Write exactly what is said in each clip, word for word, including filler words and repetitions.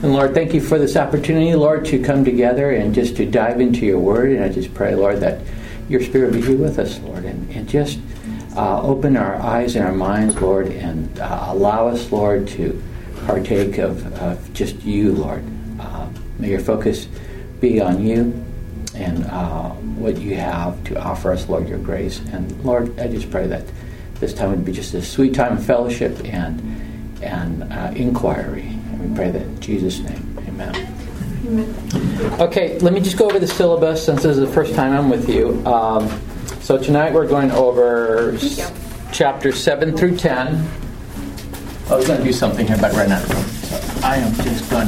And Lord, thank you for this opportunity, Lord, to come together and just to dive into your word. And I just pray, Lord, that your Spirit be here with us, Lord, and, and just uh, open our eyes and our minds, Lord, and uh, allow us, Lord, to partake of, of just you, Lord. Uh, may your focus be on you and uh, what you have to offer us, Lord, your grace. And Lord, I just pray that this time would be just a sweet time of fellowship and and uh, inquiry. And we pray that in Jesus' name. Amen. Amen. Okay, let me just go over the syllabus since this is the first time I'm with you. Um, so tonight we're going over s- chapters seven through ten. I was going to do something here, but right now so I am just going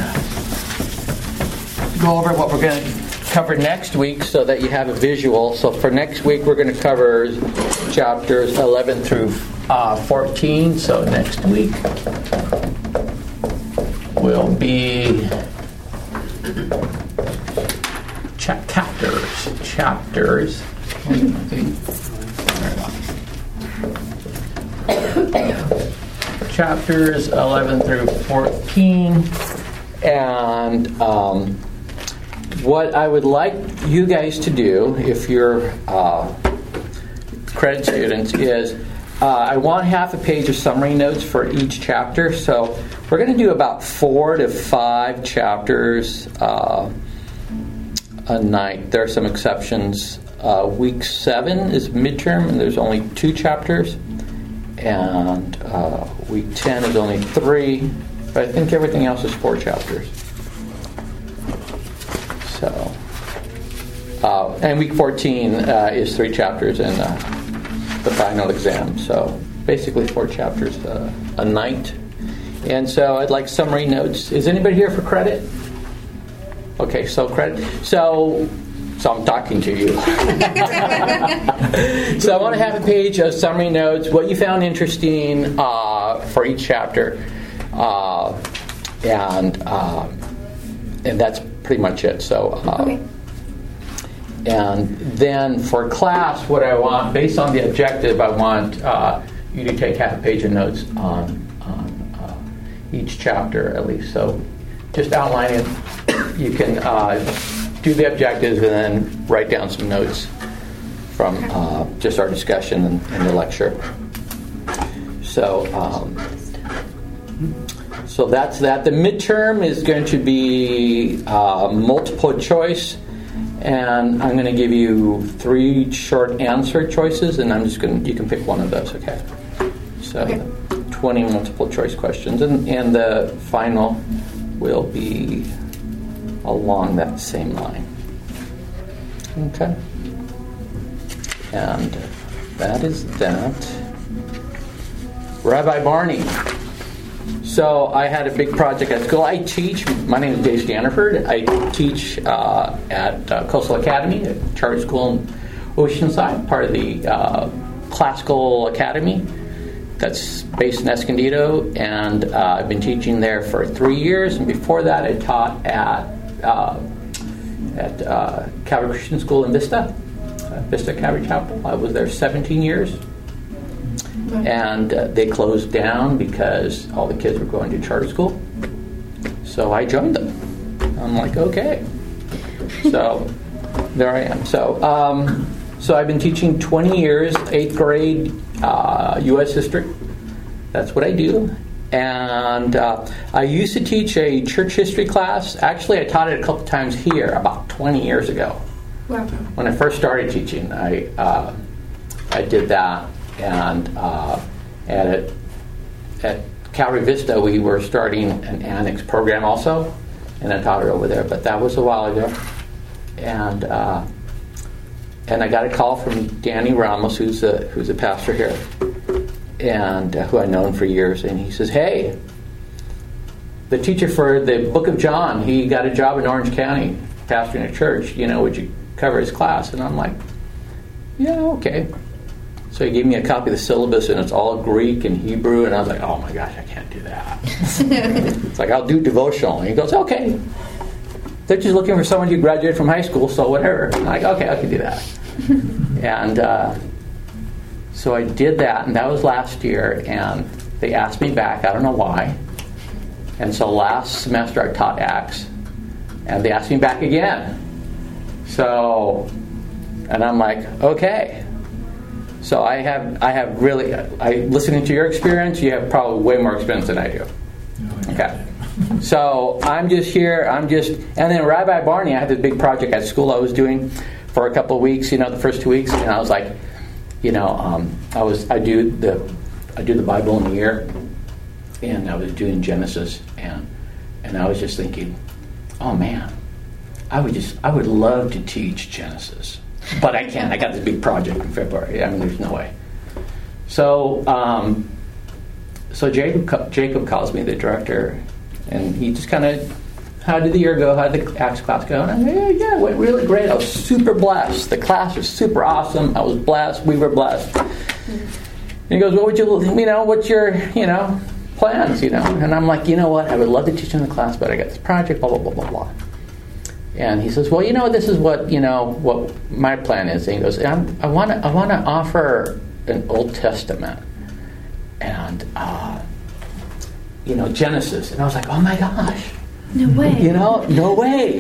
to go over what we're going to cover next week so that you have a visual. So for next week we're going to cover chapters eleven through uh, fourteen. So next week will be cha- chapters. Chapters. Chapters eleven through fourteen. And um, what I would like you guys to do, if you're uh, credit students, is uh, I want half a page of summary notes for each chapter. So we're going to do about four to five chapters uh, a night. There are some exceptions. Uh, week seven is midterm, and there's only two chapters. And uh, week ten is only three. But I think everything else is four chapters. So, uh, and week fourteen uh, is three chapters and uh, the final exam. So basically four chapters uh, a night. And so I'd like summary notes. Is anybody here for credit? Okay, so credit. So, so I'm talking to you. So I want to have a page of summary notes, what you found interesting uh, for each chapter. Uh, and uh, and that's pretty much it. So, uh, okay. And then for class, what I want, based on the objective, I want uh, you to take half a page of notes on on uh, each chapter at least. So, just outline it. You can uh, do the objectives and then write down some notes from uh, just our discussion and, and the lecture. So. Um, So that's that. The midterm is going to be uh, multiple choice, and I'm going to give you three short answer choices, and I'm just going to, you can pick one of those, okay? So okay. twenty multiple choice questions, and, and the final will be along that same line. Okay? And that is that. Rabbi Barney. So I had a big project at school. I teach, my name is Dave Staniford. I teach uh, at uh, Coastal Academy, a charter school in Oceanside, part of the uh, Classical Academy that's based in Escondido. And uh, I've been teaching there for three years. And before that, I taught at uh, at uh, Calvary Christian School in Vista, uh, Vista Calvary Chapel. I was there seventeen years. And uh, they closed down because all the kids were going to charter school. So I joined them. I'm like, okay. So there I am. So um, so I've been teaching twenty years, eighth grade uh, U S history. That's what I do. And uh, I used to teach a church history class. Actually, I taught it a couple times here about twenty years ago. Wow. When I first started teaching, I uh, I did that. And uh, at at Calvary Vista, we were starting an annex program also, and I taught it over there. But that was a while ago, and uh, and I got a call from Danny Ramos, who's a who's a pastor here, and uh, who I've known for years. And he says, "Hey, the teacher for the Book of John, he got a job in Orange County, pastoring a church. You know, would you cover his class?" And I'm like, "Yeah, okay." So he gave me a copy of the syllabus, and it's all Greek and Hebrew, and I was like, oh my gosh, I can't do that. It's like, I'll do devotional. And he goes, okay. They're just looking for someone who graduated from high school, so whatever. I'm like, okay, I can do that. And uh, so I did that, and that was last year, and they asked me back. I don't know why. And so last semester I taught Acts, and they asked me back again. So, and I'm like, okay. So I have, I have really, I listening to your experience, you have probably way more experience than I do. Okay. So I'm just here, I'm just, and then Rabbi Barney, I had this big project at school I was doing for a couple of weeks, you know, the first two weeks, and I was like, you know, um, I was, I do the, I do the Bible in a year, and I was doing Genesis, and and I was just thinking, oh man, I would just, I would love to teach Genesis, but I can't. I got this big project in February. I mean, there's no way. So, um, so Jacob, Jacob calls me, the director, and he just kind of, how did the year go? How did the Acts class go? And I said, yeah, yeah, it went really great. I was super blessed. The class was super awesome. I was blessed. We were blessed. And he goes, what would you, you know, what's your, you know, plans, you know? And I'm like, you know what? I would love to teach in the class, but I got this project, blah, blah, blah, blah, blah. And he says, well, you know, this is what, you know, what my plan is. And he goes, I'm, I want to I want to offer an Old Testament and, uh, you know, Genesis. And I was like, oh, my gosh. No way. You know, no way.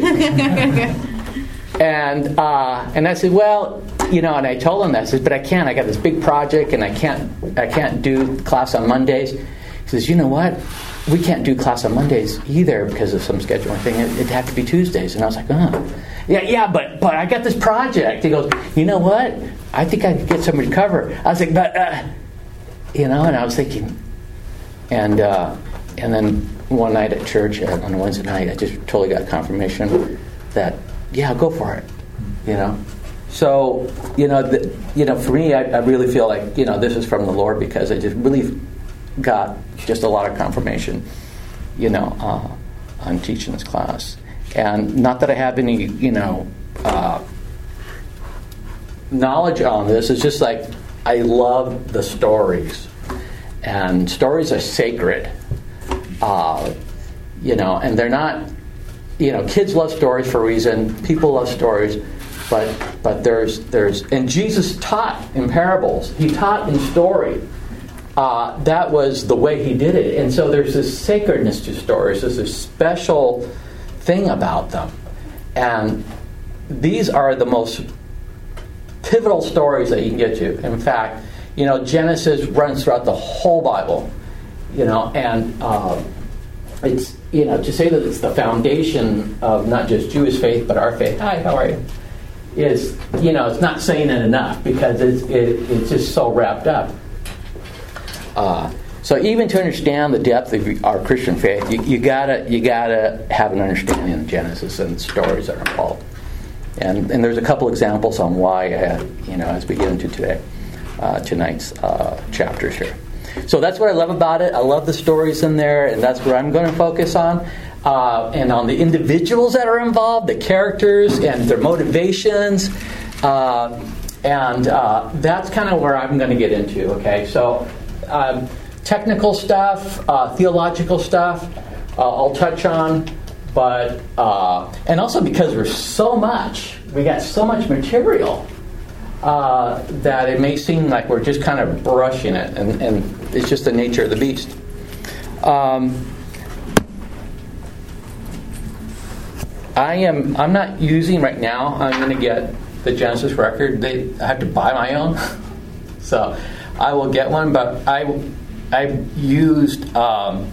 and uh, and I said, well, you know, and I told him that. I said, but I can't. I got this big project, and I can't I can't do class on Mondays. He says, you know what? We can't do class on Mondays either because of some scheduling thing. It, it'd have to be Tuesdays. And I was like, oh. Yeah, yeah, but but I got this project. He goes, you know what? I think I could get somebody to cover. I was like, but, uh, you know, and I was thinking, and uh, and then one night at church, uh, on a Wednesday night, I just totally got confirmation that, yeah, go for it, you know. So, you know, the, you know, for me, I, I really feel like, you know, this is from the Lord because I just really got just a lot of confirmation, you know, uh, on teaching this class. And not that I have any, you know, uh, knowledge on this. It's just like I love the stories. And stories are sacred. Uh, you know, and they're not, you know, kids love stories for a reason. People love stories. But but there's, there's and Jesus taught in parables. He taught in story. Uh, that was the way he did it. And so there's this sacredness to stories. There's this special thing about them. And these are the most pivotal stories that you can get to. In fact, you know, Genesis runs throughout the whole Bible. You know, and uh, it's, you know, to say that it's the foundation of not just Jewish faith, but our faith. Hi, how are you? Is, you know, it's not saying it enough because it's, it, it's just so wrapped up. Uh, so even to understand the depth of our Christian faith, you, you gotta you gotta have an understanding of Genesis and the stories that are involved. And and there's a couple examples on why, uh, you know, as we get into today, uh, tonight's uh, chapters here. So that's what I love about it. I love the stories in there, and that's what I'm going to focus on. Uh, and on the individuals that are involved, the characters and their motivations. Uh, and uh, that's kind of where I'm going to get into, okay? So um, technical stuff, uh, theological stuff, uh, I'll touch on. But, uh, and also because there's so much, we got so much material. Uh, that it may seem like we're just kind of brushing it, and, and it's just the nature of the beast. Um, I am. I'm not using right now. I'm going to get the Genesis record. They I have to buy my own, so I will get one. But I I used um,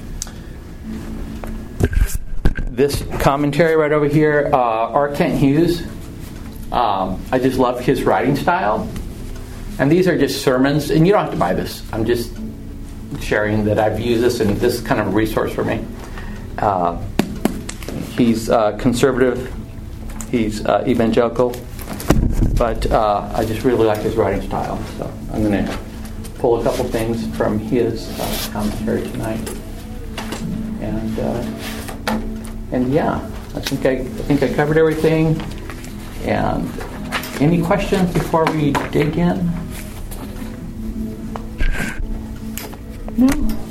this commentary right over here. Uh, R. Kent Hughes. Um, I just love his writing style. And these are just sermons. And you don't have to buy this. I'm just sharing that I've used this, and this is kind of a resource for me. Uh, he's uh, conservative. He's uh, evangelical. But uh, I just really like his writing style. So I'm going to pull a couple things from his uh, commentary tonight. And uh, and yeah, I think I, I think I covered everything. And any questions before we dig in? No?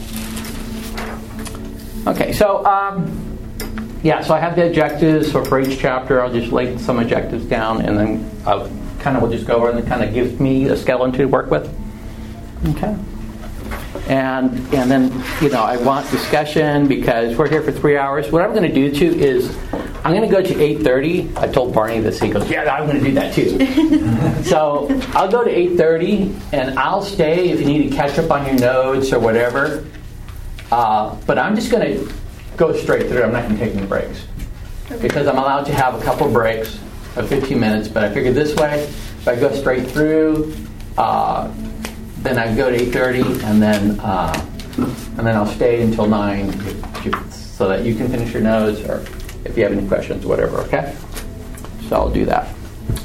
Okay, so, um, yeah, so I have the objectives. So for each chapter, I'll just lay some objectives down, and then I'll kind of will just go over and it kind of gives me a skeleton to work with. Okay. And and then, you know, I want discussion because we're here for three hours. What I'm going to do, too, is I'm going to go to eight thirty. I told Barney this. He goes, yeah, I'm going to do that, too. So I'll go to eight thirty, and I'll stay if you need to catch up on your notes or whatever. Uh, but I'm just going to go straight through. I'm not going to take any breaks. Because I'm allowed to have a couple breaks of fifteen minutes. But I figured this way, if I go straight through, uh, then I go to eight thirty, and then uh, and then I'll stay until nine so that you can finish your notes, or if you have any questions, whatever. Okay, so I'll do that.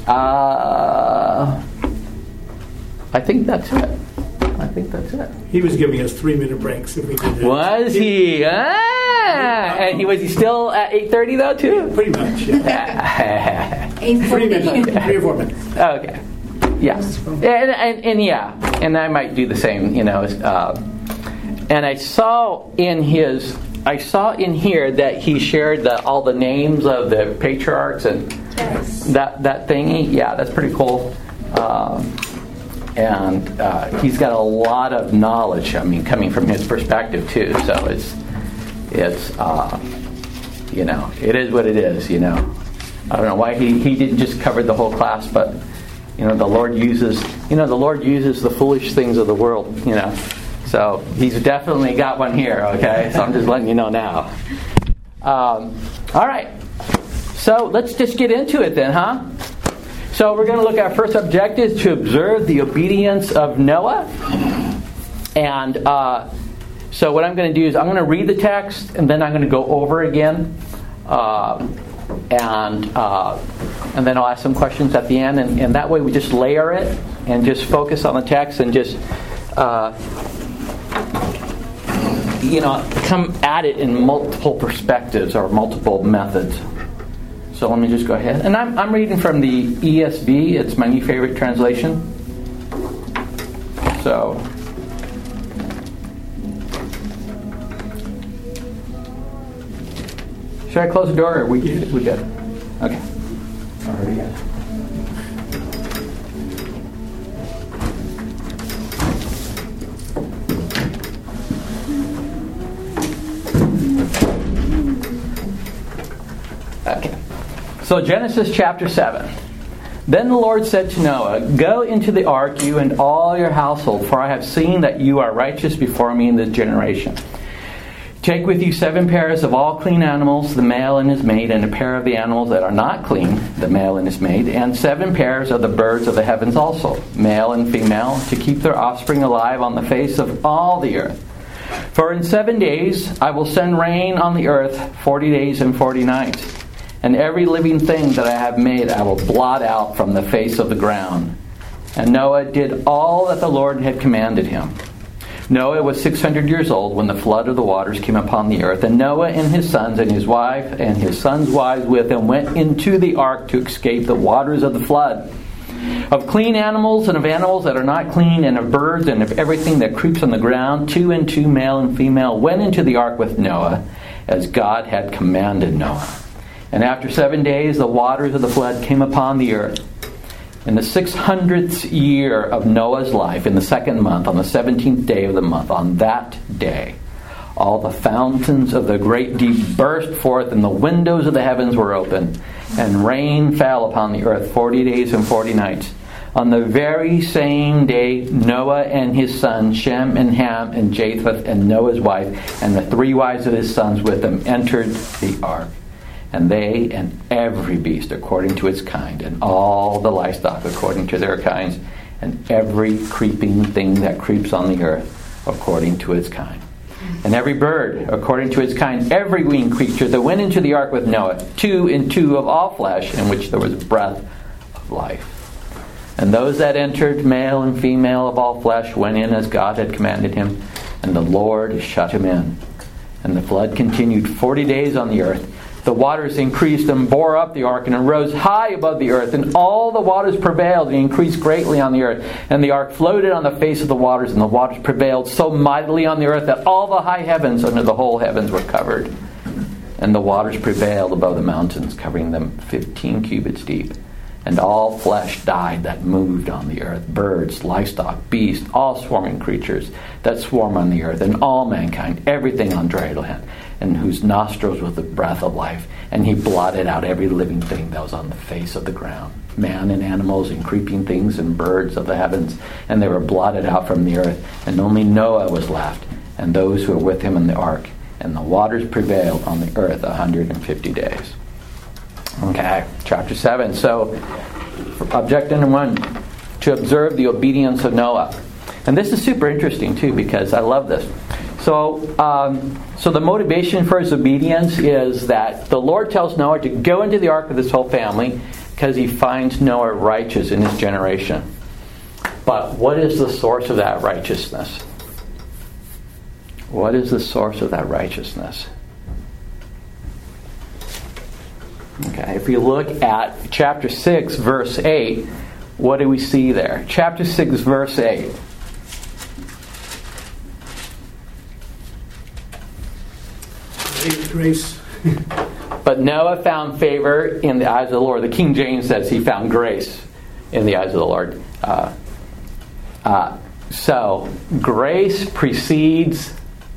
Uh, I think that's it. I think that's it. He was giving us three-minute breaks if we did that. Was he? Ah! And he was he still at eight thirty though too? Yeah, pretty much. Yeah. Three minutes, three or four minutes. Okay. Yeah. And, and, and yeah, and I might do the same. You know. Uh, and I saw in his, I saw in here that he shared the, all the names of the patriarchs and yes. that that thingy. Yeah, that's pretty cool. Um, And uh, he's got a lot of knowledge. I mean, coming from his perspective too. So it's, it's, uh, you know, it is what it is. You know, I don't know why he, he didn't just cover the whole class, but you know, the Lord uses, you know, the Lord uses the foolish things of the world. You know, so he's definitely got one here. Okay, so I'm just letting you know now. Um, all right, so let's just get into it then, huh? So we're going to look at our first objective, to observe the obedience of Noah. And uh, so what I'm going to do is I'm going to read the text, and then I'm going to go over again. Uh, and uh, and then I'll ask some questions at the end. And, and that way we just layer it and just focus on the text and just, uh, you know, come at it in multiple perspectives or multiple methods. So let me just go ahead. And I'm, I'm reading from the E S V. It's my new favorite translation. So, should I close the door or are we, we good? Okay. Already good. Okay. So Genesis chapter seven. Then the Lord said to Noah, "Go into the ark, you and all your household, for I have seen that you are righteous before me in this generation. Take with you seven pairs of all clean animals, the male and his mate, and a pair of the animals that are not clean, the male and his mate, and seven pairs of the birds of the heavens also, male and female, to keep their offspring alive on the face of all the earth. For in seven days I will send rain on the earth, forty days and forty nights. And every living thing that I have made I will blot out from the face of the ground." And Noah did all that the Lord had commanded him. Noah was six hundred years old when the flood of the waters came upon the earth. And Noah and his sons and his wife and his sons' wives with him went into the ark to escape the waters of the flood. Of clean animals and of animals that are not clean, and of birds and of everything that creeps on the ground, two and two, male and female, went into the ark with Noah, as God had commanded Noah. And after seven days the waters of the flood came upon the earth. In the six hundredth year of Noah's life, in the second month, on the seventeenth day of the month, on that day, all the fountains of the great deep burst forth, and the windows of the heavens were opened, and rain fell upon the earth forty days and forty nights. On the very same day, Noah and his sons, Shem and Ham and Japheth, and Noah's wife, and the three wives of his sons with them, entered the ark. And they and every beast according to its kind, and all the livestock according to their kinds, and every creeping thing that creeps on the earth according to its kind. And every bird according to its kind, every winged creature that went into the ark with Noah, two and two of all flesh, in which there was breath of life. And those that entered, male and female of all flesh, went in as God had commanded him, and the Lord shut him in. And the flood continued forty days on the earth. The waters increased and bore up the ark, and it rose high above the earth, and all the waters prevailed and increased greatly on the earth. And the ark floated on the face of the waters, and the waters prevailed so mightily on the earth that all the high heavens under the whole heavens were covered. And the waters prevailed above the mountains, covering them fifteen cubits deep. And all flesh died that moved on the earth, birds, livestock, beasts, all swarming creatures that swarm on the earth, and all mankind, everything on dry land, and whose nostrils was the breath of life. And he blotted out every living thing that was on the face of the ground, man and animals and creeping things and birds of the heavens, and they were blotted out from the earth. And only Noah was left, and those who were with him in the ark. And the waters prevailed on the earth a hundred and fifty days. Okay, chapter seven. So, object number one, to observe the obedience of Noah. And this is super interesting too, because I love this. So, um, so the motivation for his obedience is that the Lord tells Noah to go into the ark with his whole family because he finds Noah righteous in his generation. But what is the source of that righteousness? What is the source of that righteousness? Okay, if you look at chapter six, verse eight, what do we see there? Chapter six, verse eight. Grace. But Noah found favor in the eyes of the Lord. The King James says he found grace in the eyes of the Lord. Uh, uh, so, grace precedes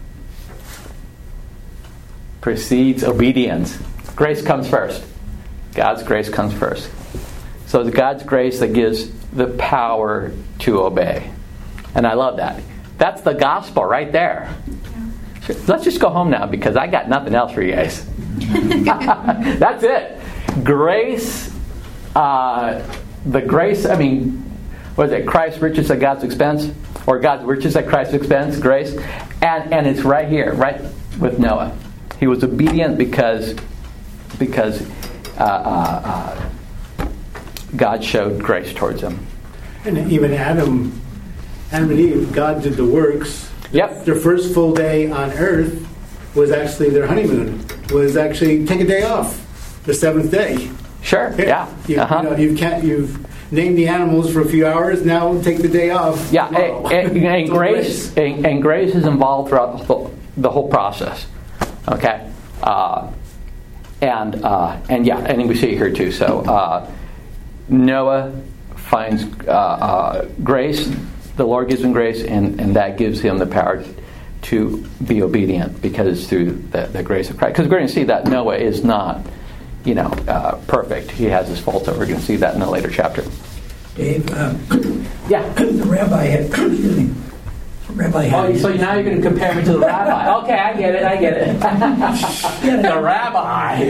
precedes obedience. Grace comes first. God's grace comes first. So it's God's grace that gives the power to obey. And I love that. That's the gospel right there. Let's just go home now because I got nothing else for you guys. That's it. Grace, uh, the grace, I mean, what is it? Christ's riches at God's expense? Or God's riches at Christ's expense? Grace. And and it's right here, right with Noah. He was obedient because because uh, uh, uh, God showed grace towards him. And even Adam, Adam and Eve, God did the works. Yep. Their first full day on earth was actually their honeymoon. Was actually take a day off, the seventh day. Sure. Yeah. You, uh-huh. you know, you can't. You've named the animals for a few hours. Now take the day off. Yeah. And, and, and grace and, and grace is involved throughout the whole, the whole process. Okay. Uh, and uh, and yeah, and we see it here too. So uh, Noah finds uh, uh, grace. The Lord gives him grace, and, and that gives him the power to be obedient because through the, the grace of Christ. Because we're going to see that Noah is not, you know, uh, perfect. He has his faults. We're going to see that in a later chapter. Dave, um, yeah, the rabbi had, excuse me, rabbi had. Oh, so now you're going to compare me to the rabbi? Okay, I get it. I get it. The rabbi.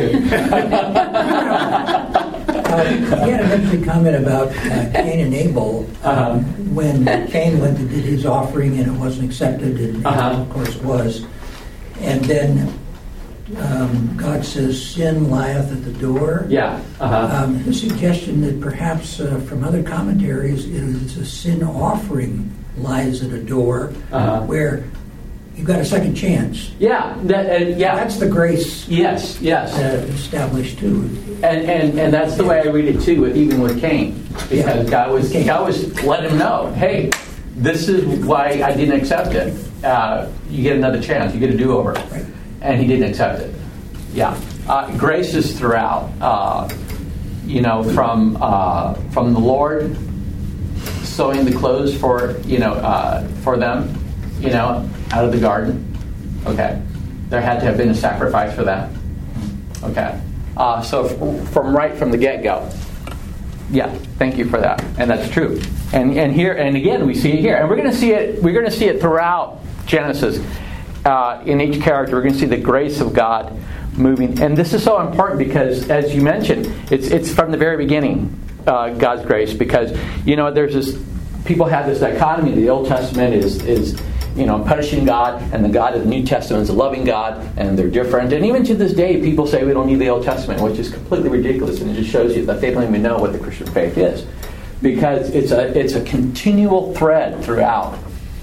Uh, he had an interesting comment about uh, Cain and Abel um, uh-huh. when Cain went and did his offering and it wasn't accepted, and uh-huh. Abel, of course, was. And then um, God says, "Sin lieth at the door." Yeah. Uh-huh. Um, the suggestion that perhaps uh, from other commentaries is a sin offering lies at a door uh-huh. where you've got a second chance. Yeah. That, uh, yeah. That's the grace. Yes. Yes. Uh, established too. And, and and that's the way I read it too, with even with Cain, because yeah. God was Cain. God was letting him know, hey, this is why I didn't accept it. Uh, you get another chance. You get a do-over, right. And he didn't accept it. Yeah, uh, grace is throughout. Uh, you know, from uh, from the Lord sewing the clothes for you know uh, for them, you know, out of the garden. Okay, there had to have been a sacrifice for that. Okay. Uh, so from right from the get-go, yeah. Thank you for that, and that's true. And and here and again we see it here, and we're going to see it. We're going to see it throughout Genesis. Uh, in each character, we're going to see the grace of God moving, and this is so important because, as you mentioned, it's it's from the very beginning, uh, God's grace. Because you know, there's this people have this dichotomy. The Old Testament is is you know, punishing God, and the God of the New Testament is a loving God, and they're different. And even to this day, people say we don't need the Old Testament, which is completely ridiculous, and it just shows you that they don't even know what the Christian faith is, because it's a it's a continual thread throughout.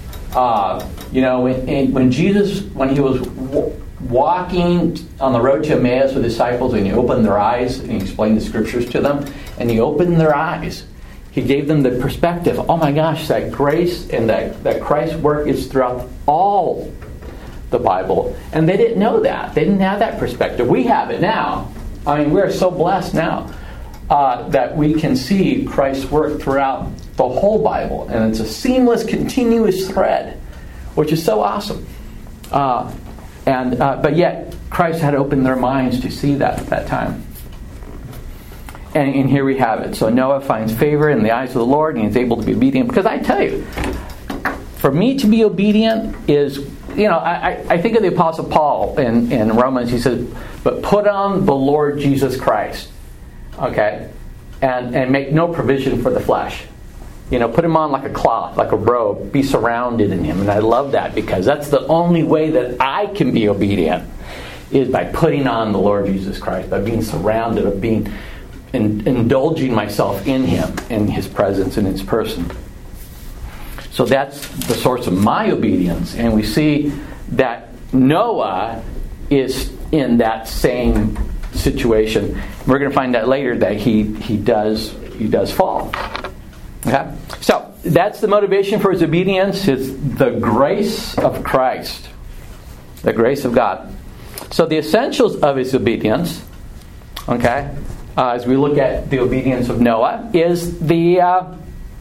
Uh, you know, when, when Jesus, when he was w- walking on the road to Emmaus with his disciples, and he opened their eyes, and he explained the scriptures to them, and he opened their eyes. He gave them the perspective, oh my gosh, that grace and that, that Christ's work is throughout all the Bible. And they didn't know that. They didn't have that perspective. We have it now. I mean, we're so blessed now. uh, that we can see Christ's work throughout the whole Bible, and it's a seamless, continuous thread, which is so awesome. Uh, and uh, but yet Christ had opened their minds to see that at that time. And, and here we have it. So Noah finds favor in the eyes of the Lord, and he's able to be obedient. Because I tell you, for me to be obedient is, you know, I, I think of the Apostle Paul in, in Romans. He says, but put on the Lord Jesus Christ, okay, and, and make no provision for the flesh. You know, put him on like a cloth, like a robe, be surrounded in him. And I love that, because that's the only way that I can be obedient, is by putting on the Lord Jesus Christ, by being surrounded, of being in, indulging myself in him, in his presence, in his person. So that's the source of my obedience. And we see that Noah is in that same situation. We're going to find out later that he, he does he does fall. Okay? So that's the motivation for his obedience. It's the grace of Christ. The grace of God. So the essentials of his obedience, okay, uh, as we look at the obedience of Noah, is the uh,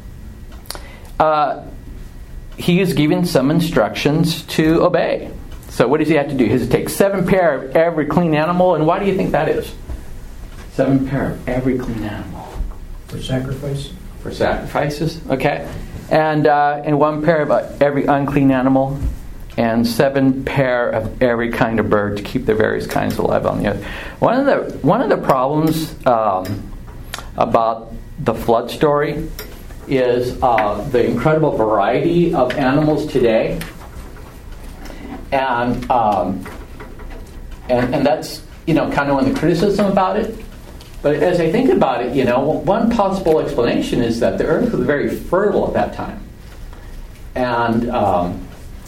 uh, he is given some instructions to obey. So what does he have to do? He has to take seven pair of every clean animal. And why do you think that is? Seven pair of every clean animal. For sacrifice? For sacrifices, okay. And uh, and one pair of uh, every unclean animal. And seven pair of every kind of bird to keep the various kinds alive on the earth. One of the one of the problems um, about the flood story is uh, the incredible variety of animals today, and um, and and that's, you know, kind of one of the criticism about it. But as I think about it, you know, one possible explanation is that the earth was very fertile at that time, and um,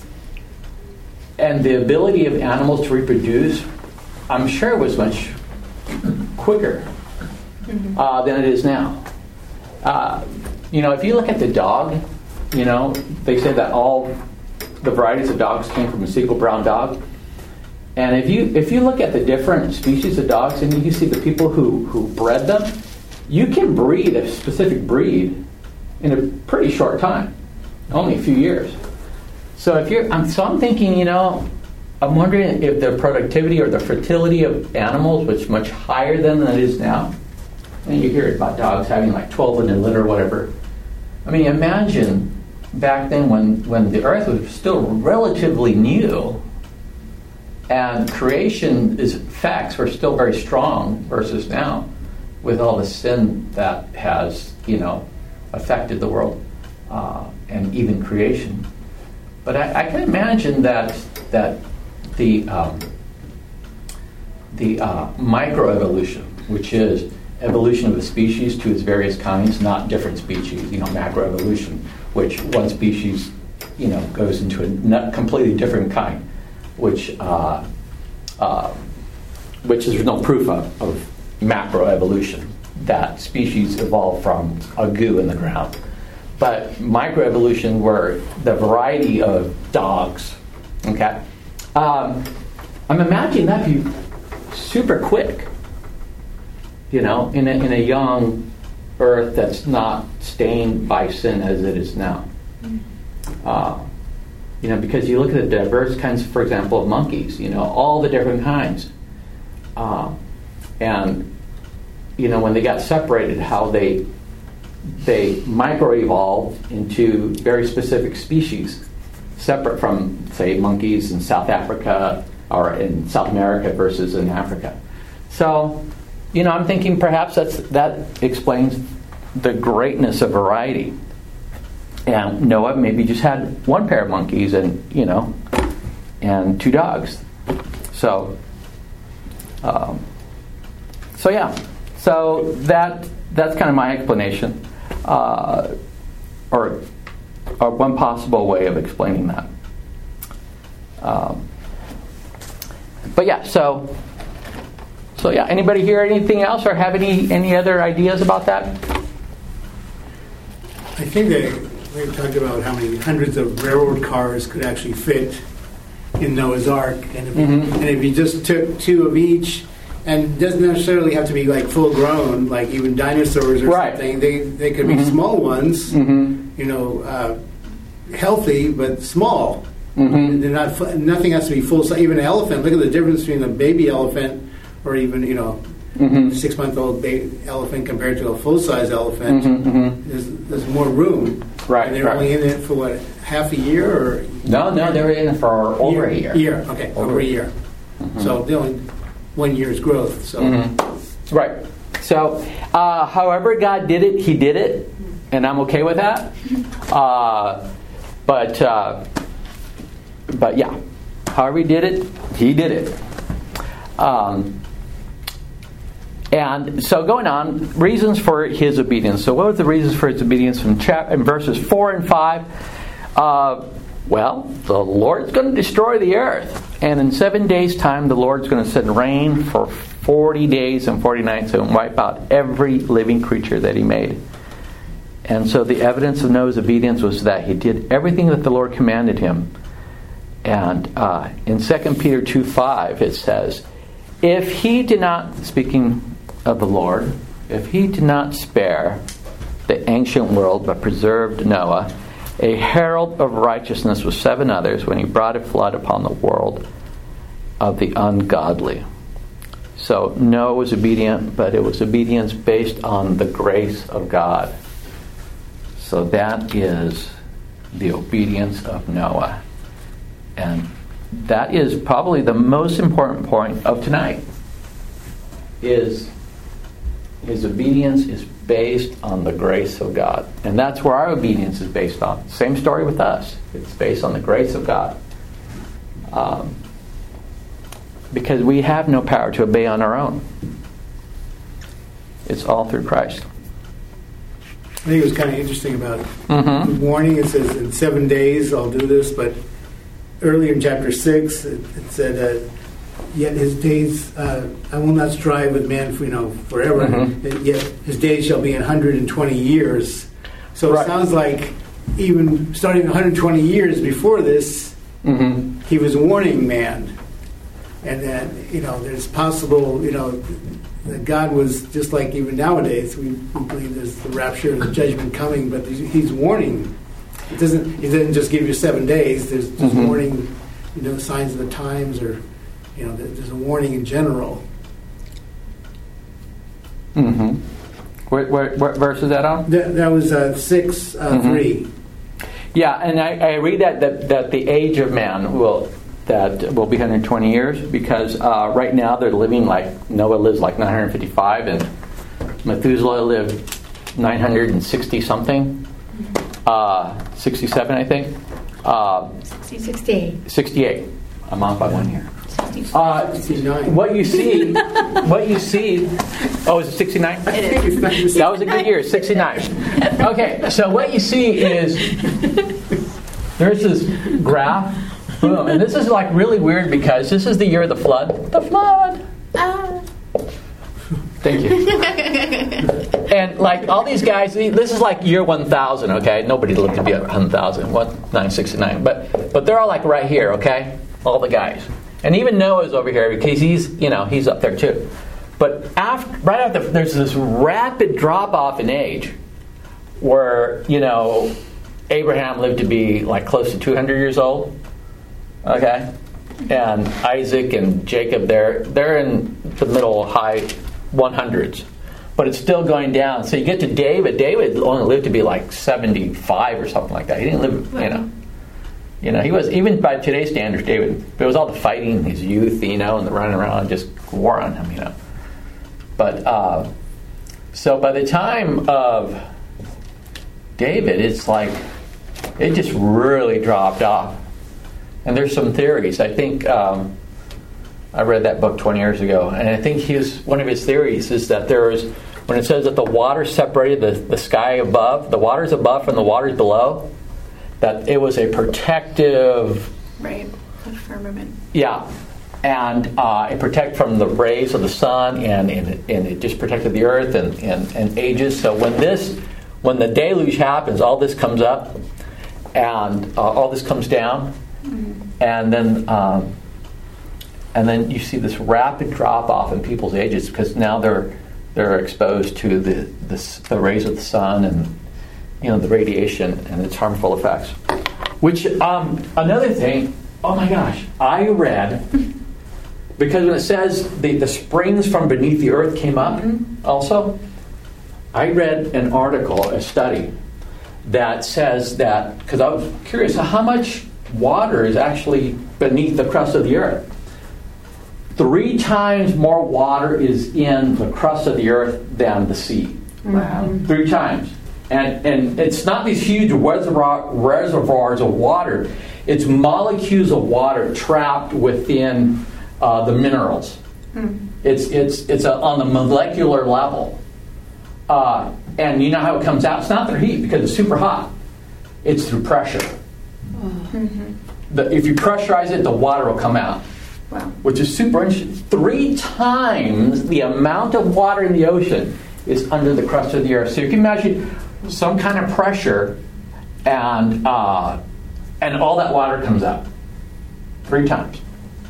and the ability of animals to reproduce, I'm sure, was much quicker uh, than it is now. Uh, you know, if you look at the dog, you know, they say that all the varieties of dogs came from a single brown dog. And if you if you look at the different species of dogs, and you see the people who, who bred them, you can breed a specific breed in a pretty short time, only a few years. So if you're, I'm, so I'm thinking, you know, I'm wondering if the productivity or the fertility of animals was much higher then than it is now. And you hear about dogs having like twelve in their litter or whatever. I mean, imagine back then when, when the earth was still relatively new, and creation is facts were still very strong versus now, with all the sin that has, you know, affected the world uh, and even creation. But I, I can imagine that that the um, the uh, microevolution, which is evolution of a species to its various kinds, not different species, you know, macroevolution, which one species, you know, goes into a completely different kind, which uh, uh, which is no proof of, of macroevolution, that species evolved from a goo in the ground. But microevolution were the variety of dogs. Okay, um, I'm imagining that be super quick. You know, in a, in a young earth that's not stained by sin as it is now. Uh, you know, because you look at the diverse kinds, for example, of monkeys. You know, all the different kinds, uh, and you know, when they got separated, how they they microevolved into very specific species, separate from, say, monkeys in South Africa or in South America versus in Africa. So, you know, I'm thinking perhaps that's, that explains the greatness of variety. And Noah maybe just had one pair of monkeys and, you know, and two dogs. So, um, so yeah. So that that's kind of my explanation. Uh, or, or one possible way of explaining that. Um, but yeah, so so yeah. Anybody hear anything else or have any any other ideas about that? I think they they talked about how many hundreds of railroad cars could actually fit in Noah's Ark, and if, Mm-hmm. and if you just took two of each, And it doesn't necessarily have to be like full grown, like even dinosaurs or Right. something. They they could be Mhm. small ones, Mm-hmm. you know, uh, healthy but small. Mm-hmm. They're not. fu- Nothing has to be full size. Even an elephant. Look at the difference between a baby elephant, or even you know, Mm-hmm. six month old baby elephant compared to a full size elephant. Mm-hmm. Mm-hmm. There's there's more room. Right, And they're right. only in it for what, half a year or No, no, they were in for over a year. Year. Okay, Over over, a a year. So they only one year's growth. So. Mhm. Right. So, uh, however God did it, He did it, and I'm okay with that. Uh, but, uh, but yeah, however He did it, He did it. Um, and so, going on, reasons for His obedience. So, what were the reasons for His obedience from chap- in verses four and five? Uh, well, the Lord's going to destroy the earth. And in seven days' time, the Lord's going to send rain for forty days and forty nights and wipe out every living creature that He made. And so the evidence of Noah's obedience was that he did everything that the Lord commanded him. And uh, in Second Peter two five, it says, if He did not, speaking of the Lord, if He did not spare the ancient world but preserved Noah, a herald of righteousness with seven others, when He brought a flood upon the world of the ungodly. So Noah was obedient, but it was obedience based on the grace of God. So that is the obedience of Noah. And that is probably the most important point of tonight. Is his obedience is based on the grace of God. And that's where our obedience is based on. Same story with us. It's based on the grace of God. Um, because we have no power to obey on our own. It's all through Christ. I think it was kind of interesting about Mm-hmm. the warning. It says, in seven days I'll do this, but earlier in chapter six, it, it said, uh, yet his days, uh, I will not strive with man for, you know, forever, Mhm. yet his days shall be one hundred twenty years. So Right. it sounds like even starting one hundred twenty years before this, Mm-hmm. he was warning man. And that, you know, there's possible, you know, that God was just like even nowadays, we, we believe there's the rapture and the judgment coming, but he's, he's warning. It doesn't, he doesn't just give you seven days, there's just Mhm. warning, you know, signs of the times, or, you know, there's a warning in general. Mm-hmm. What, what, what verse is that on? That, that was uh, six, uh, Mhm. three. Yeah, and I, I read that, that that the age of man will that will be one hundred twenty years, because uh, right now they're living like Noah lives like nine hundred fifty-five, and Methuselah lived nine hundred sixty something, uh, sixty-seven I think, uh, sixty-eight. sixty-eight. I'm off by one year. Uh, sixty-nine. what you see, what you see. Oh, is it sixty-nine? That was a good year, sixty-nine. Okay, so what you see is there's this graph, boom, and this is like really weird because this is the year of the flood. The flood. Ah. Thank you. And like all these guys, this is like year one thousand. Okay, nobody lived to be one hundred thousand. What nine sixty-nine? But but they're all like right here. Okay, all the guys, and even Noah's over here because he's you know he's up there too. But after, right after, there's this rapid drop off in age, where you know Abraham lived to be like close to two hundred years old. Okay, and Isaac and Jacob, they're they're in the middle high one hundreds, but it's still going down. So you get to David. David only lived to be like seventy-five or something like that. He didn't live, you know. You know, he was, even by today's standards, David, it was all the fighting, his youth, you know, and the running around, just wore on him, you know. But, uh, so by the time of David, it's like, it just really dropped off. And there's some theories. I think, um, I read that book twenty years ago, and I think his, one of his theories is that there is, when it says that the water separated the, the sky above, the waters above from the waters below, that it was a protective... Right, a firmament. Yeah, and uh, it protected from the rays of the sun, and, and, it, and it just protected the earth and, and, and ages. So when this, when the deluge happens, all this comes up, and uh, all this comes down, mm-hmm. and then um, and then you see this rapid drop off in people's ages because now they're they're exposed to the, the the rays of the sun and you know the radiation and its harmful effects. Which um, another thing, oh my gosh, I read because when it says the, the springs from beneath the earth came up, mm-hmm. also, I read an article, a study that says that because I was curious how much water is actually beneath the crust of the earth. Three times more water is in the crust of the earth than the sea. Wow. Three times. And and it's not these huge reservoir, reservoirs of water. It's molecules of water trapped within uh, the minerals. Mm. It's it's it's a, on the molecular level. Uh, and you know how it comes out? It's not through heat because it's super hot. It's through pressure. Mm-hmm. The, if you pressurize it, the water will come out. Wow. Which is super interesting. Three times the amount of water in the ocean is under the crust of the earth. So you can imagine some kind of pressure, and uh, and all that water comes out three times.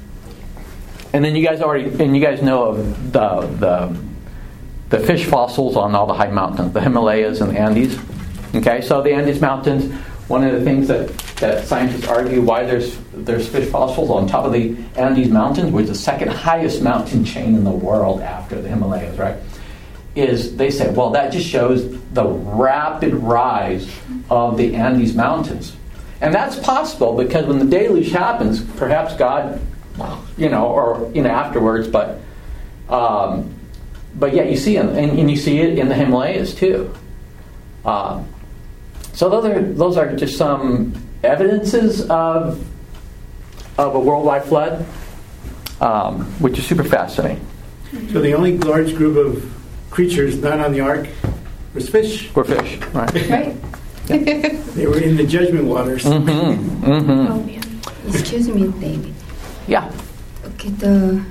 And then you guys already, and you guys know of the the the fish fossils on all the high mountains, the Himalayas and the Andes. Okay, so the Andes Mountains. One of the things that, that scientists argue why there's there's fish fossils on top of the Andes Mountains, which is the second highest mountain chain in the world after the Himalayas, right? Is they say, well, that just shows the rapid rise of the Andes Mountains. And that's possible because when the deluge happens, perhaps God, you know, or you know afterwards, but um, but yeah, you see it, and, and you see it in the Himalayas too. Uh, so those are those are just some evidences of of a worldwide flood, um, which is super fascinating. So the only large group of creatures not on the ark was fish. Were fish, right? Right. They were in the judgment waters. Mm-hmm. Mm-hmm. Oh man. Excuse me, David. Yeah. Okay, the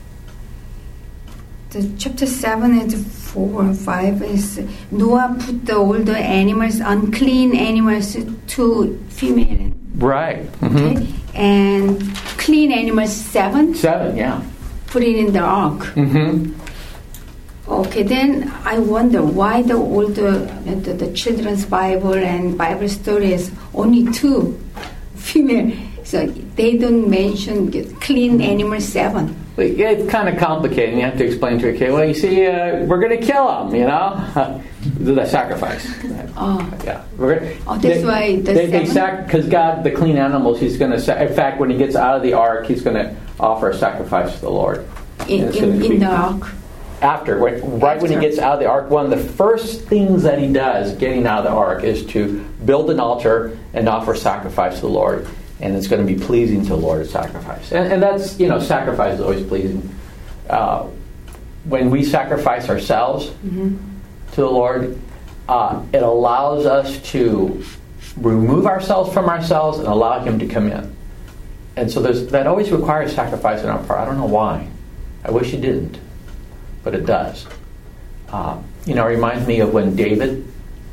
the chapter seven and four and five is Noah put the older animals, unclean animals, to female. Right. Mm-hmm. Okay, and clean animals seven. Seven, yeah. Put it in the ark. Mm-hmm. Okay, then I wonder why the older the, the children's Bible and Bible stories only two female. So they don't mention clean animals seven. It's kind of complicated. You have to explain to a kid. Well, you see, uh, we're going to kill them. You know, do the sacrifice. Oh, yeah. We're, oh, that's they, why the they, they seven. sac because God, the clean animals, He's going to. Sa- in fact, when He gets out of the ark, He's going to offer a sacrifice to the Lord. In, in, in the ark. After, when, right After. when He gets out of the ark, one of the first things that He does, getting out of the ark, is to build an altar and offer sacrifice to the Lord. And it's going to be pleasing to the Lord, sacrifice. And, and that's, you know, sacrifice is always pleasing. Uh, when we sacrifice ourselves mm-hmm. to the Lord, uh, it allows us to remove ourselves from ourselves and allow Him to come in. And so there's, that always requires sacrifice on our part. I don't know why. I wish it didn't. But it does. Uh, you know, it reminds me of when David...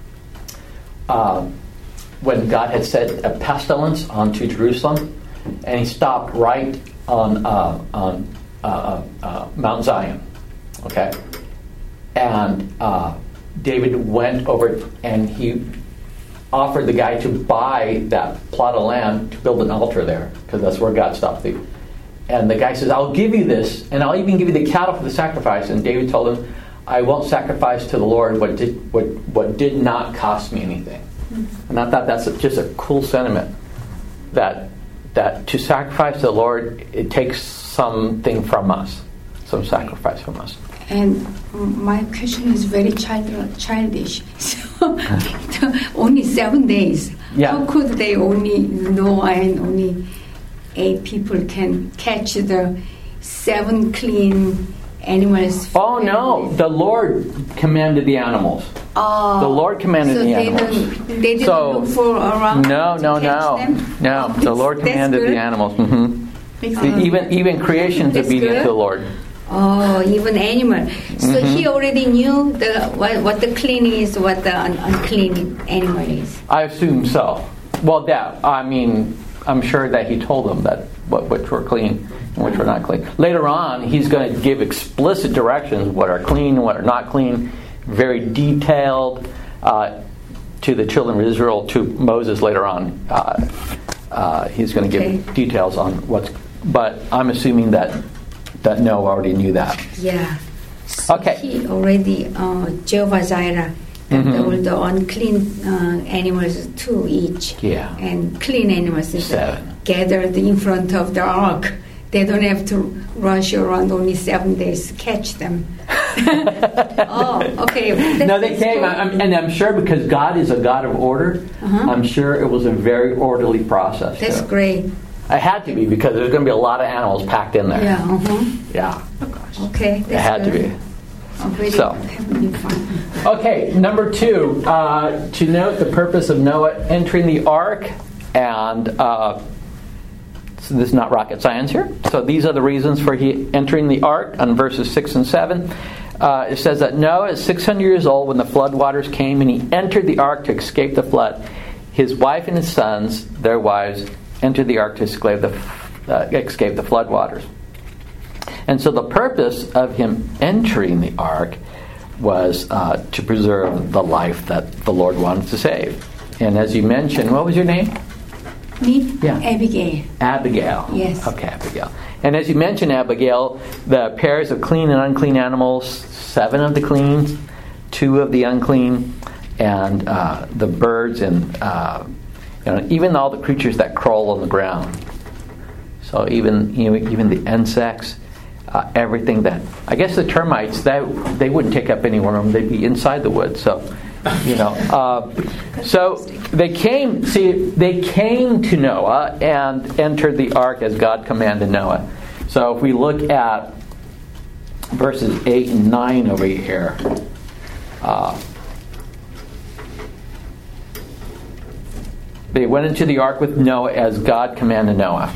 Uh, when God had sent a pestilence onto Jerusalem, and He stopped right on uh, on uh, uh, Mount Zion, okay, and uh, David went over and he offered the guy to buy that plot of land to build an altar there, because that's where God stopped the. And the guy says, "I'll give you this, and I'll even give you the cattle for the sacrifice." And David told him, "I won't sacrifice to the Lord what did what what did not cost me anything." And I thought that's a, just a cool sentiment, that that to sacrifice to the Lord, it takes something from us, some sacrifice from us. And my question is very child, childish. So only seven days. Yeah. How could they only know and only eight people can catch the seven clean animals? Oh no! The Lord commanded the animals. Oh, the Lord commanded so the they animals. Didn't, they didn't so, look for around no, to no, catch no, them? no. Oh, the Lord that's commanded good. the animals. Mm-hmm. Uh, even even creation's that's obedient good. to the Lord. Oh, even animal. So Mm-hmm. he already knew the what, what the clean is, what the un- unclean animal is. I assume so. Well, that I mean, I'm sure that he told them that what which were clean and which were not clean. Later on, he's going to give explicit directions what are clean and what are not clean, very detailed uh, to the children of Israel, to Moses later on. Uh, uh, he's going to give okay. details on what's. But I'm assuming that that Noah already knew that. Yeah. So okay. He already uh, Jehovah Jireh. Mm-hmm. All the unclean uh, animals two each, yeah, and clean animals seven. Gathered in front of the ark. They don't have to rush around only seven days to catch them. Oh, okay. That's, no, they came, I'm, and I'm sure because God is a God of order, uh-huh. I'm sure it was a very orderly process. That's too. great. It had to be because there's going to be a lot of animals packed in there. Yeah, uh-huh. Yeah. Okay, that's it had good. to be. Already so, having fun. Okay, number two, uh, to note the purpose of Noah entering the ark, and uh, so this is not rocket science here. So these are the reasons for he entering the ark on verses six and seven. Uh, it says that Noah is six hundred years old when the flood waters came, and he entered the ark to escape the flood. His wife and his sons, their wives, entered the ark to escape the, uh, escape the flood waters. And so the purpose of him entering the ark was uh, to preserve the life that the Lord wanted to save. And as you mentioned, what was your name? Me? Yeah. Abigail. Abigail. Yes. Okay, Abigail. And as you mentioned, Abigail, the pairs of clean and unclean animals, seven of the clean, two of the unclean, and uh, the birds and uh, you know, even all the creatures that crawl on the ground. So even you know, even the insects. Uh, everything that I guess the termites that they wouldn't take up any room; they'd be inside the wood. So, you know, uh, so they came. See, they came to Noah and entered the ark as God commanded Noah. So, if we look at verses eight and nine over here, uh, they went into the ark with Noah as God commanded Noah.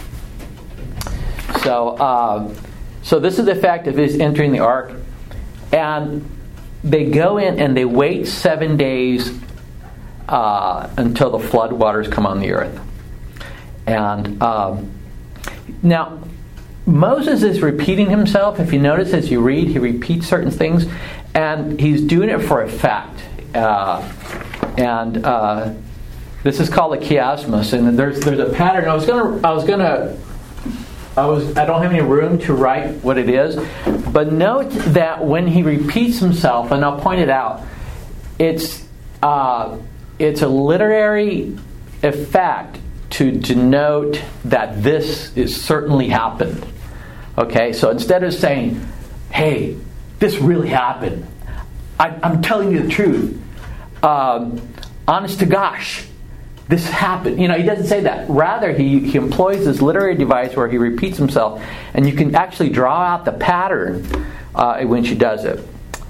So. Uh, So this is the fact of his entering the ark. And they go in and they wait seven days uh, until the flood waters come on the earth. And um, now, Moses is repeating himself. If you notice as you read, he repeats certain things. And he's doing it for a fact. Uh, and uh, this is called a chiasmus. And there's there's a pattern. I was gonna I was gonna I was I don't have any room to write what it is, but note that when he repeats himself, and I'll point it out, it's uh, it's a literary effect to denote that this is certainly happened. Okay, so instead of saying, "Hey, this really happened," I, I'm telling you the truth. Um, honest to gosh. This happened. You know, he doesn't say that. Rather, he, he employs this literary device where he repeats himself, and you can actually draw out the pattern uh, when she does it.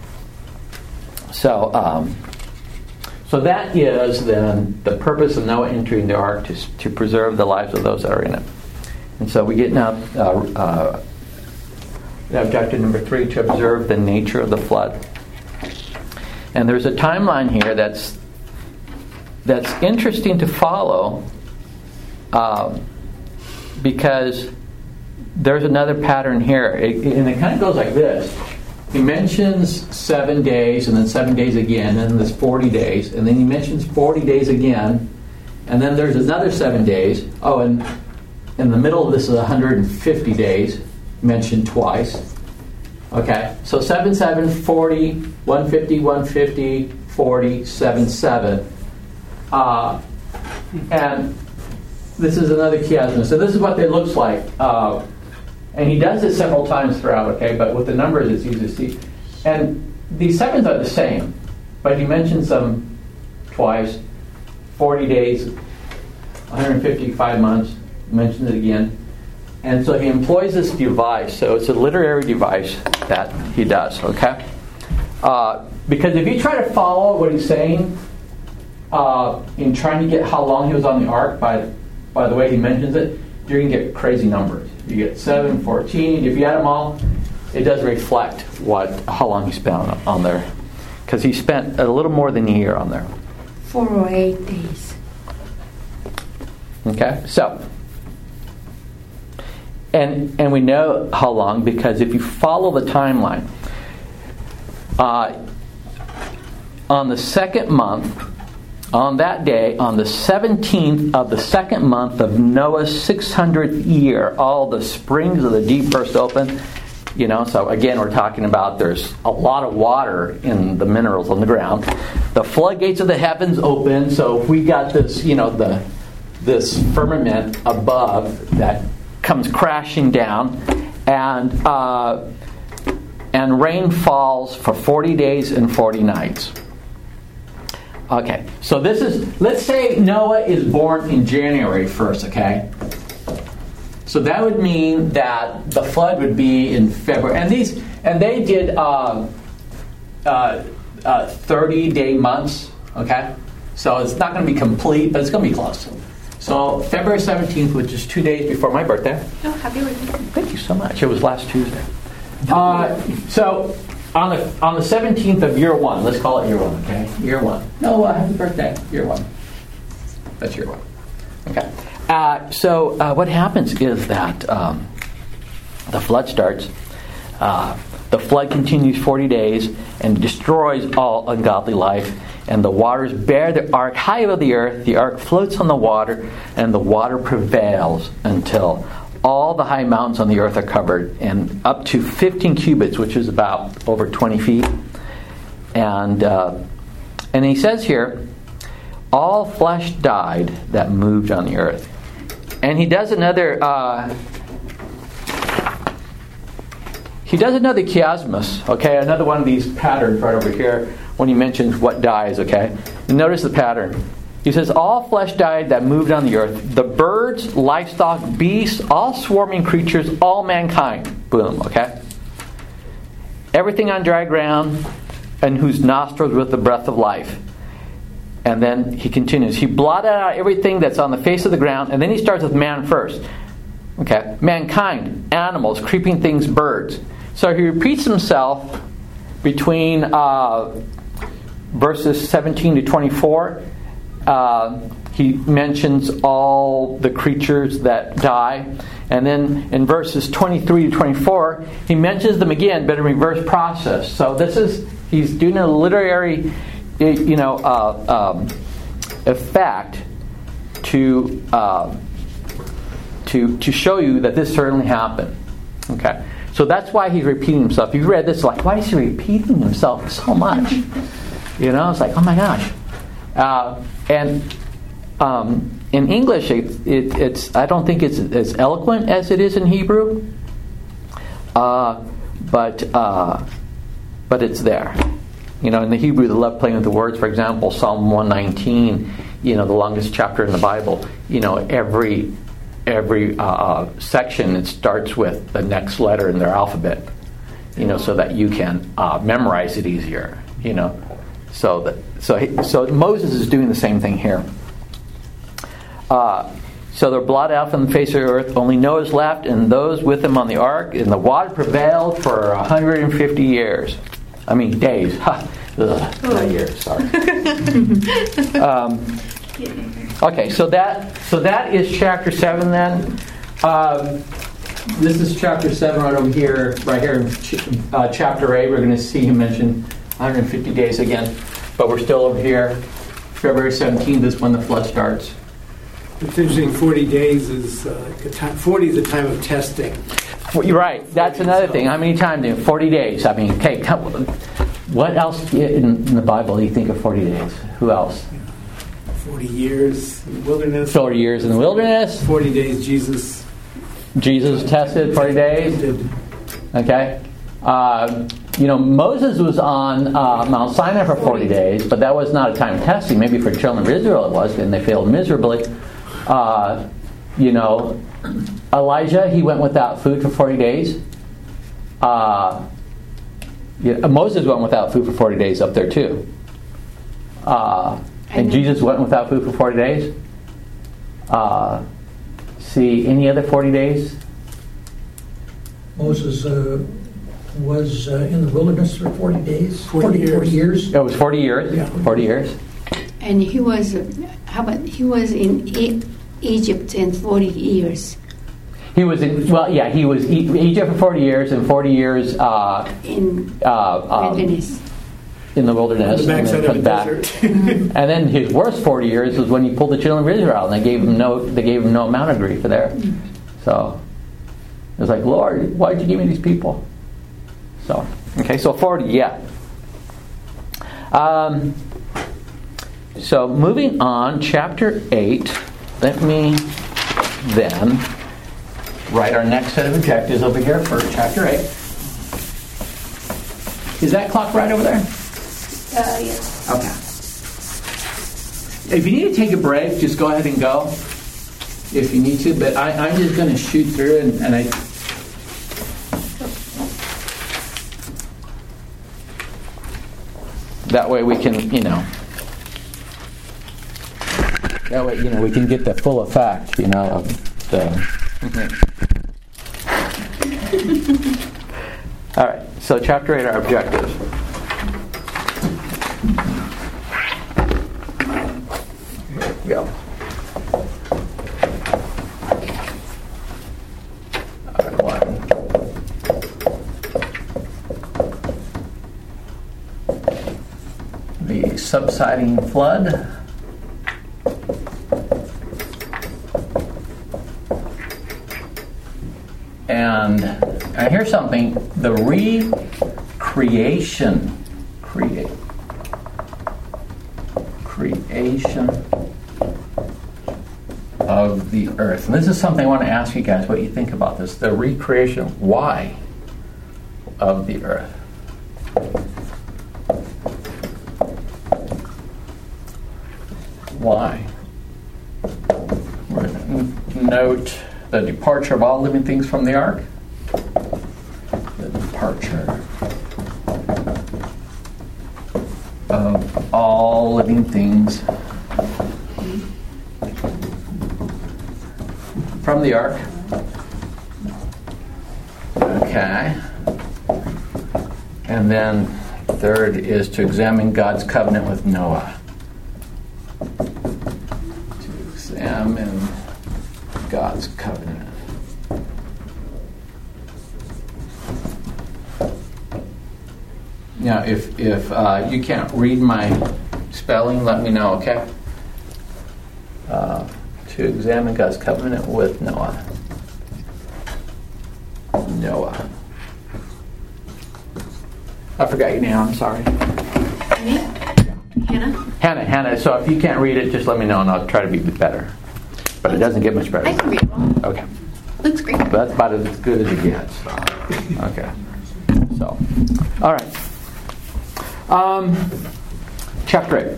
So, um, so that is then the purpose of Noah entering the ark, to to preserve the lives of those that are in it. And so we get now uh, uh, objective number three, to observe the nature of the flood. And there's a timeline here that's That's interesting to follow um, because there's another pattern here. It, and it kind of goes like this. He mentions seven days and then seven days again, and then there's forty days, and then he mentions forty days again, and then there's another seven days. Oh, and in the middle of this is one hundred fifty days, mentioned twice. Okay, so seven, seven, forty, one fifty, one fifty, forty, seven, seven. Uh, and this is another chiasmus. So this is what it looks like. Uh, and he does this several times throughout, okay? But with the numbers, it's easy to see. And these sevens are the same. But he mentions them twice. forty days, one hundred fifty-five months. Mentions it again. And so he employs this device. So it's a literary device that he does, okay? Uh, because if you try to follow what he's saying, Uh, in trying to get how long he was on the ark by by the way he mentions it, you're going to get crazy numbers. You get seven, fourteen. If you add them all, it doesn't reflect what how long he spent on, on there. Because he spent a little more than a year on there. Four or eight days. Okay, so, and and we know how long because if you follow the timeline, uh, on the second month, on that day, on the seventeenth of the second month of Noah's six hundredth year, all the springs of the deep burst open. You know, so again, we're talking about there's a lot of water in the minerals on the ground. The floodgates of the heavens open. So if we got this, you know, the this firmament above that comes crashing down, and uh, and rain falls for forty days and forty nights. Okay, so this is, let's say Noah is born in January first. Okay. So that would mean that the flood would be in February, and these and they did uh, uh, uh, thirty-day months. Okay, so it's not going to be complete, but it's going to be close. So February seventeenth, which is two days before my birthday. Oh, happy birthday! Thank you so much. It was last Tuesday. Uh, so on the on the seventeenth of year one, let's call it year one. Okay, year one. No, uh, happy birthday, year one. That's year one. Okay. Uh, so uh, what happens is that um, the flood starts. Uh, the flood continues forty days and destroys all ungodly life. And the waters bear the ark high above the earth. The ark floats on the water, and the water prevails until all the high mountains on the earth are covered, and up to fifteen cubits, which is about over twenty feet. And uh, and he says here, all flesh died that moved on the earth. And he does another, uh, he does another chiasmus, okay, another one of these patterns right over here when he mentions what dies, okay. And notice the pattern. He says, all flesh died that moved on the earth, the birds, livestock, beasts, all swarming creatures, all mankind. Boom, okay. Everything on dry ground and whose nostrils with the breath of life. And then he continues. He blotted out everything that's on the face of the ground. And then he starts with man first. Okay. Mankind, animals, creeping things, birds. So he repeats himself between uh, verses seventeen to twenty-four. Uh, he mentions all the creatures that die. And then in verses twenty-three to twenty-four, he mentions them again, but in reverse process. So this is, he's doing a literary... you know, uh, um, effect to uh, to to show you that this certainly happened. Okay, so that's why he's repeating himself. You read this, like, why is he repeating himself so much? You know, it's like, oh my gosh. Uh, and um, in English, it, it, it's I don't think it's as eloquent as it is in Hebrew, uh, but uh, but it's there. You know, in the Hebrew, they love playing with the words. For example, Psalm one nineteen, you know, the longest chapter in the Bible. You know, every every uh, section, it starts with the next letter in their alphabet. You know, so that you can uh, memorize it easier. You know, so that so he, so Moses is doing the same thing here. Uh, so they're blotted out from the face of the earth. Only Noah is left, and those with him on the ark. And the water prevailed for one hundred fifty years. I mean, days. Ha. Ugh, not years, sorry. um, okay, so that so that is chapter seven then. Um, this is chapter seven right over here, right here in ch- uh, chapter eight. We're going to see him mention one hundred fifty days again. But we're still over here. February seventeenth is when the flood starts. It's interesting, forty days is, uh, a time, forty is a time of testing. You're right. That's another thing. How many times? In forty days. I mean, okay, what else in, in the Bible do you think of forty days? Who else? forty years in the wilderness. forty years in the wilderness. forty days Jesus. Jesus tested forty days. Okay. Uh, you know, Moses was on uh, Mount Sinai for forty days, but that was not a time of testing. Maybe for children of Israel it was, and they failed miserably. Uh, you know, Elijah, he went without food for forty days. Uh, yeah, Moses went without food for forty days up there too. Uh, and Jesus went without food for forty days. Uh, see, any other forty days? Moses uh, was uh, in the wilderness for forty days? forty years. forty years? It was forty years. Yeah. forty years. And he was, how about, he was in Egypt in forty years. He was in, well, yeah, he was in Egypt for forty years, and forty years uh, in uh, um, wilderness. in the wilderness, The and then backside of comes a back. desert. And then his worst forty years was when he pulled the children of Israel, and they gave him no, they gave him no amount of grief for there. So it was like, Lord, why'd you give me these people? So okay, so forty, yeah. Um, so moving on, chapter eight. Let me then write our next set of objectives over here for chapter eight. Is that clock right over there? Uh, yes. Okay. If you need to take a break, just go ahead and go. If you need to, but I, I'm just going to shoot through and, and I. That way we can, you know. That way, you know, we can get the full effect, you know, of the. All right. So, chapter eight, our objectives. Here we go. All right, one. The subsiding flood. And, and here's something, the recreation, create, creation of the earth. And this is something I want to ask you guys what you think about this. The recreation, why, of the earth. Why? Note the departure of all living things from the ark. The departure of all living things from the ark. Okay. And then third is to examine God's covenant with Noah. To examine God's covenant. Now, if if uh, you can't read my spelling, let me know, okay? Uh, to examine God's covenant with Noah. Noah. I forgot your name, I'm sorry. Me? Hannah? Hannah, Hannah. So if you can't read it, just let me know and I'll try to be better. But it doesn't get much better. I can read it well. Okay. Looks great. But that's about as good as it gets. Okay. So, all right. Um, chapter eight.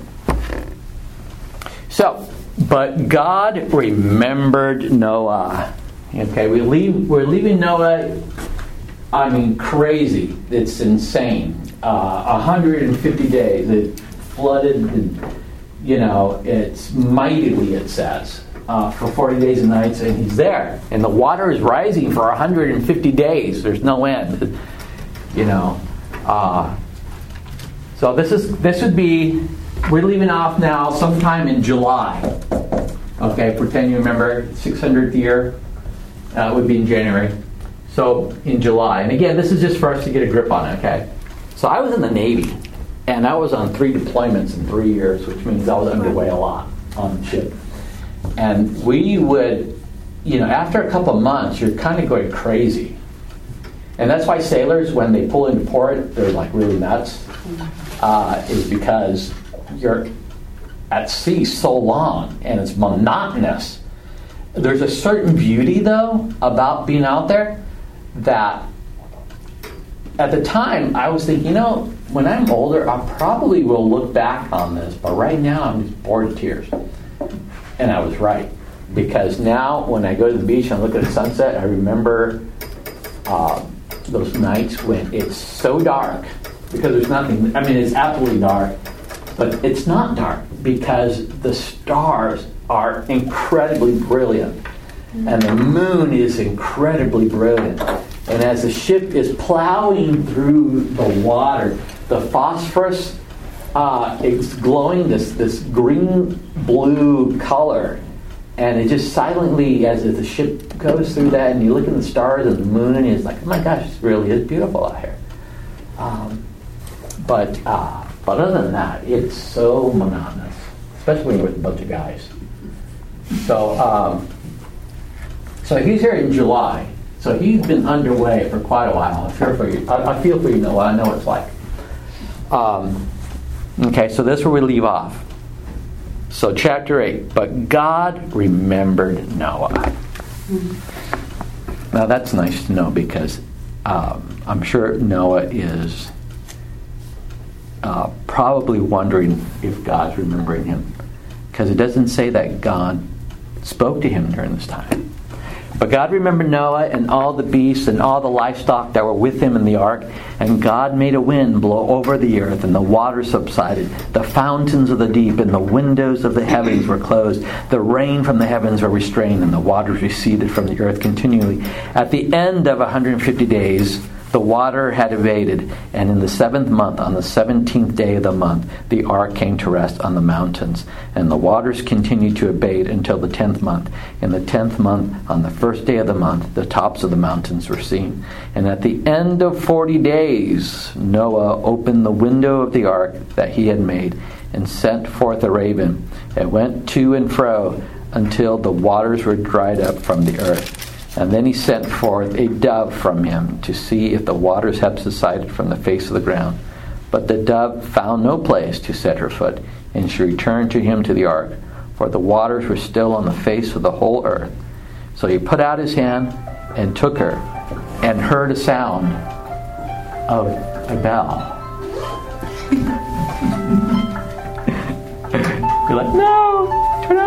So, but God remembered Noah. Okay, we leave. We're leaving Noah. I mean, crazy. It's insane. Uh, one hundred fifty days. It flooded. And, you know, it's mightily. It says. Uh, for forty days and nights, and he's there. And the water is rising for one hundred fifty days. There's no end. You know. Uh, so this is this would be, we're leaving off now sometime in July. Okay, pretend you remember, six hundredth year. Uh, it would be in January. So in July. And again, this is just for us to get a grip on it, okay? So I was in the Navy, and I was on three deployments in three years, which means I was underway a lot on the ship. And we would, you know, after a couple of months, you're kind of going crazy. And that's why sailors, when they pull into port, they're like really nuts, uh, is because you're at sea so long and it's monotonous. There's a certain beauty, though, about being out there that at the time I was thinking, you know, when I'm older, I probably will look back on this, but right now I'm just bored to tears. And I was right, because now when I go to the beach and look at the sunset, I remember uh, those nights when it's so dark, because there's nothing, I mean, it's absolutely dark, but it's not dark because the stars are incredibly brilliant, and the moon is incredibly brilliant. And as the ship is plowing through the water, the phosphorus Uh, it's glowing this this green blue color, And it just silently, as the ship goes through that, and you look at the stars and the moon, and it's like, oh my gosh, it really is beautiful out here. Um, but uh, but other than that, it's so monotonous, especially when you're with a bunch of guys. So um, so he's here in July. So he's been underway for quite a while. I feel for you. I, I feel for you, Noah. I know what it's like. Um, okay, so this is where we leave off. So chapter eight. But God remembered Noah. Mm-hmm. Now that's nice to know, because um, I'm sure Noah is uh, probably wondering if God's remembering him, because it doesn't say that God spoke to him during this time. But God remembered Noah and all the beasts and all the livestock that were with him in the ark. And God made a wind blow over the earth, and the waters subsided. The fountains of the deep and the windows of the heavens were closed. The rain from the heavens were restrained, and the waters receded from the earth continually. At the end of one hundred fifty days, the water had abated, and in the seventh month, on the seventeenth day of the month, the ark came to rest on the mountains. And the waters continued to abate until the tenth month. In the tenth month, on the first day of the month, the tops of the mountains were seen. And at the end of forty days, Noah opened the window of the ark that he had made, and sent forth a raven. It went to and fro until the waters were dried up from the earth. And then he sent forth a dove from him to see if the waters had subsided from the face of the ground. But the dove found no place to set her foot, and she returned to him to the ark, for the waters were still on the face of the whole earth. So he put out his hand and took her, and heard a sound of a bell. You're like, no, turn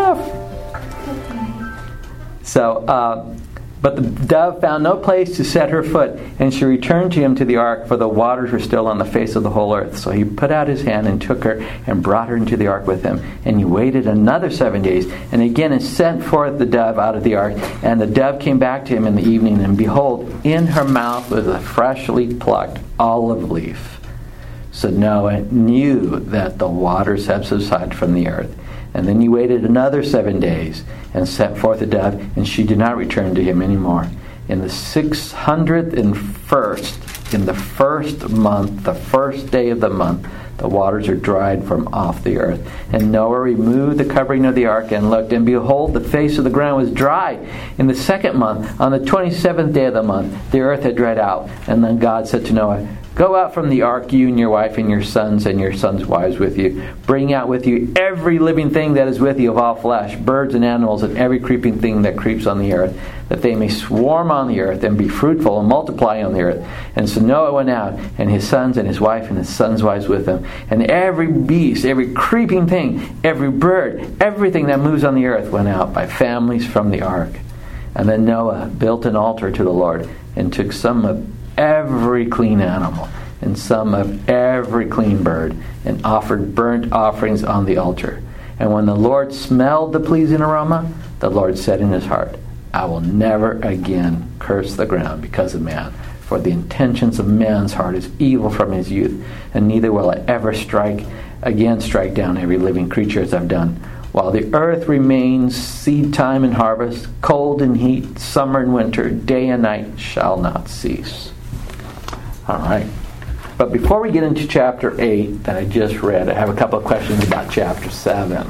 off. So, uh, but the dove found no place to set her foot, and she returned to him to the ark, for the waters were still on the face of the whole earth. So he put out his hand and took her and brought her into the ark with him. And he waited another seven days, and again he sent forth the dove out of the ark. And the dove came back to him in the evening, and behold, in her mouth was a freshly plucked olive leaf. So Noah knew that the waters had subsided from the earth. And then he waited another seven days and sent forth a dove, and she did not return to him anymore. In the six hundredth and first, in the first month, the first day of the month, the waters are dried from off the earth. And Noah removed the covering of the ark and looked, and behold, the face of the ground was dry. In the second month, on the twenty-seventh day of the month, the earth had dried out. And then God said to Noah, go out from the ark, you and your wife and your sons and your sons' wives with you. Bring out with you every living thing that is with you of all flesh, birds and animals, and every creeping thing that creeps on the earth, that they may swarm on the earth and be fruitful and multiply on the earth. And so Noah went out, and his sons and his wife and his sons' wives with him. And every beast, every creeping thing, every bird, everything that moves on the earth went out by families from the ark. And then Noah built an altar to the Lord, and took some of every clean animal and some of every clean bird, and offered burnt offerings on the altar. And when the Lord smelled the pleasing aroma, the Lord said in his heart, I will never again curse the ground because of man, for the intentions of man's heart is evil from his youth, and neither will I ever strike again strike down every living creature as I've done. While the earth remains, seed time and harvest, cold and heat, summer and winter, day and night shall not cease. All right. But before we get into chapter eight that I just read, I have a couple of questions about chapter seven.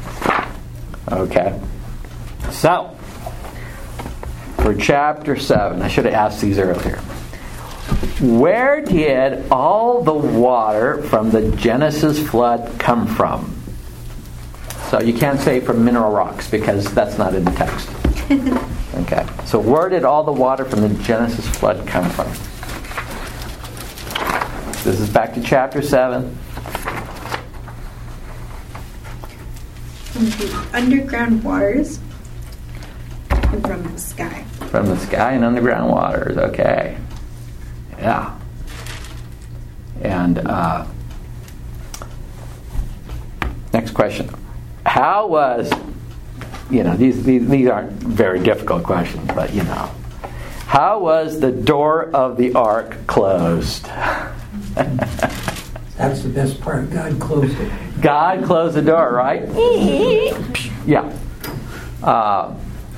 Okay. So, for chapter seven, I should have asked these earlier. Where did all the water from the Genesis flood come from? So you can't say from mineral rocks, because that's not in the text. Okay. So where did all the water from the Genesis flood come from? This is back to chapter seven. From the underground waters and from the sky. From the sky and underground waters. Okay. Yeah. And uh, next question. How was, you know, these, these these aren't very difficult questions, but you know. How was the door of the ark closed? That's the best part. God closed it. God closed the door, right? Yeah. Uh,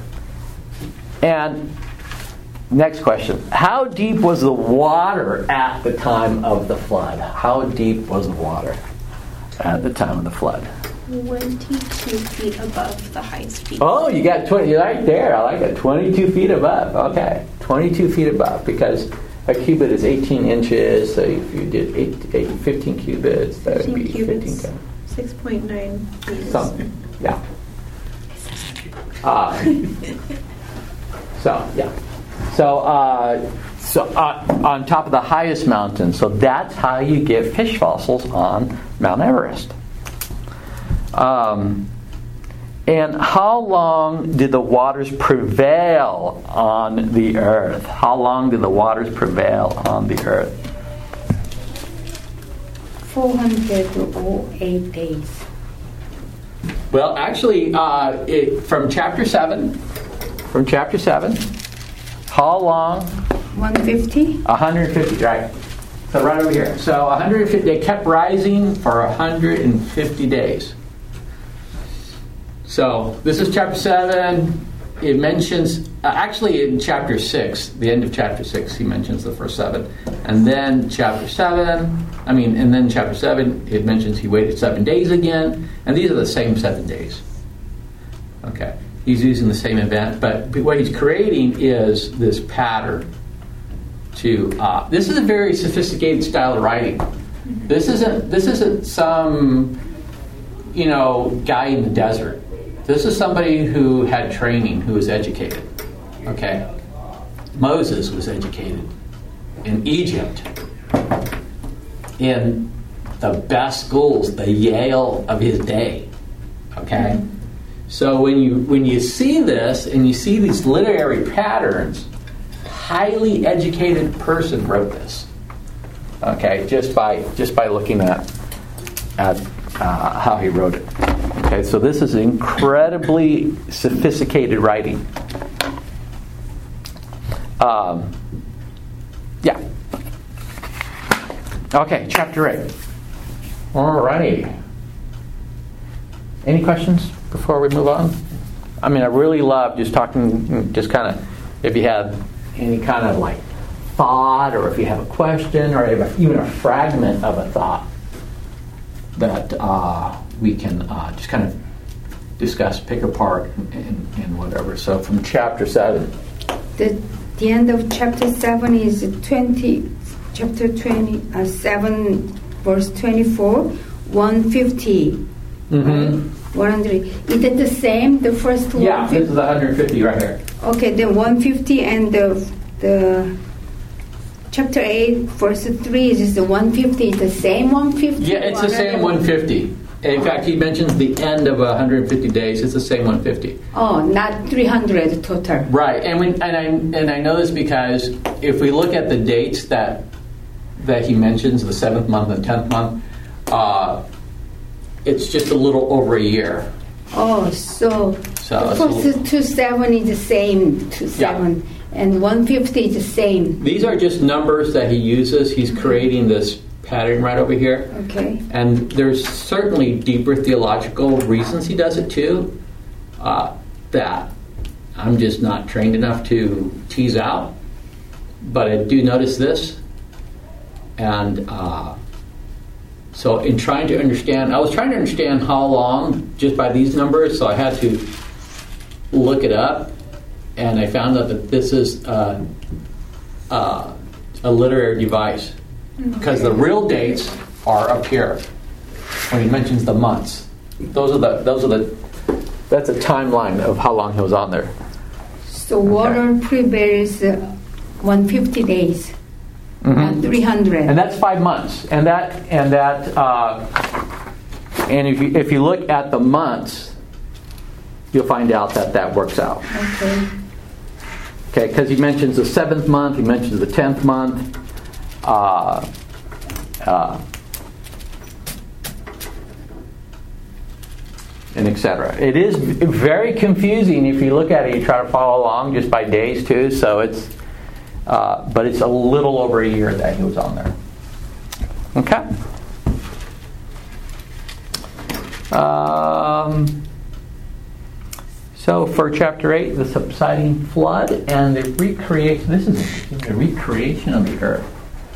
and next question. How deep was the water at the time of the flood? How deep was the water at the time of the flood? twenty-two feet above the highest peak. Oh, you got twenty, you're right there. I like it. twenty-two feet above. Okay. twenty-two feet above, because a cubit is eighteen inches, so if you did eight, eight, fifteen cubits, that would be fifteen times. six point nine meters. Something. Yeah. Uh, so, yeah. So, uh, so uh, on top of the highest mountain. So that's how you get fish fossils on Mount Everest. Um, and how long did the waters prevail on the earth? How long did the waters prevail on the earth? four hundred eight days. Well, actually, uh, it, from chapter seven, from chapter seven, how long? one hundred fifty? one hundred fifty, right. So right over here. So one hundred fifty, they kept rising for one hundred fifty days. So this is chapter seven. It mentions, uh, actually in chapter six, the end of chapter six, he mentions the first seven. And then chapter seven, I mean, and then chapter seven, it mentions he waited seven days again. And these are the same seven days. Okay. He's using the same event, but what he's creating is this pattern to, uh, this is a very sophisticated style of writing. This isn't, this isn't some, you know, guy in the desert. This is somebody who had training, who was educated. Okay? Moses was educated in Egypt, in the best schools, the Yale of his day. Okay? So when you when you see this and you see these literary patterns, highly educated person wrote this. Okay, just by just by looking at at uh, how he wrote it. Okay, so this is incredibly sophisticated writing. Um, yeah. Okay, chapter eight. All righty. Any questions before we move on? I mean, I really love just talking, just kind of, if you have any kind of like thought, or if you have a question, or even a fragment of a thought that uh, we can uh, just kind of discuss, pick apart, and, and, and whatever. So from chapter seven. The, the end of chapter seven is twenty, chapter twenty, uh, seven, verse twenty-four, one fifty. Mm-hmm. one hundred. Is it the same, the first one? Yeah, this is one hundred fifty right here. Okay, the one fifty and the the chapter eight, verse three is the one fifty. Is the same one fifty? Yeah, it's the same one fifty. In fact, he mentions the end of one hundred fifty days. It's the same one fifty. Oh, not three hundred total. Right, and when and I and I know this because if we look at the dates that that he mentions, the seventh month and tenth month, uh, it's just a little over a year. Oh, so, So of course, the two seven is the same, two seven, yeah. And one fifty is the same. These are just numbers that he uses. He's creating this pattern right over here. Okay. And there's certainly deeper theological reasons he does it too, uh, that I'm just not trained enough to tease out. But I do notice this. And uh, so in trying to understand, I was trying to understand how long just by these numbers, so I had to look it up. And I found out that this is uh, uh, a literary device. Because the real dates are up here when he mentions the months. Those are the those are the that's a timeline of how long he was on there. So water okay. prevails uh, one hundred fifty days, mm-hmm. uh, three hundred, and that's five months. And that and that uh, and if you if you look at the months, you'll find out that that works out. Okay. Okay, because he mentions the seventh month, he mentions the tenth month. Uh, uh, and et cetera. It is very confusing if you look at it. You try to follow along just by days too. So it's, uh, but it's a little over a year that he was on there. Okay. Um, So for chapter eight, the subsiding flood and the recreation. This is interesting, the recreation of the earth.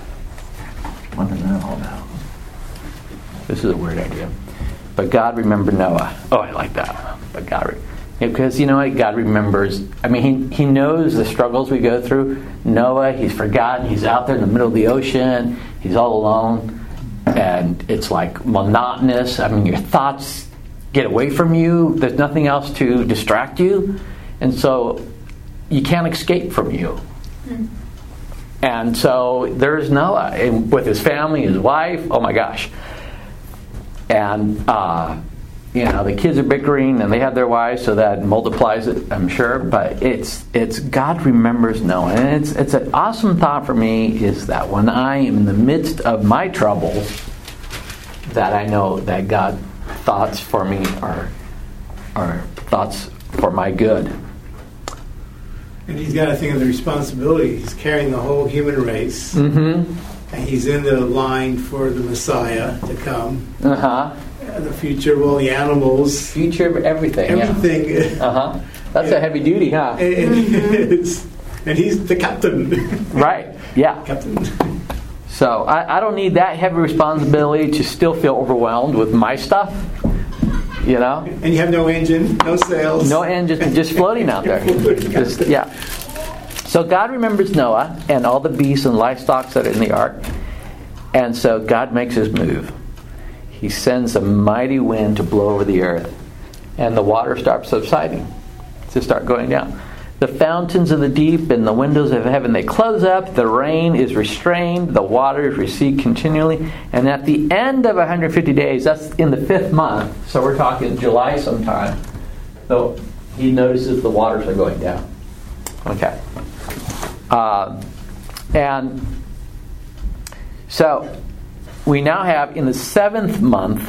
What is that all about? This is a weird idea. But God remembered Noah. Oh, I like that. But God, re- because you know what? God remembers. I mean, he, he knows the struggles we go through. Noah, he's forgotten. He's out there in the middle of the ocean. He's all alone. And it's like monotonous. I mean, your thoughts get away from you. There's nothing else to distract you. And so you can't escape from you. Mm. And so there's Noah and with his family, his wife. Oh my gosh. And, uh, you know, the kids are bickering and they have their wives, so that multiplies it, I'm sure. But it's it's God remembers Noah. And it's, it's an awesome thought for me is that when I am in the midst of my troubles, that I know that God thoughts for me are are thoughts for my good. And he's got to think of the responsibility. He's carrying the whole human race. Mm-hmm. And he's in the line for the Messiah to come. Uh-huh. And the future of all the animals. Future of everything. Everything. Yeah. Uh-huh. That's yeah. a heavy duty, huh? And, it's, and he's the captain. Right. Yeah. Captain. So I, I don't need that heavy responsibility to still feel overwhelmed with my stuff. You know? And you have no engine, no sails. No engine, just floating out there. Just, yeah. So God remembers Noah and all the beasts and livestock that are in the ark. And so God makes his move. He sends a mighty wind to blow over the earth. And the water starts subsiding. To start going down. The fountains of the deep and the windows of heaven, they close up. The rain is restrained. The waters recede continually. And at the end of one hundred fifty days, that's in the fifth month. So we're talking July sometime. So he notices the waters are going down. Okay. Uh, and so we now have in the seventh month,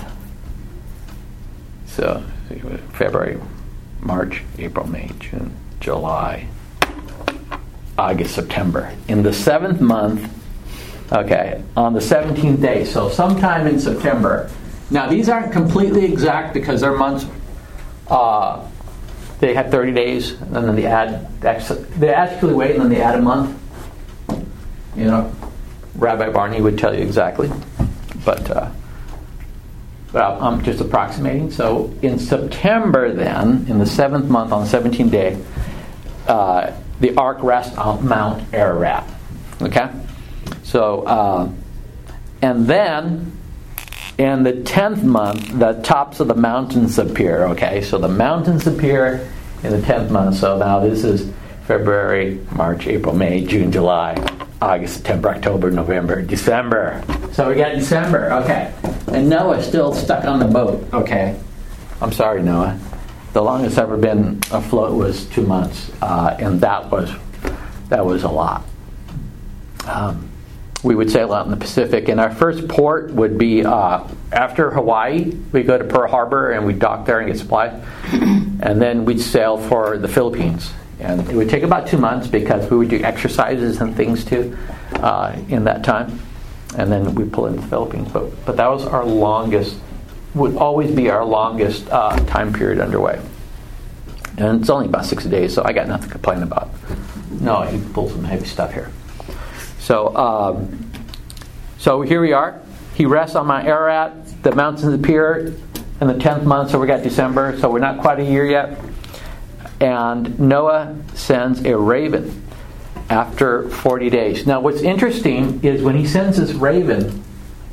so February, March, April, May, June, July, August, September. In the seventh month, okay, on the seventeenth day, so sometime in September. Now these aren't completely exact because they're months. Uh, They had thirty days, and then they add, they actually wait, and then they add a month. You know, Rabbi Barney would tell you exactly, but uh, but I'm just approximating. So in September, then, in the seventh month, on the seventeenth day, uh, the ark rests on Mount Ararat. Okay, so uh, and then. In the tenth month, the tops of the mountains appear. Okay, so the mountains appear in the tenth month. So now this is February, March, April, May, June, July, August, September, October, November, December. So we got December. Okay, and Noah's still stuck on the boat. Okay, I'm sorry, Noah. The longest ever been afloat was two months, uh, and that was that was a lot. Um, We would sail out in the Pacific, and our first port would be uh, after Hawaii. We go to Pearl Harbor and we dock there and get supplies, and then we'd sail for the Philippines. And it would take about two months because we would do exercises and things too uh, in that time, and then we pull into the Philippines. But but that was our longest, would always be our longest uh, time period underway. And it's only about six days, so I got nothing to complain about. No, he pulled some heavy stuff here. So, um, so here we are. He rests on Mount Ararat. The mountains appear in the tenth month, so we got December. So we're not quite a year yet. And Noah sends a raven after forty days. Now, what's interesting is when he sends this raven,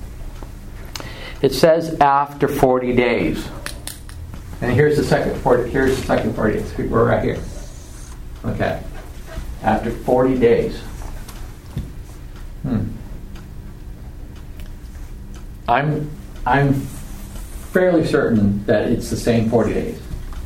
it says after forty days. And here's the second forty. Here's the second forty days. We're right here. Okay. After forty days. Hmm. I'm I'm fairly certain that it's the same forty days.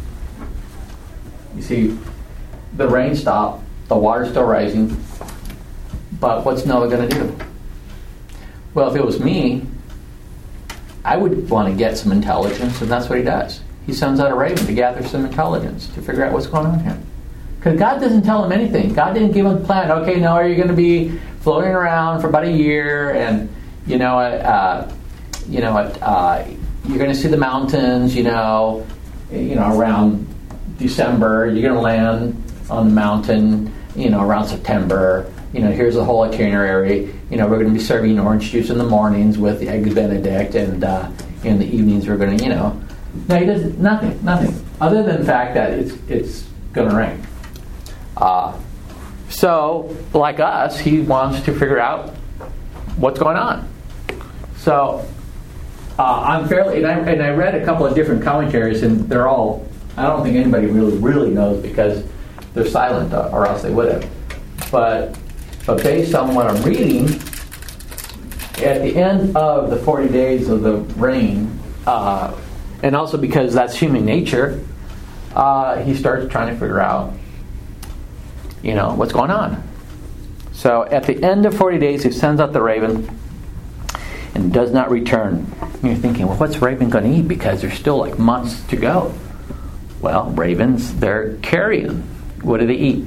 You see, the rain stopped, the water's still rising, but what's Noah going to do? Well, if it was me, I would want to get some intelligence, and that's what he does. He sends out a raven to gather some intelligence, to figure out what's going on here. Because God doesn't tell him anything. God didn't give him a plan. Okay, Noah, you're going to be floating around for about a year, and you know, uh, you know, uh, you're going to see the mountains, you know, you know, around December. You're going to land on the mountain, you know, around September. You know, here's the whole itinerary. You know, we're going to be serving orange juice in the mornings with the Eggs Benedict, and uh, in the evenings we're going to, you know. No, he does nothing, nothing. Other than the fact that it's it's going to rain. Uh, so, like us, he wants to figure out what's going on. So, uh, I'm fairly, and I, and I read a couple of different commentaries, and they're all, I don't think anybody really, really knows because they're silent, uh, or else they would have. But, but based on what I'm reading, at the end of the forty days of the rain, uh, and also because that's human nature, uh, he starts trying to figure out, you know, what's going on. So at the end of forty days, he sends out the raven and does not return. And you're thinking, well, what's raven going to eat? Because there's still like months to go. Well, ravens, they're carrion. What do they eat?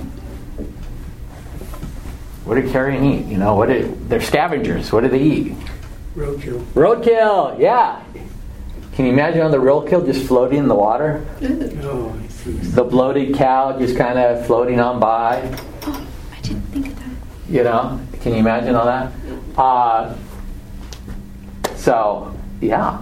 What do carrion eat? You know, what do, they're scavengers. What do they eat? Roadkill. Roadkill, yeah. Can you imagine on the roadkill just floating in the water? Oh, I see. The bloated cow just kind of floating on by. Oh, I didn't think of that. You know, can you imagine all that? Uh, so, yeah.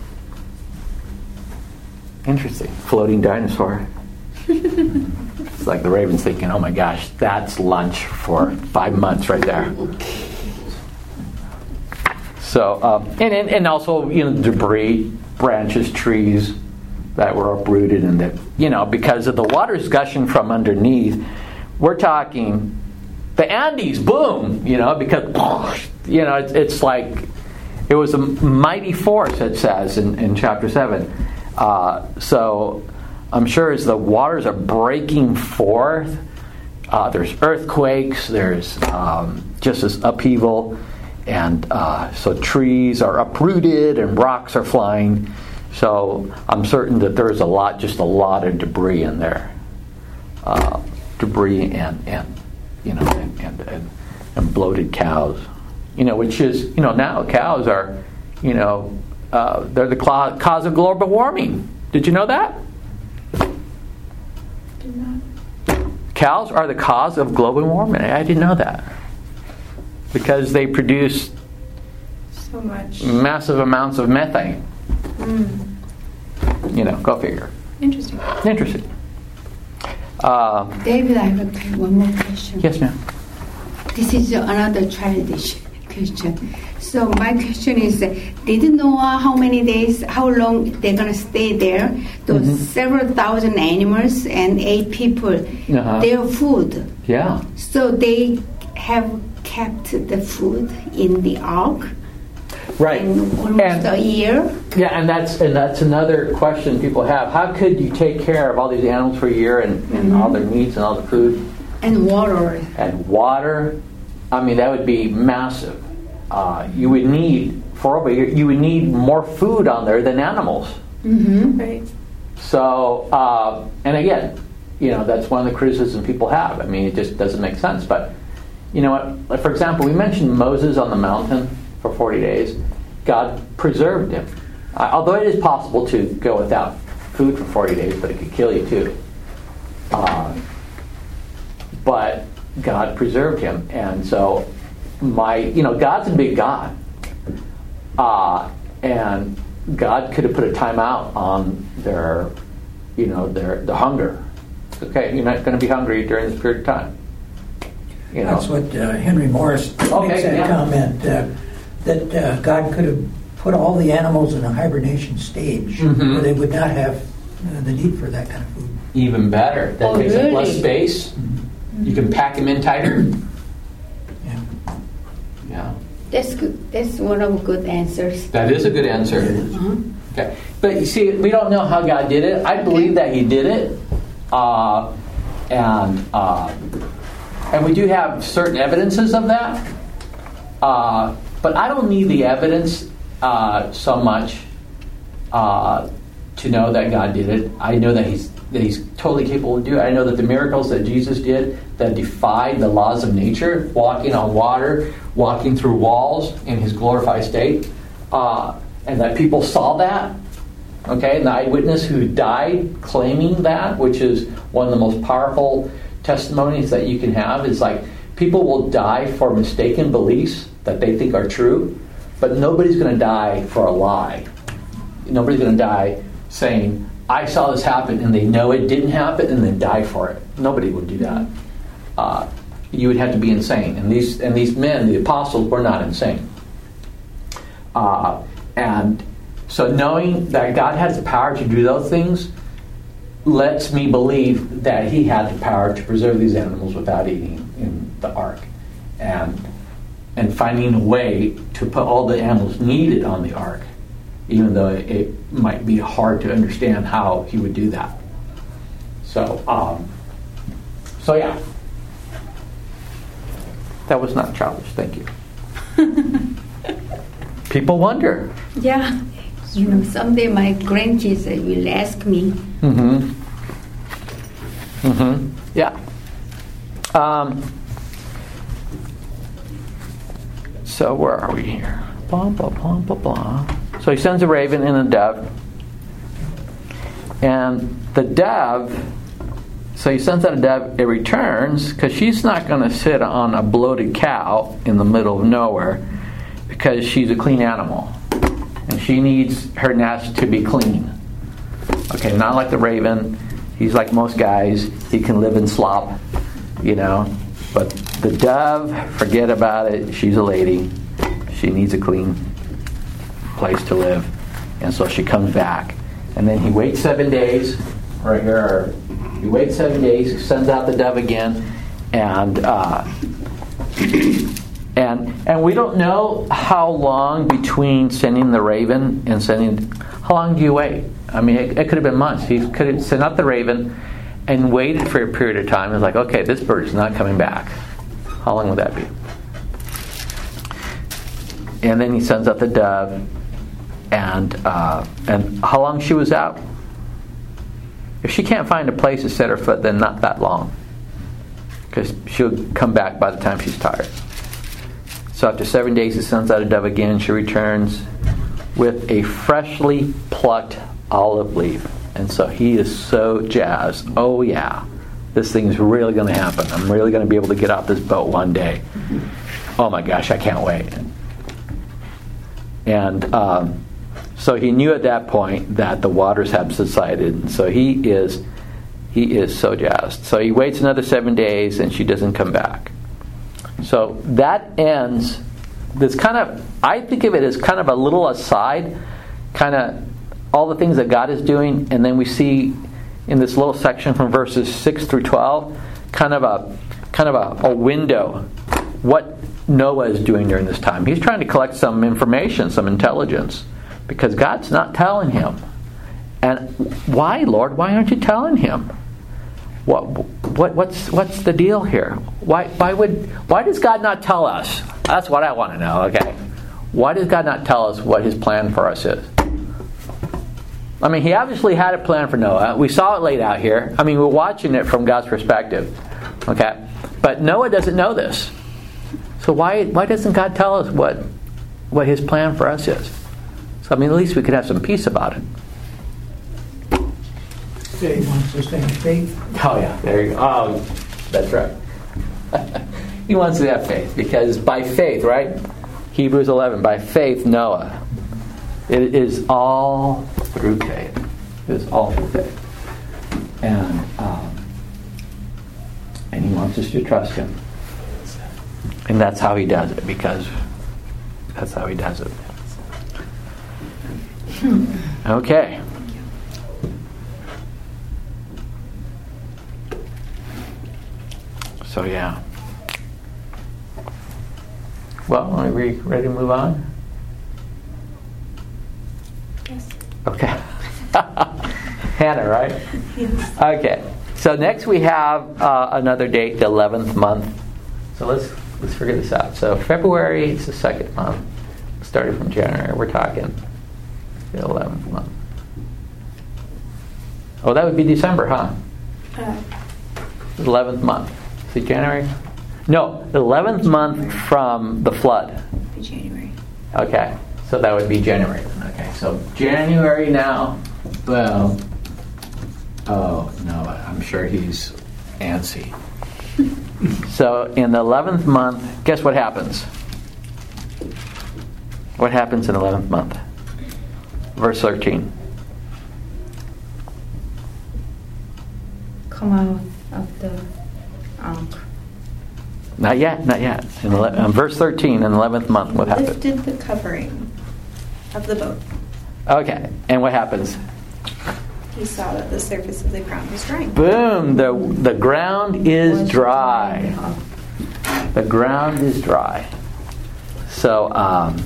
Interesting. Floating dinosaur. It's like the raven's thinking, oh my gosh, that's lunch for five months right there. So, um, and, and and also, you know, debris, branches, trees that were uprooted, and that, you know, because of the water's gushing from underneath, we're talking the Andes, boom, you know, because, you know, it's, it's like, it was a mighty force, it says in, in chapter seven. Uh, so, I'm sure as the waters are breaking forth, uh, there's earthquakes, there's um, just this upheaval, and uh, so trees are uprooted and rocks are flying. So I'm certain that there's a lot, just a lot of debris in there, uh, debris and and you know and, and and and bloated cows, you know, which is, you know, now cows are, you know, uh, they're the cla- cause of global warming. Did you know that? Did not. Cows are the cause of global warming. I didn't know that. Because they produce So much. massive amounts of methane. Mm. You know, go figure. Interesting. Interesting. Uh, David, I have one more question. yes, ma'am. This is another childish question. So my question is, did Noah how many days, how long they're going to stay there? Those Mhm. several thousand animals and eight people, Uh-huh. their food. Yeah. So they have kept the food in the ark Right. in almost And- a year. Yeah, and that's and that's another question people have. How could you take care of all these animals for a year and, and all their needs and all the food And water. and water? I mean, that would be massive. Uh, you would need for over a year, you would need more food on there than animals. Mm-hmm. Right. So, uh, and again, you know, that's one of the criticisms people have. I mean, it just doesn't make sense. But, you know what? Like, for example, we mentioned Moses on the mountain for forty days. God preserved him. Uh, although it is possible to go without food for forty days, but it could kill you too. Uh, but God preserved him. And so, my, you know, God's a big God. Uh, and God could have put a timeout on their, you know, their the hunger. Okay, you're not going to be hungry during this period of time. You know? That's what uh, Henry Morris Okay, makes that yeah. comment, uh, that uh, God could have put all the animals in a hibernation stage Mhm. where they would not have uh, the need for that kind of food. Even better. That Oh, takes up less really? space. You can pack them in tighter. Yeah. Yeah, That's good. That's one of the good answers. that is a good answer. Uh-huh. Okay, but you see, we don't know how God did it. I believe that He did it, uh, and uh, and we do have certain evidences of that. Uh, but I don't need the evidence uh, so much uh, to know that God did it. I know that He's that He's totally capable of doing it. I know that the miracles that Jesus did that defied the laws of nature, walking on water, walking through walls in His glorified state, uh, and that people saw that, Okay, and the eyewitness who died claiming that, which is one of the most powerful testimonies that you can have, is like people will die for mistaken beliefs that they think are true, but nobody's going to die for a lie. Nobody's going to die saying, I saw this happen, and they know it didn't happen, and then die for it. Nobody would do that. Uh, you would have to be insane. And these and these men, the apostles, were not insane. Uh, and so knowing that God has the power to do those things lets me believe that he had the power to preserve these animals without eating in the ark. And and finding a way to put all the animals needed on the ark, even though it might be hard to understand how he would do that. So, um, so yeah. That was not childish, thank you. People wonder. Yeah. You know, someday my grandkids will ask me. Mm-hmm. Mm-hmm. Yeah. Um, so where are we here? Blah, blah, blah, blah, blah. So he sends a raven and a dove. And the dove, so he sends out a dove, it returns, because she's not going to sit on a bloated cow in the middle of nowhere, because she's a clean animal. And she needs her nest to be clean. Okay, not like the raven. He's like most guys. He can live in slop, you know. But the dove, forget about it. She's a lady. She needs a clean place to live. And so she comes back. And then he waits seven days. Right here. He waits seven days, sends out the dove again. And... Uh, And and we don't know how long between sending the raven and sending... How long do you wait? I mean, it, it could have been months. He could have sent out the raven and waited for a period of time. It's like, okay, this bird is not coming back. How long would that be? And then he sends out the dove. And, uh, and how long she was out? If she can't find a place to set her foot, then not that long. Because she'll come back by the time she's tired. So after seven days, he sends out a dove again. She returns with a freshly plucked olive leaf. And so he is so jazzed. Oh, yeah, this thing's really going to happen. I'm really going to be able to get off this boat one day. Oh, my gosh, I can't wait. And um, so he knew at that point that the waters have subsided. So he is, he is so jazzed. So he waits another seven days, and she doesn't come back. So that ends this kind of, I think of it as kind of a little aside, kind of all the things that God is doing, and then we see in this little section from verses six through twelve, kind of a kind of a, a window, what Noah is doing during this time. He's trying to collect some information, some intelligence, because God's not telling him. And why, Lord? Why aren't you telling him? What, what, what's, what's the deal here? Why, why would, why does God not tell us? That's what I want to know. Okay, why does God not tell us what His plan for us is? I mean, He obviously had a plan for Noah. We saw it laid out here. I mean, we're watching it from God's perspective. Okay, but Noah doesn't know this. So why, why doesn't God tell us what, what His plan for us is? So I mean, at least we could have some peace about it. He wants us to have faith. Oh yeah, there you go. Oh, that's right. He wants to have faith, because by faith, right? Hebrews eleven, by faith, Noah. It is all through faith. It is all through faith. And um, and he wants us to trust Him. And that's how He does it, because that's how He does it. Okay. So yeah. Well, are we ready to move on? Yes. Okay. Hannah, right? Yes. Okay. So next we have uh, another date, the eleventh month. So let's let's figure this out. So February is the second month. Starting from January, we're talking the eleventh month. Oh, that would be December, huh? Uh, eleventh month. See, January? No, the eleventh month from the flood. January. Okay, so that would be January. Okay, so January now. Well, oh, no, I'm sure he's antsy. So in the eleventh month, guess what happens? What happens in the eleventh month? Verse thirteen. Come out of the ark. Not yet, not yet. In ele- um, verse thirteen, in the eleventh month, what happens? Lifted the covering of the boat. Okay, and what happens? He saw that the surface of the ground was dry. Boom! The the ground is dry. The ground is dry. So, um,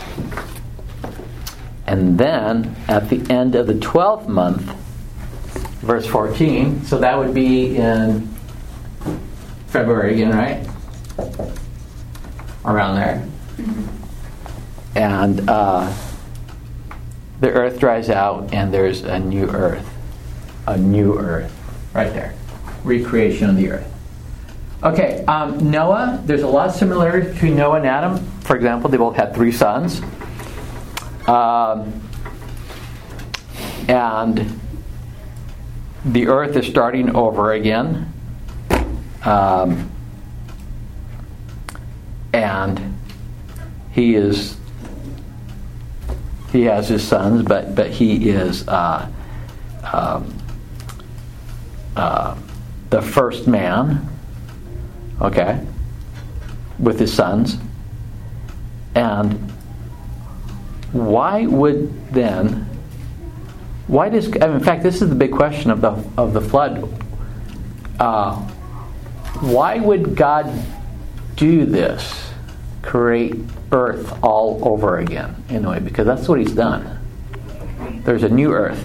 and then at the end of the twelfth month, verse fourteen. So that would be in February again, right? Around there. Mm-hmm. And uh, the earth dries out, and there's a new earth. A new earth. Right there. Recreation of the earth. Okay, um, Noah, there's a lot of similarities between Noah and Adam. For example, they both had three sons. Um, and the earth is starting over again. Um, and he is he has his sons, but but he is uh, um, uh, the first man, okay, with his sons. And why would then why does in fact this is the big question of the of the flood. Uh, why would God do this? Create earth all over again, in a way, because that's what he's done. There's a new earth.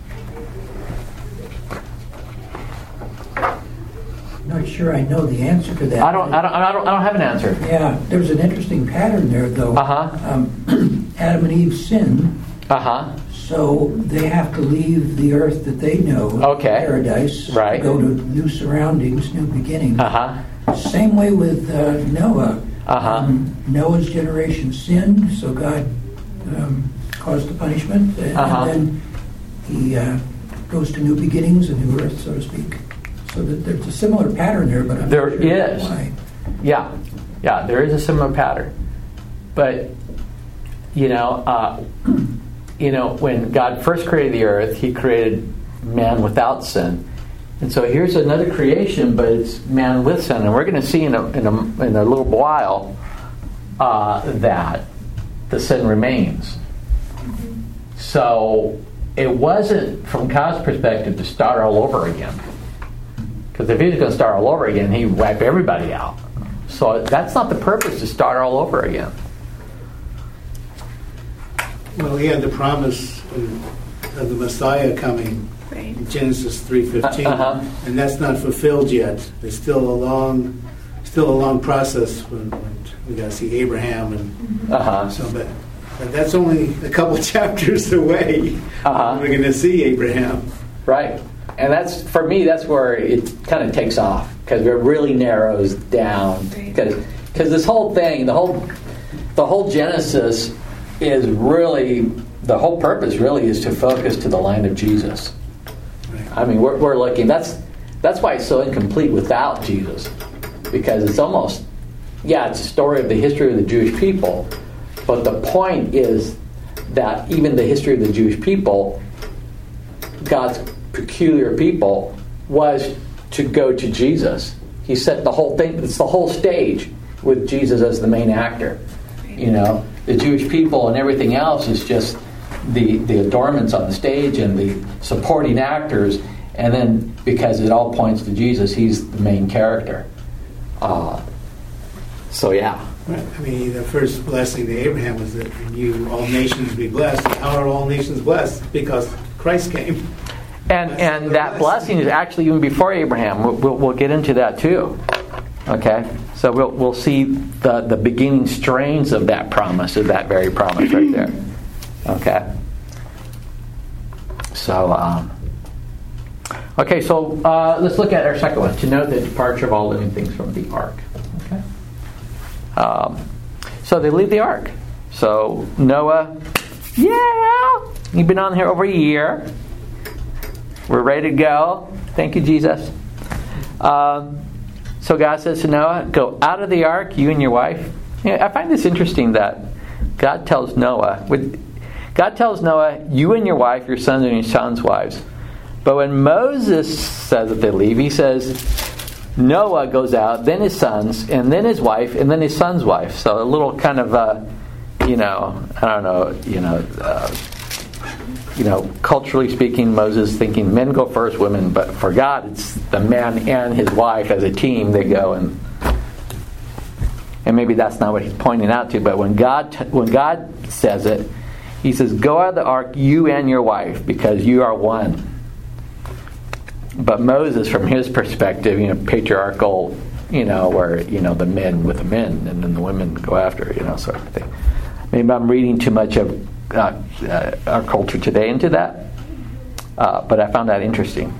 Not sure I know the answer to that. I don't. I don't. I don't. I don't have an answer. Yeah, there's an interesting pattern there, though. Uh huh. Um, Adam and Eve sin, Uh huh. so they have to leave the earth that they know, Okay. paradise, Right. to go to new surroundings, new beginnings. Uh huh. Same way with uh, Noah. Uh-huh. Um, Noah's generation sinned, so God um, caused the punishment, and, Uh-huh. and then he uh, goes to new beginnings, a new earth, so to speak. So that there's a similar pattern there, but I'm There not sure is. why. Yeah, yeah. There is a similar pattern, but you know, uh, you know, when God first created the earth, He created man without sin, and so here's another creation, but it's man with sin, and we're going to see in a in a, in a little while uh, that the sin remains. So it wasn't, from God's perspective, to start all over again. Because if he was going to start all over again, he'd wipe everybody out. So that's not the purpose, to start all over again. Well, he had the promise of the Messiah coming, Right. in Genesis three fifteen, Uh-huh. and that's not fulfilled yet. There's still a long, still a long process when, when we got to see Abraham, and Uh-huh. so. But, but that's only a couple chapters away. Uh-huh. We're going to see Abraham. Right. And that's, for me, that's where it kind of takes off, because it really narrows down. Because because this whole thing, the whole the whole Genesis is really, the whole purpose really is to focus to the line of Jesus. I mean, we're, we're looking, that's that's why it's so incomplete without Jesus. Because it's almost, yeah, it's a story of the history of the Jewish people, but the point is that even the history of the Jewish people, God's peculiar people, was to go to Jesus. He set the whole thing, it's the whole stage with Jesus as the main actor. You know, the Jewish people and everything else is just the, the adornments on the stage and the supporting actors, and then because it all points to Jesus, he's the main character. Uh, so yeah. Right. I mean, the first blessing to Abraham was that in you all nations be blessed. How are all nations blessed? Because Christ came. And and that blessing is actually even before Abraham. We'll, we'll, we'll get into that too. Okay? So we'll we'll see the, the beginning strains of that promise, of that very promise right there. Okay? So, um, okay, so uh, let's look at our second one. To note the departure of all living things from the ark. Okay? Um, so they leave the ark. So Noah, yeah, you've been on here over a year. We're ready to go. Thank you, Jesus. Um, so God says to Noah, go out of the ark, you and your wife. You know, I find this interesting that God tells Noah, with, God tells Noah, you and your wife, your sons and your sons' wives. But when Moses says that they leave, he says Noah goes out, then his sons, and then his wife, and then his son's wife. So a little kind of, uh, you know, I don't know, you know, uh, you know, culturally speaking, Moses thinking men go first, women, but for God, it's the man and his wife as a team. They go, and and maybe that's not what he's pointing out to. But when God when God says it, He says, "Go out of the ark, you and your wife, because you are one." But Moses, from his perspective, you know, patriarchal, you know, where you know the men with the men, and then the women go after, you know, sort of thing. Maybe I'm reading too much of Uh, uh, our culture today into that, uh, but I found that interesting.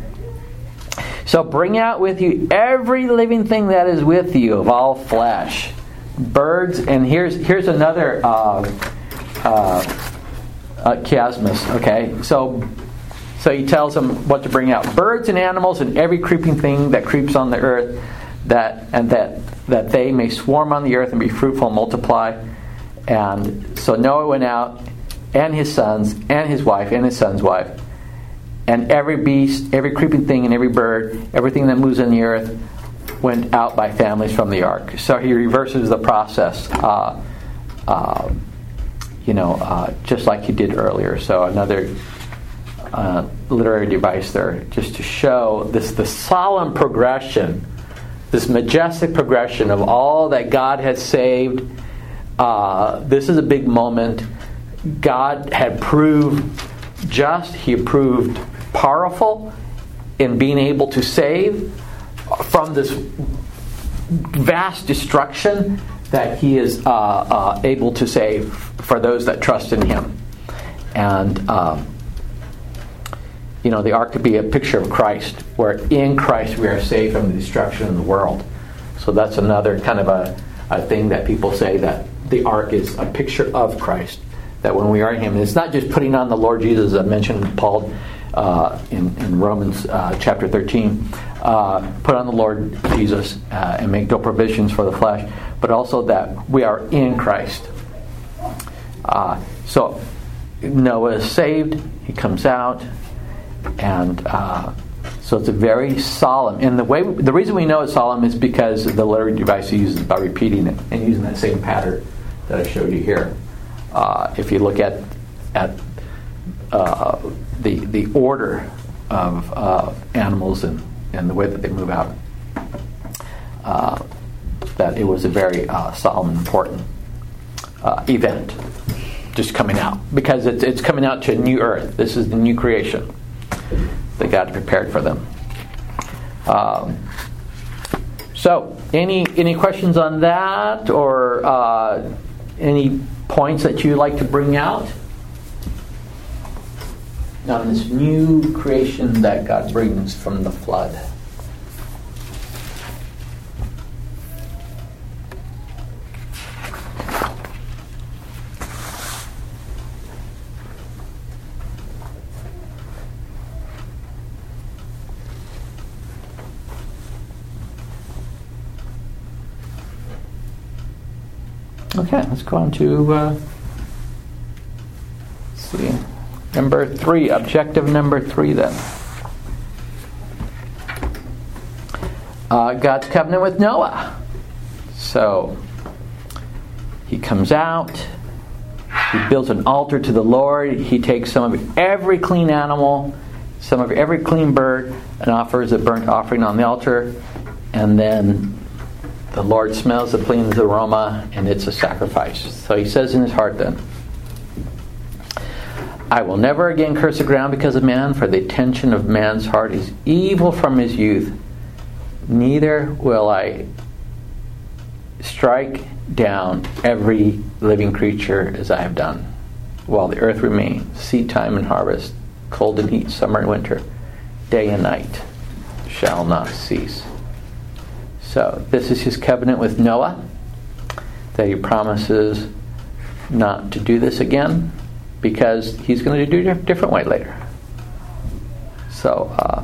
So bring out with you every living thing that is with you of all flesh, birds, and here's here's another uh, uh, uh, chiasmus. Okay, so so he tells them what to bring out: birds and animals and every creeping thing that creeps on the earth, that and that that they may swarm on the earth and be fruitful and multiply. And so Noah went out, and his sons, and his wife, and his son's wife, and every beast, every creeping thing, and every bird, everything that moves on the earth, went out by families from the ark. So he reverses the process, uh, uh, you know, uh, just like he did earlier. So another uh, literary device there, just to show this the solemn progression, this majestic progression of all that God has saved. Uh, this is a big moment. God had proved just, He proved powerful in being able to save from this vast destruction that He is uh, uh, able to save for those that trust in Him. And, um, you know, the ark could be a picture of Christ, where in Christ we are saved from the destruction of the world. So that's another kind of a, a thing that people say, that the ark is a picture of Christ. That when we are in Him, and it's not just putting on the Lord Jesus, as I mentioned Paul uh, in, in Romans uh, chapter thirteen, uh, put on the Lord Jesus uh, and make no provisions for the flesh, but also that we are in Christ. Uh, so Noah is saved, he comes out, and uh, so it's a very solemn. And the way the reason we know it's solemn is because the literary device he uses by repeating it and using that same pattern that I showed you here. Uh, if you look at at uh, the the order of uh, animals and, and the way that they move out, uh, that it was a very uh, solemn and important uh, event just coming out, because it's it's coming out to a new earth. This is the new creation that God prepared for them. Um, so, any any questions on that, or uh, any points that you'd like to bring out on this new creation that God brings from the flood? Okay, let's go on to uh, let's see, number three, objective number three then. Uh, God's covenant with Noah. So he comes out, he builds an altar to the Lord, he takes some of every clean animal, some of every clean bird, and offers a burnt offering on the altar, and then the Lord smells the pleasing aroma, and it's a sacrifice. So he says in his heart then, I will never again curse the ground because of man, for the intention of man's heart is evil from his youth. Neither will I strike down every living creature as I have done, while the earth remains, seed time and harvest, cold and heat, summer and winter, day and night shall not cease. So this is his covenant with Noah, that he promises not to do this again, because he's going to do it a different way later. So, uh,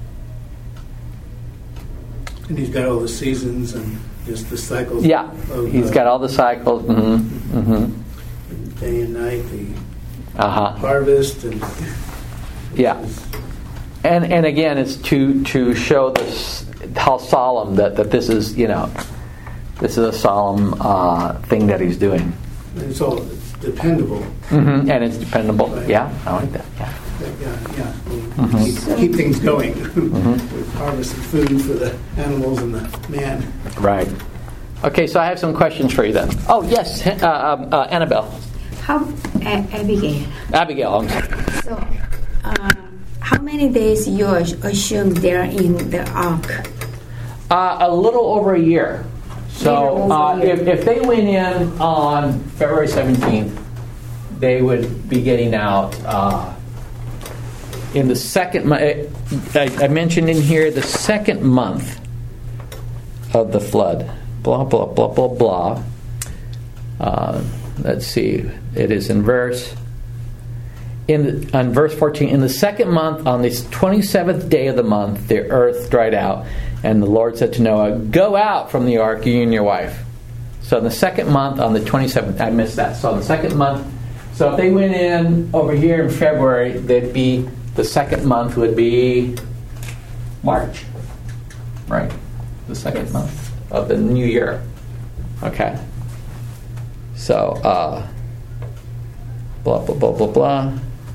And he's got all the seasons and just the cycles. yeah, of, he's uh, got all the cycles. Mm-hmm, mm-hmm. day and night, the Uh-huh. harvest, and Yeah. And and again, it's to to show this how solemn that, that this is, you know, this is a solemn uh, thing that he's doing. and it's all it's dependable. Mm-hmm. And it's dependable. Right. Yeah, I like that. Yeah. Yeah, yeah. Mhm. Keep, keep things going. Mm-hmm. With harvest and food for the animals and the man. Right. Okay, so I have some questions for you then. Oh yes, uh, um, uh, Annabelle, How, A- Abigail? Abigail. I'm sorry. So, uh, how many days you as- assume they're in the ark? Uh, a little over a year. So Little over uh, a year. if, if they went in on February seventeenth, they would be getting out uh, in the second month. I, I mentioned in here the second month of the flood. Blah, blah, blah, blah, blah. Uh, let's see. It is in verse... In the, on verse fourteen, in the second month, on the twenty-seventh day of the month, the earth dried out, and the Lord said to Noah, "Go out from the ark, you and your wife." So in the second month, on the twenty-seventh, I missed that. So in the second month, so if they went in over here in February, they'd be, the second month would be March, right? The second month of the new year. Okay. So, uh, blah, blah, blah, blah, blah.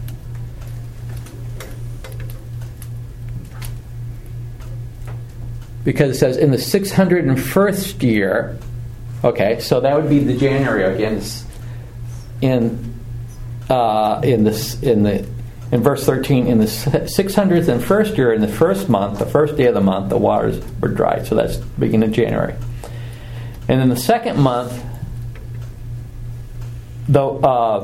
Because it says in the six hundred first year, okay, so that would be the January again. In uh, in this in the in verse thirteen, in the six hundredth and first year, in the first month, the first day of the month, the waters were dried. So that's the beginning of January. And in the second month, though, uh,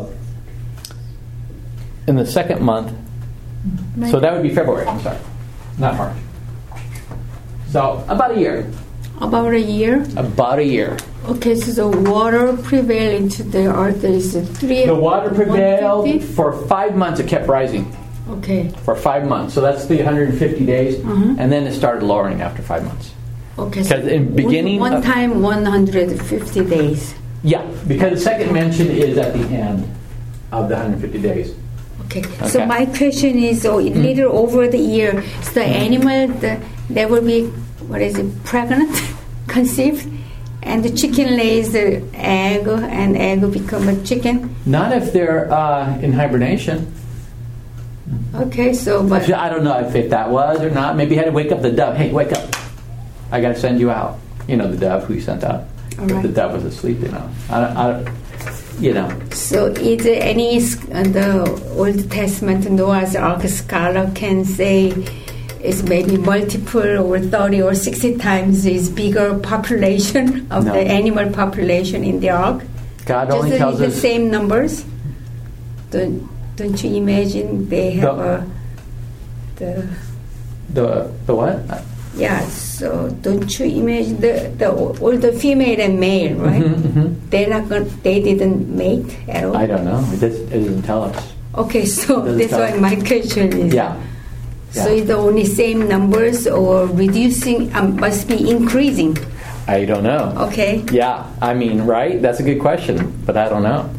in the second month, so that would be February. I'm sorry, not March. So about a year. About a year? About a year. Okay, so the water prevailed into the earth. There is a three. The water prevailed one fifty? for five months. It kept rising Okay. for five months. So that's three hundred fifty days, Mhm. and then it started lowering after five months. Okay. 'Cause in beginning one, one of- time one hundred fifty days. Yeah, because the second mention is at the end of the one hundred fifty days. Okay. So Okay. my question is, so a little over the year, so the animal, the, they will be, what is it, pregnant, conceived, and the chicken lays the egg, and egg will become a chicken. Not if they're uh, in hibernation. Okay, so but I don't know if, if that was or not. Maybe you had to wake up the dove. Hey, wake up! I got to send you out. You know the dove who you sent out. All If right. the dove was asleep, you know. I, I, you know. so is there any uh, the Old Testament Noah's Ark scholar can say it's maybe multiple or thirty or sixty times is bigger population of No. the animal population in the ark? God Just only the, tells the us. same numbers. Don't don't you imagine they have The- a the The the what? yeah? So don't you imagine the the all the female and male, right? Mhm, mhm. They're not going. They didn't mate at all. I don't know. It, does, it doesn't tell us. Okay, so Doesn't that's tell why us. my question is. Yeah. So Yeah. it's the only same numbers or reducing? Um, must be increasing. I don't know. Okay. Yeah, I mean, right? That's a good question, but I don't know.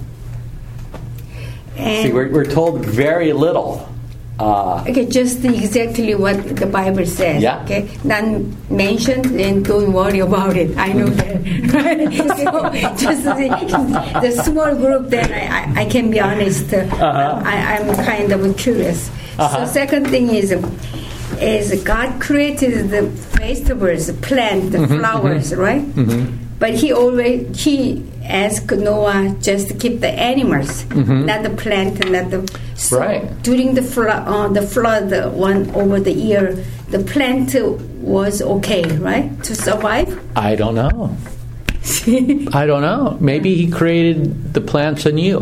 And See, we're, we're told very little. Uh, okay, just exactly what the Bible says. Yeah. Okay, not mentioned, then don't worry about it. I know that. Right? So just the, the small group, then I, I, I can be honest. Uh, Uh-huh. I, I'm kind of curious. Uh-huh. So second thing is, is God created the vegetables, the plant, the Mm-hmm, flowers, right? But He always He asked Noah just to keep the animals, not the plant, not the. So Right. During the flood, uh, the flood uh, one over the year, the plant was okay, right, to survive. I don't know. I don't know. Maybe he created the plants anew.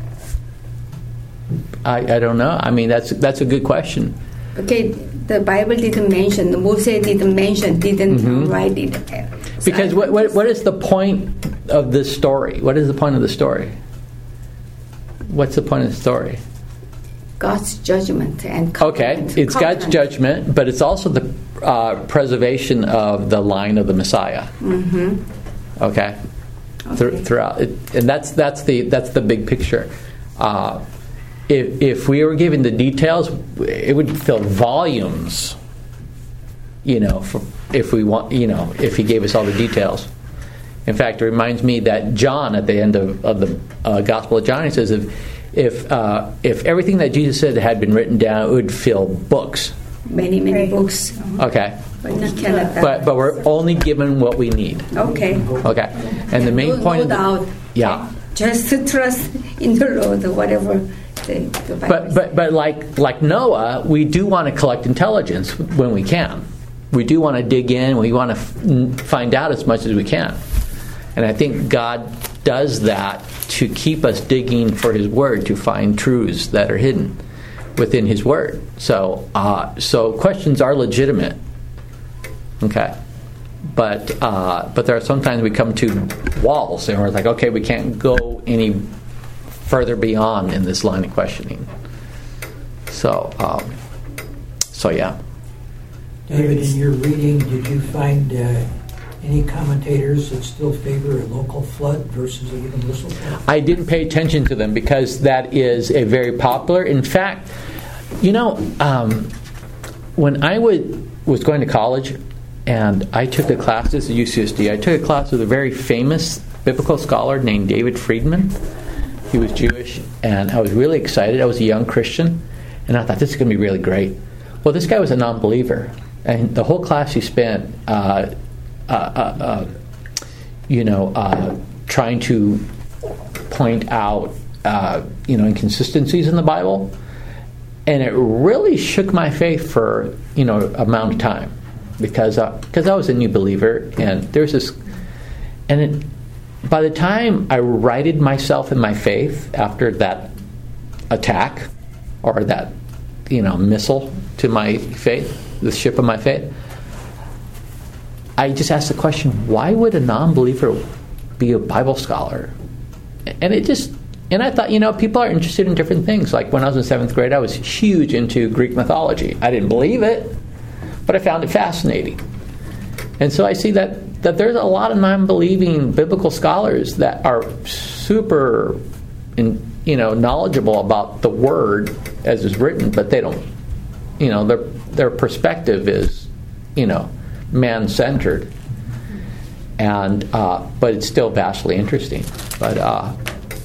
I, I don't know. I mean, that's that's a good question. Okay, the Bible didn't mention. The Moses didn't mention. Didn't Mhm. write it. So Because I what, what just- what is the point of this story? What is the point of the story? What's the point of the story? God's judgment and Okay, covenant. it's God's Covenant. judgment, but it's also the uh, preservation of the line of the Messiah. Mm-hmm. Okay, Thr- Okay. throughout, it, and that's that's the that's the big picture. Uh, if if we were given the details, it would fill volumes. You know, for, if we want, you know, if He gave us all the details. In fact, it reminds me that John, at the end of, of the uh, Gospel of John, he says, if if uh, if everything that Jesus said had been written down, it would fill books. Many, many Right. books. Okay, But we cannot. but but we're only given what we need. Okay. Okay, and the main no, point. no of the, doubt. yeah. Just to trust in the Lord, or whatever the, the Bible But but but like like Noah, we do want to collect intelligence when we can. We do want to dig in. We want to f- find out as much as we can. And I think God does that to keep us digging for His Word, to find truths that are hidden within His Word. So, uh, so questions are legitimate. Okay, but uh, but there are sometimes we come to walls and we're like, okay, we can't go any further beyond in this line of questioning. So, um, so yeah. David, in your reading, did you find uh, any commentators that still favor a local flood versus a universal flood? I didn't pay attention to them because that is a very popular. In fact, you know, um, when I would, was going to college and I took a class, this is U C S D, I took a class with a very famous biblical scholar named David Friedman. He was Jewish, and I was really excited. I was a young Christian, and I thought, this is going to be really great. Well, this guy was a non-believer, and the whole class he spent uh, Uh, uh, uh, you know, uh, trying to point out, uh, you know, inconsistencies in the Bible, and it really shook my faith for, you know, amount of time, because uh, because I was a new believer, and there's this, and it, by the time I righted myself in my faith after that attack, or that, you know, missile to my faith, the ship of my faith, I just asked the question, why would a non-believer be a Bible scholar? And it just, and I thought, you know, people are interested in different things. Like when I was in seventh grade, I was huge into Greek mythology. I didn't believe it, but I found it fascinating. And so I see that, that there's a lot of non-believing biblical scholars that are super, in, you know, knowledgeable about the Word as is written, but they don't, you know, their their perspective is, you know, man-centered, and uh, but it's still vastly interesting. But uh,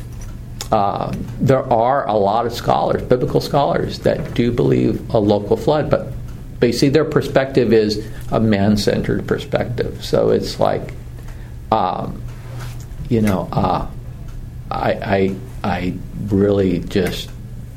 uh, there are a lot of scholars, biblical scholars, that do believe a local flood, but but you see, their perspective is a man-centered perspective. So it's like, um, you know, uh, I, I I really just,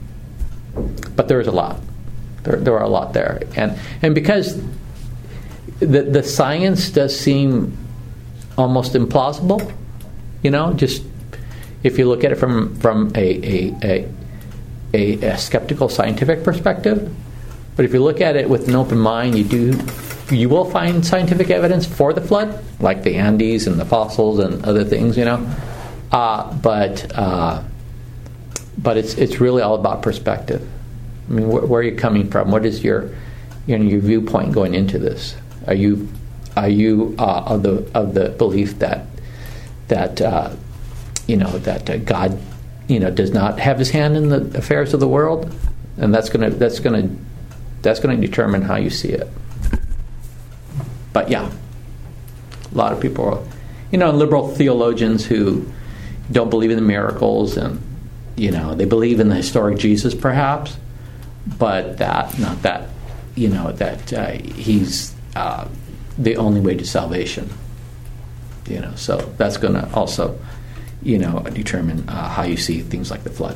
but there's a lot. There there are a lot there, and and because The the science does seem almost implausible, you know. Just if you look at it from from a a, a a a skeptical scientific perspective, but if you look at it with an open mind, you do you will find scientific evidence for the flood, like the Andes and the fossils and other things, you know. Uh, but uh, but it's it's really all about perspective. I mean, wh- where are you coming from? What is your you know, your viewpoint going into this? Are you are you uh, of the of the belief that that uh, you know that uh, God you know does not have His hand in the affairs of the world, and that's gonna that's gonna that's gonna determine how you see it. But yeah, a lot of people are, you know, liberal theologians who don't believe in the miracles, and you know they believe in the historic Jesus perhaps, but that not that you know that uh, He's Uh, the only way to salvation, you know. So that's going to also, you know, determine uh, how you see things like the flood.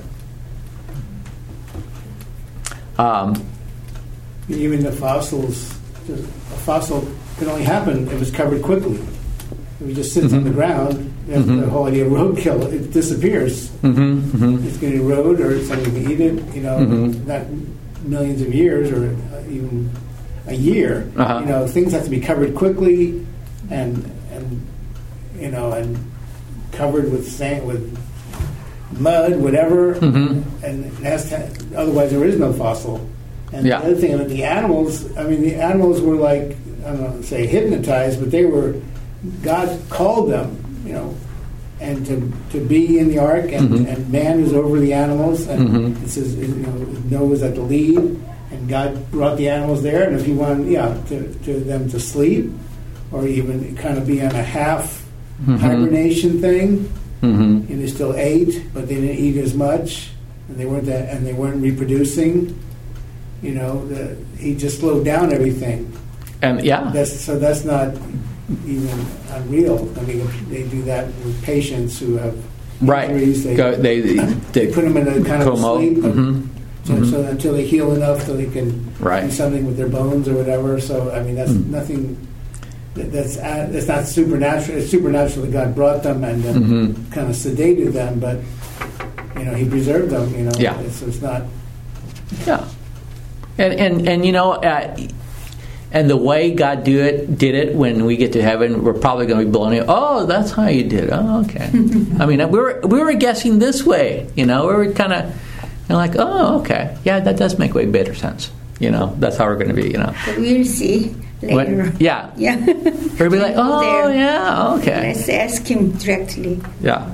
Um, Even the fossils, a fossil can only happen if it's covered quickly. If it just sits mm-hmm. on the ground, mm-hmm. the whole idea of roadkill, it disappears. Mm-hmm. Mm-hmm. It's going to erode, or something can eat it. You know, mm-hmm. not millions of years, or even a year. Uh-huh. You know, things have to be covered quickly, and and you know, and covered with sand, with mud, whatever, Mm-hmm. and it has to, otherwise there is no fossil. And Yeah. the other thing about the animals, I mean, the animals were like, I don't know, say hypnotized, but they were, God called them, you know, and to, to be in the ark, and, Mhm. and man is over the animals, and Mhm. it says, you know, Noah was at the lead, and God brought the animals there, and if he wanted, yeah, to, to them to sleep, or even kind of be on a half Mhm. hibernation thing, Mm-hmm. and they still ate, but they didn't eat as much, and they weren't that, and they weren't reproducing. You know, the, he just slowed down everything. And yeah, That's so that's not even unreal. I mean, they do that with patients who have right. injuries. They, Go, they, they, they put them in a kind of Como. sleep, but- Mhm. so, Mhm. so until they heal enough, so they can Right. do something with their bones or whatever. So I mean, that's Mm. nothing. that- That's uh, that's not supernatural. It's supernatural that God brought them and then Mhm. kind of sedated them, but you know, He preserved them. You know, Yeah. It's, it's not. Yeah, and and and you know, uh, and the way God do it did it when we get to heaven, we're probably going to be blown away. Oh, that's how you did it. Oh, okay. I mean, we were we were guessing this way. You know, we were kind of like, oh, okay, yeah, that does make way better sense. You know, that's how we're going to be. You know, But we'll see later. What- yeah, Yeah. we'll be like, oh, There. yeah, okay. Let's ask him directly. Yeah.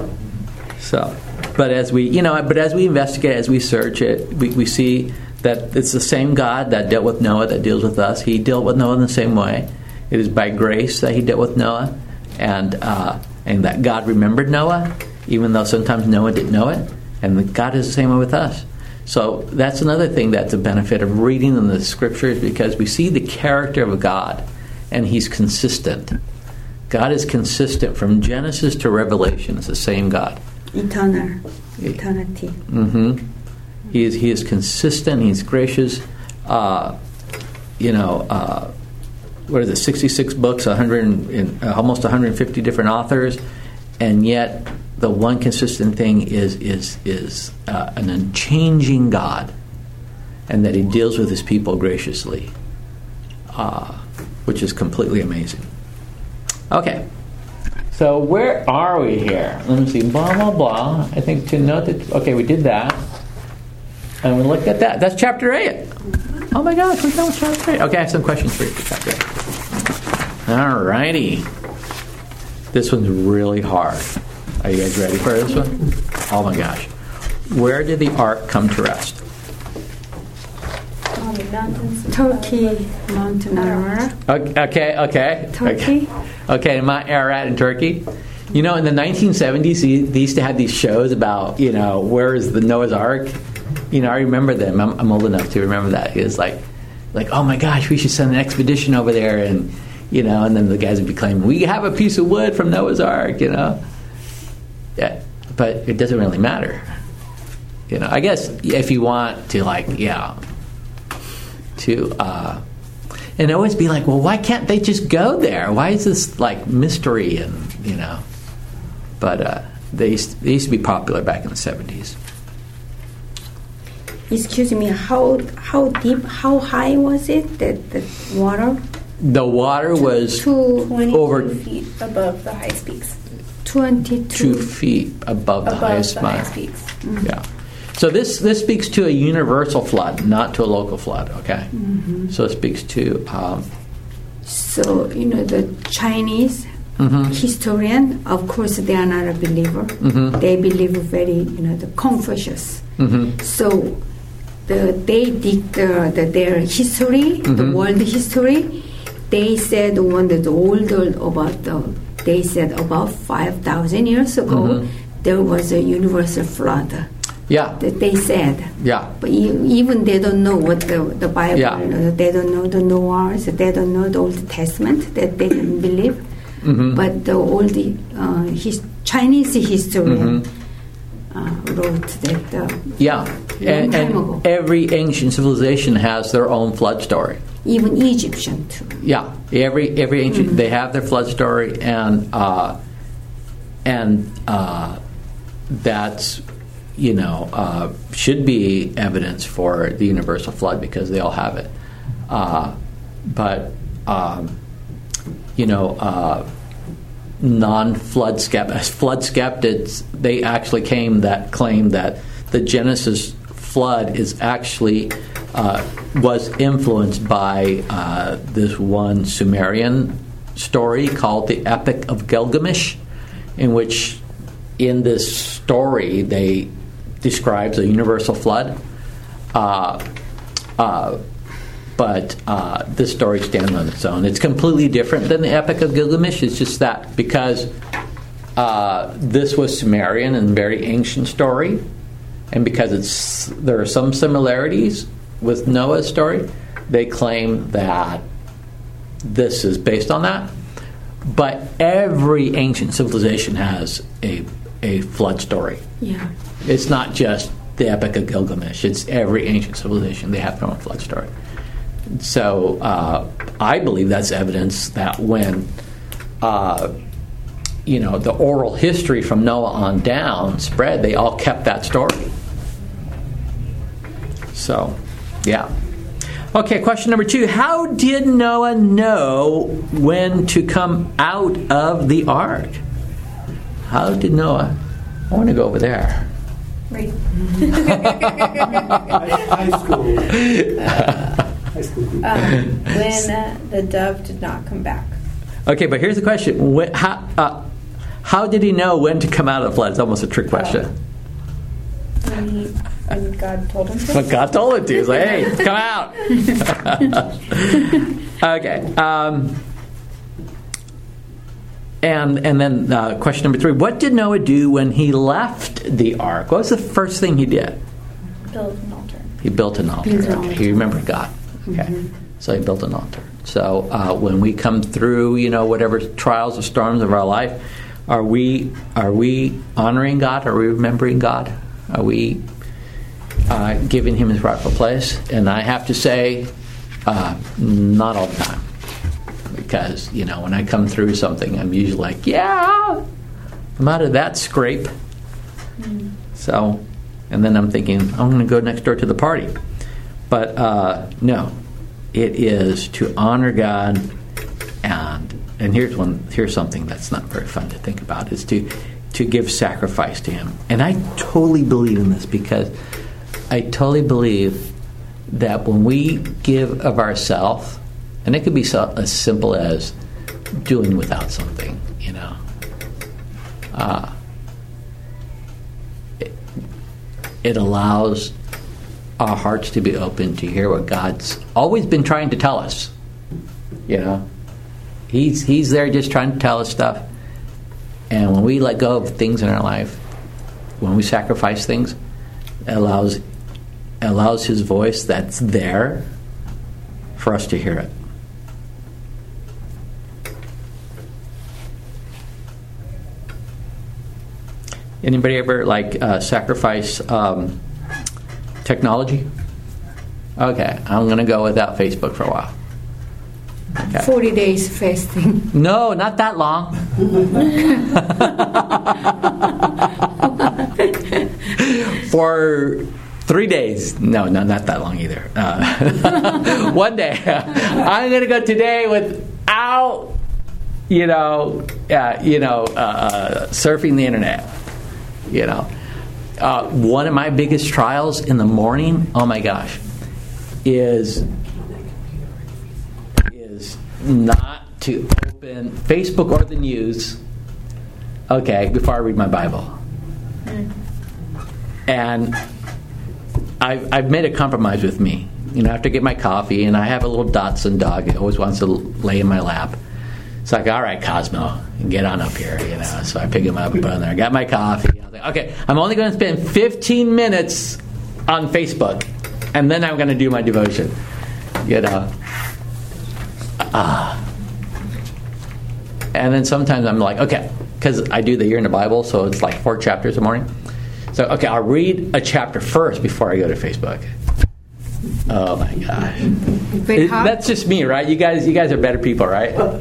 So, but as we, you know, but as we investigate, as we search it, we, we see that it's the same God that dealt with Noah that deals with us. He dealt with Noah in the same way. It is by grace that He dealt with Noah, and uh, and that God remembered Noah, even though sometimes Noah didn't know it. And that God is the same way with us. So that's another thing that's a benefit of reading in the Scriptures, because we see the character of God, and He's consistent. God is consistent from Genesis to Revelation. It's the same God. Eternal. Eternity. Mm-hmm. He is he is consistent. He's gracious. Uh, you know, uh, what is it? sixty-six books, one hundred and, uh, almost one hundred fifty different authors, and yet the one consistent thing is is is uh, an unchanging God, and that He deals with His people graciously, uh, which is completely amazing. Okay. So where are we here? Let me see. Blah, blah, blah. I think to note that... Okay, we did that. And we looked at that. That's chapter eight. Oh my gosh, we're done with chapter eight. Okay, I have some questions for you for chapter eight. All righty. This one's really hard. Are you guys ready for this one? Oh my gosh. Where did the ark come to rest? On the mountains. Turkey, Mountain Ararat. Okay, okay. Turkey. Okay, okay Mount Ararat in Turkey. You know, in the nineteen seventies, they used to have these shows about, you know, where is the Noah's Ark? You know, I remember them. I'm, I'm old enough to remember that. It was like, like, oh my gosh, we should send an expedition over there, and you know, and then the guys would be claiming, we have a piece of wood from Noah's Ark, you know. Yeah, but it doesn't really matter. You know, I guess if you want to, like, yeah, to, uh, and always be like, well, why can't they just go there? Why is this like mystery and you know? But uh, they used, they used to be popular back in the seventies. Excuse me, how how deep, how high was it, that the water? The water was Two, twenty-two over feet above the highest peaks. twenty-two. two feet above the Above highest the mile. highest peaks. Yeah. So this this speaks to a universal flood, not to a local flood. Okay. Mm-hmm. So it speaks to. Um, So, you know, the Chinese mhm. historian, of course, they are not a believer. Mhm. They believe very, you know, the Confucius. Mhm. So the, they did the, the, their history, the Mhm. world history. They said when the older about the, they said about five thousand years ago, Mhm. there was a universal flood. Yeah. That they said. Yeah. But e- even they don't know what the, the Bible, Yeah. uh, they don't know the Noahs, they don't know the Old Testament, that they can believe. Mhm. But the old uh, his, Chinese historian Mhm. uh, wrote that. Uh, Yeah. Long And, time and ago. every ancient civilization has their own flood story. even Egyptian too. Yeah, every every ancient Mhm. they have their flood story, and uh, and uh, that's you know uh, should be evidence for the universal flood because they all have it. Uh, but um, you know, uh, non-flood skeptics. Flood skeptics, they actually came that claim that the Genesis flood is actually uh, was influenced by uh, this one Sumerian story called the Epic of Gilgamesh, in which in this story they describes a universal flood. Uh, uh, but uh, this story stands on its own. It's completely different than the Epic of Gilgamesh. It's just that because uh, this was Sumerian and very ancient story, and because it's there are some similarities with Noah's story, they claim that this is based on that. But every ancient civilization has a a flood story. Yeah. It's not just the Epic of Gilgamesh. It's every ancient civilization. They have their own flood story. So uh, I believe that's evidence that when uh, you know the oral history from Noah on down spread, they all kept that story. So, yeah. Okay, question number two. How did Noah know when to come out of the ark? How did Noah? I want to go over there. Right. High school. High school. Um, when uh, the dove did not come back. Okay, but here's the question. When, how, uh, how did he know when to come out of the flood? It's almost a trick question. When, he, when God told him to. When God told him to. He's like, hey, come out. Okay. Um, and and then uh, question number three. What did Noah do when he left the ark? What was the first thing he did? Build an altar. He built an altar. Built an Okay. altar. He remembered God. Okay. Mm-hmm. So he built an altar. So uh, when we come through, you know, whatever trials or storms of our life, are we are we honoring God? Are we remembering God? Are we uh, giving Him His rightful place? And I have to say, uh, not all the time, because you know when I come through something, I'm usually like, yeah, I'm out of that scrape. Mm. So, and then I'm thinking, I'm going to go next door to the party. But uh, no, it is to honor God, and and here's one. Here's something that's not very fun to think about: is to to give sacrifice to Him. And I totally believe in this because I totally believe that when we give of ourselves, and it could be so, as simple as doing without something, you know. Uh, it, it allows our hearts to be open to hear what God's always been trying to tell us. You know, He's He's there just trying to tell us stuff. And when we let go of things in our life, when we sacrifice things, it allows it allows His voice that's there for us to hear it. Anybody ever like uh, sacrifice um, technology? Okay, I'm going to go without Facebook for a while. Okay. forty days fasting. No, not that long. For three days. No, no, not that long either. Uh, one day. I'm going to go today without, you know, uh, you know, uh, surfing the internet. You know, uh, one of my biggest trials in the morning, oh my gosh, is is not to open Facebook or the news, okay, before I read my Bible. Mm. And I've, I've made a compromise with me. You know, after I get my coffee, and I have a little Dachshund dog. He always wants to lay in my lap. It's like, all right, Cosmo, get on up here, you know. So I pick him up and put him there. I got my coffee. I was like, okay, I'm only going to spend fifteen minutes on Facebook, and then I'm going to do my devotion, you know. Ah. And then sometimes I'm like, okay, because I do the year in the Bible, so it's like four chapters a morning. So, okay, I'll read a chapter first before I go to Facebook. Oh my gosh. It, that's just me, right? You guys you guys are better people, right? So,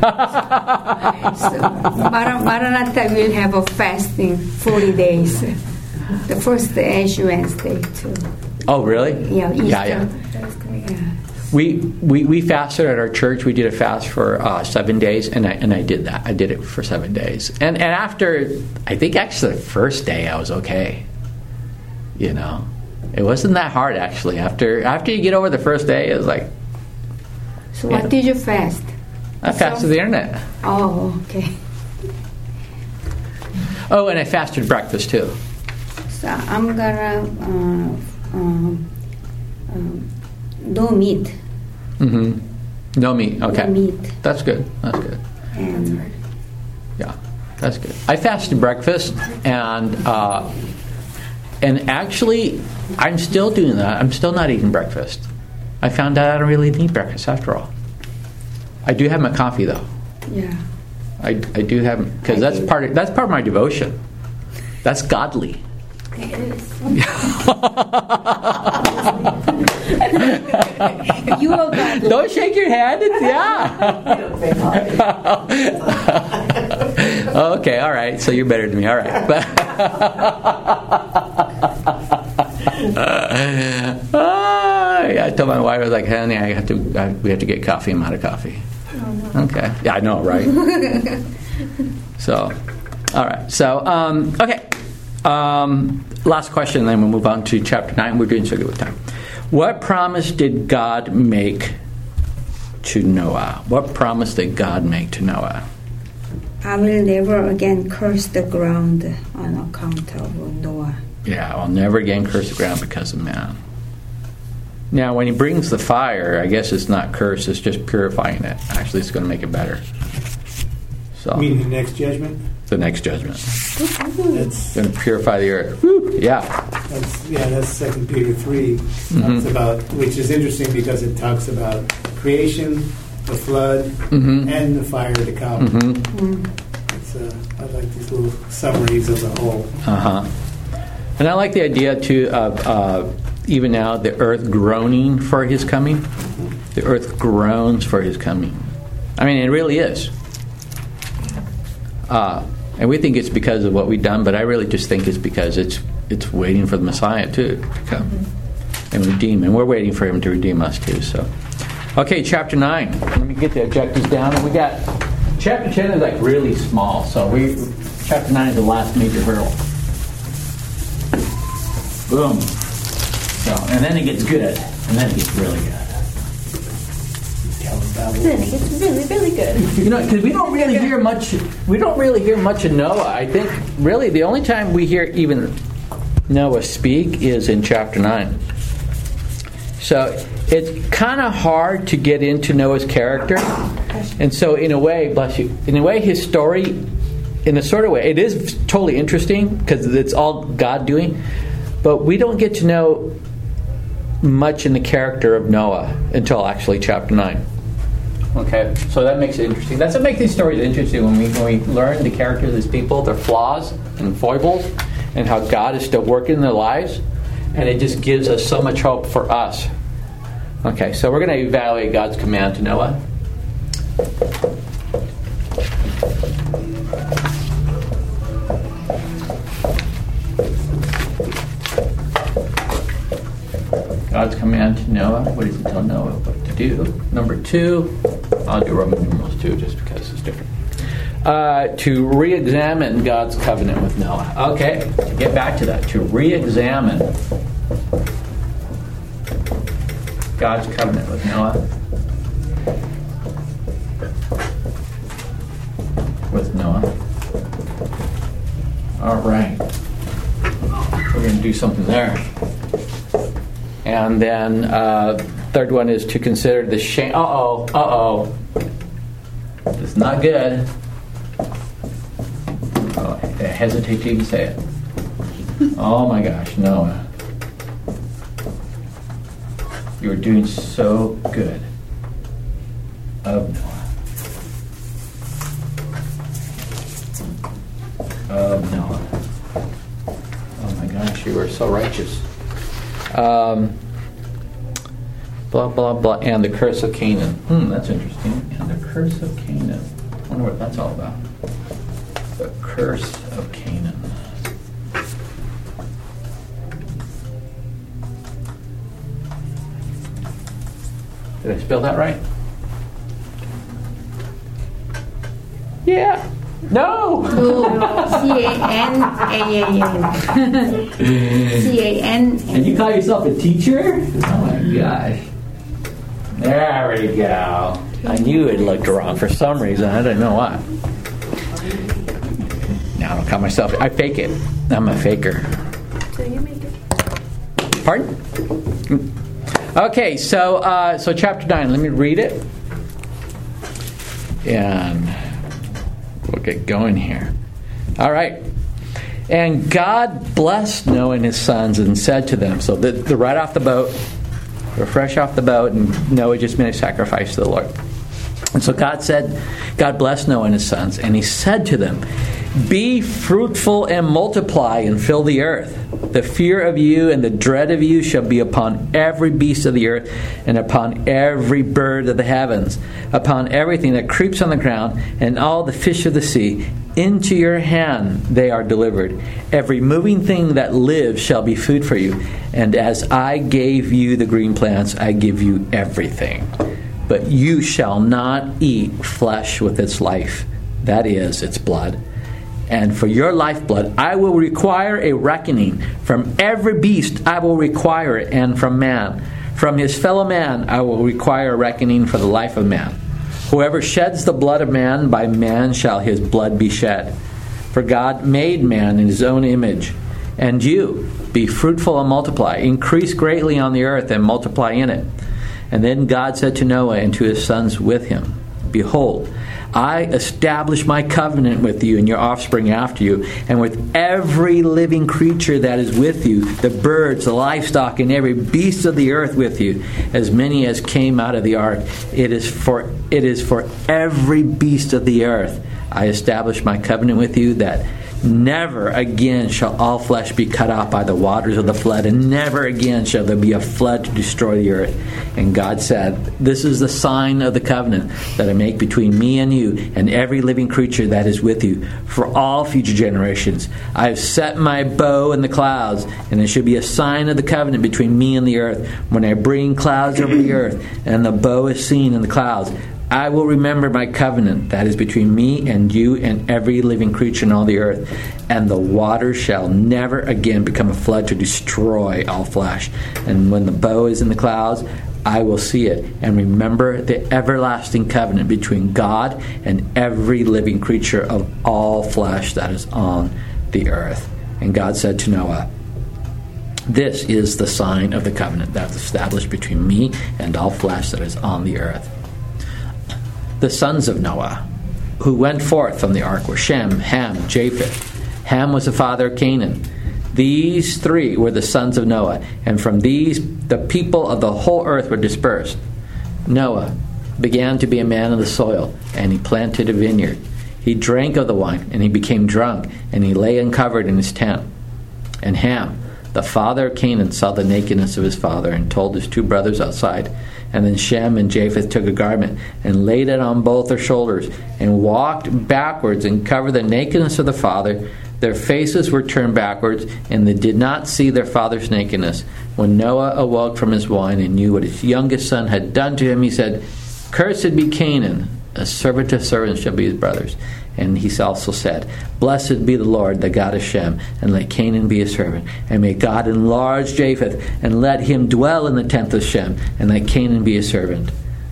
Mar- Maranatha will have a fasting forty days. The first Ash Wednesday too. Oh, really? Yeah, Easter. Yeah, yeah. Yeah. We, we we fasted at our church. We did a fast for uh, seven days, and I and I did that. I did it for seven days, and and after I think actually the first day I was okay. You know, it wasn't that hard actually. After after you get over the first day, it was like. So Yeah. what did you fast? I fasted the internet. Oh, okay. Oh, and I fasted breakfast too. So I'm gonna uh, um, um, no meat. Mm-hmm. No meat. Okay. No meat. That's good. That's good. And Yeah, that's good. I fasted breakfast, and uh, and actually, I'm still doing that. I'm still not eating breakfast. I found out I don't really need breakfast after all. I do have my coffee though. yeah. I, I do have because that's part of that's part of my devotion. That's godly. It is. You are godly. Don't shake your head. It's, yeah. Okay. All right. So you're better than me. All right. uh, yeah, I told my wife, I was like, honey, I have to. I, we have to get coffee. I'm out of coffee. Oh, no. Okay. Yeah, I know, right? So, all right. So, um, okay. Um, last question, then we'll move on to chapter nine. We're doing so good with time. What promise did God make to Noah? What promise did God make to Noah? I will never again curse the ground on account of Noah. Yeah, I'll never again curse the ground because of man. Now, when he brings the fire, I guess it's not curse, it's just purifying it. Actually, it's going to make it better. So, Meaning the next judgment? the next judgment. That's, Going to purify the earth. Woo, yeah. that's yeah, that's Second Peter three. Mhm. Talks about, which is interesting because it talks about creation, the flood, Mhm. and the fire to come. Mm-hmm. It's, uh, I like these little summaries of the whole. Uh-huh. And I like the idea, too, of uh, even now the earth groaning for his coming. The earth groans for his coming. I mean, it really is. Uh, and we think it's because of what we've done, but I really just think it's because it's it's waiting for the Messiah, too, to come and redeem. And we're waiting for him to redeem us, too. So, okay, chapter nine. Let me get the objectives down. And we got, chapter ten is like really small. So we chapter nine is the last major hurdle. Boom. So, and then it gets good, and then it gets really good. Then it gets really, really good. You know, because we don't really hear much. We don't really hear much of Noah. I think really the only time we hear even Noah speak is in chapter nine. So it's kind of hard to get into Noah's character, and so in a way, bless you, in a way, his story, in a sort of way, it is totally interesting because it's all God doing. But we don't get to know much in the character of Noah until actually chapter nine. Okay, so that makes it interesting. That's what makes these stories interesting when we when we learn the character of these people, their flaws and foibles, and how God is still working in their lives, and it just gives us so much hope for us. Okay, so we're going to evaluate God's command to Noah. God's command to Noah. What does he tell Noah what to do? Number two, I'll do Roman numerals two just because it's different. Uh, to re-examine God's covenant with Noah. Okay, to get back to that, to re-examine God's covenant with Noah. With Noah. All right. We're going to do something there. And then uh, third one is to consider the shame. Uh-oh, uh-oh. It's not good. Oh, I hesitate to even say it. Oh my gosh, Noah. You were doing so good. Of Noah. Of Noah. Oh my gosh, you were so righteous. Um, blah, blah, blah. And the curse of Canaan. Hmm, that's interesting. And the curse of Canaan. I wonder what that's all about. The curse of Canaan. Did I spell that right? Yeah. No. C A N A A N. C A N. And you call yourself a teacher? Oh my gosh. There we go. I knew it looked wrong for some reason. I didn't know why. Now I don't call myself. I fake it. I'm a faker. So you make it. Pardon? Okay, so uh, so chapter nine. Let me read it, and we'll get going here. All right. And God blessed Noah and his sons and said to them, so they're, they're right off the boat, they're fresh off the boat, and Noah just made a sacrifice to the Lord. And so God said, God blessed Noah and his sons, and he said to them, be fruitful and multiply and fill the earth. The fear of you and the dread of you shall be upon every beast of the earth and upon every bird of the heavens, upon everything that creeps on the ground and all the fish of the sea. Into your hand they are delivered. Every moving thing that lives shall be food for you. And as I gave you the green plants, I give you everything. But you shall not eat flesh with its life, that is, its blood. And for your lifeblood I will require a reckoning. From every beast I will require it, and from man. From his fellow man I will require a reckoning for the life of man. Whoever sheds the blood of man, by man shall his blood be shed. For God made man in his own image. And you, be fruitful and multiply. Increase greatly on the earth and multiply in it. And then God said to Noah and to his sons with him, behold, I establish my covenant with you and your offspring after you, and with every living creature that is with you, the birds, the livestock, and every beast of the earth with you, as many as came out of the ark. It is for it is for every beast of the earth. I establish my covenant with you, that never again shall all flesh be cut off by the waters of the flood, and never again shall there be a flood to destroy the earth. And God said, this is the sign of the covenant that I make between me and you and every living creature that is with you for all future generations. I have set my bow in the clouds, and it should be a sign of the covenant between me and the earth. When I bring clouds over the earth and the bow is seen in the clouds, I will remember my covenant that is between me and you and every living creature in all the earth. And the water shall never again become a flood to destroy all flesh. And when the bow is in the clouds, I will see it and remember the everlasting covenant between God and every living creature of all flesh that is on the earth. And God said to Noah, this is the sign of the covenant that is established between me and all flesh that is on the earth. The sons of Noah, who went forth from the ark, were Shem, Ham, Japheth. Ham was the father of Canaan. These three were the sons of Noah, and from these the people of the whole earth were dispersed. Noah began to be a man of the soil, and he planted a vineyard. He drank of the wine, and he became drunk, and he lay uncovered in his tent. And Ham, the father of Canaan, saw the nakedness of his father, and told his two brothers outside. And then Shem and Japheth took a garment and laid it on both their shoulders and walked backwards and covered the nakedness of the father. Their faces were turned backwards, and they did not see their father's nakedness. When Noah awoke from his wine and knew what his youngest son had done to him, he said, cursed be Canaan, a servant of servants shall be his brothers. And he also said, blessed be the Lord, the God of Shem, and let Canaan be his servant. And may God enlarge Japheth, and let him dwell in the tent of Shem, and let Canaan be his servant.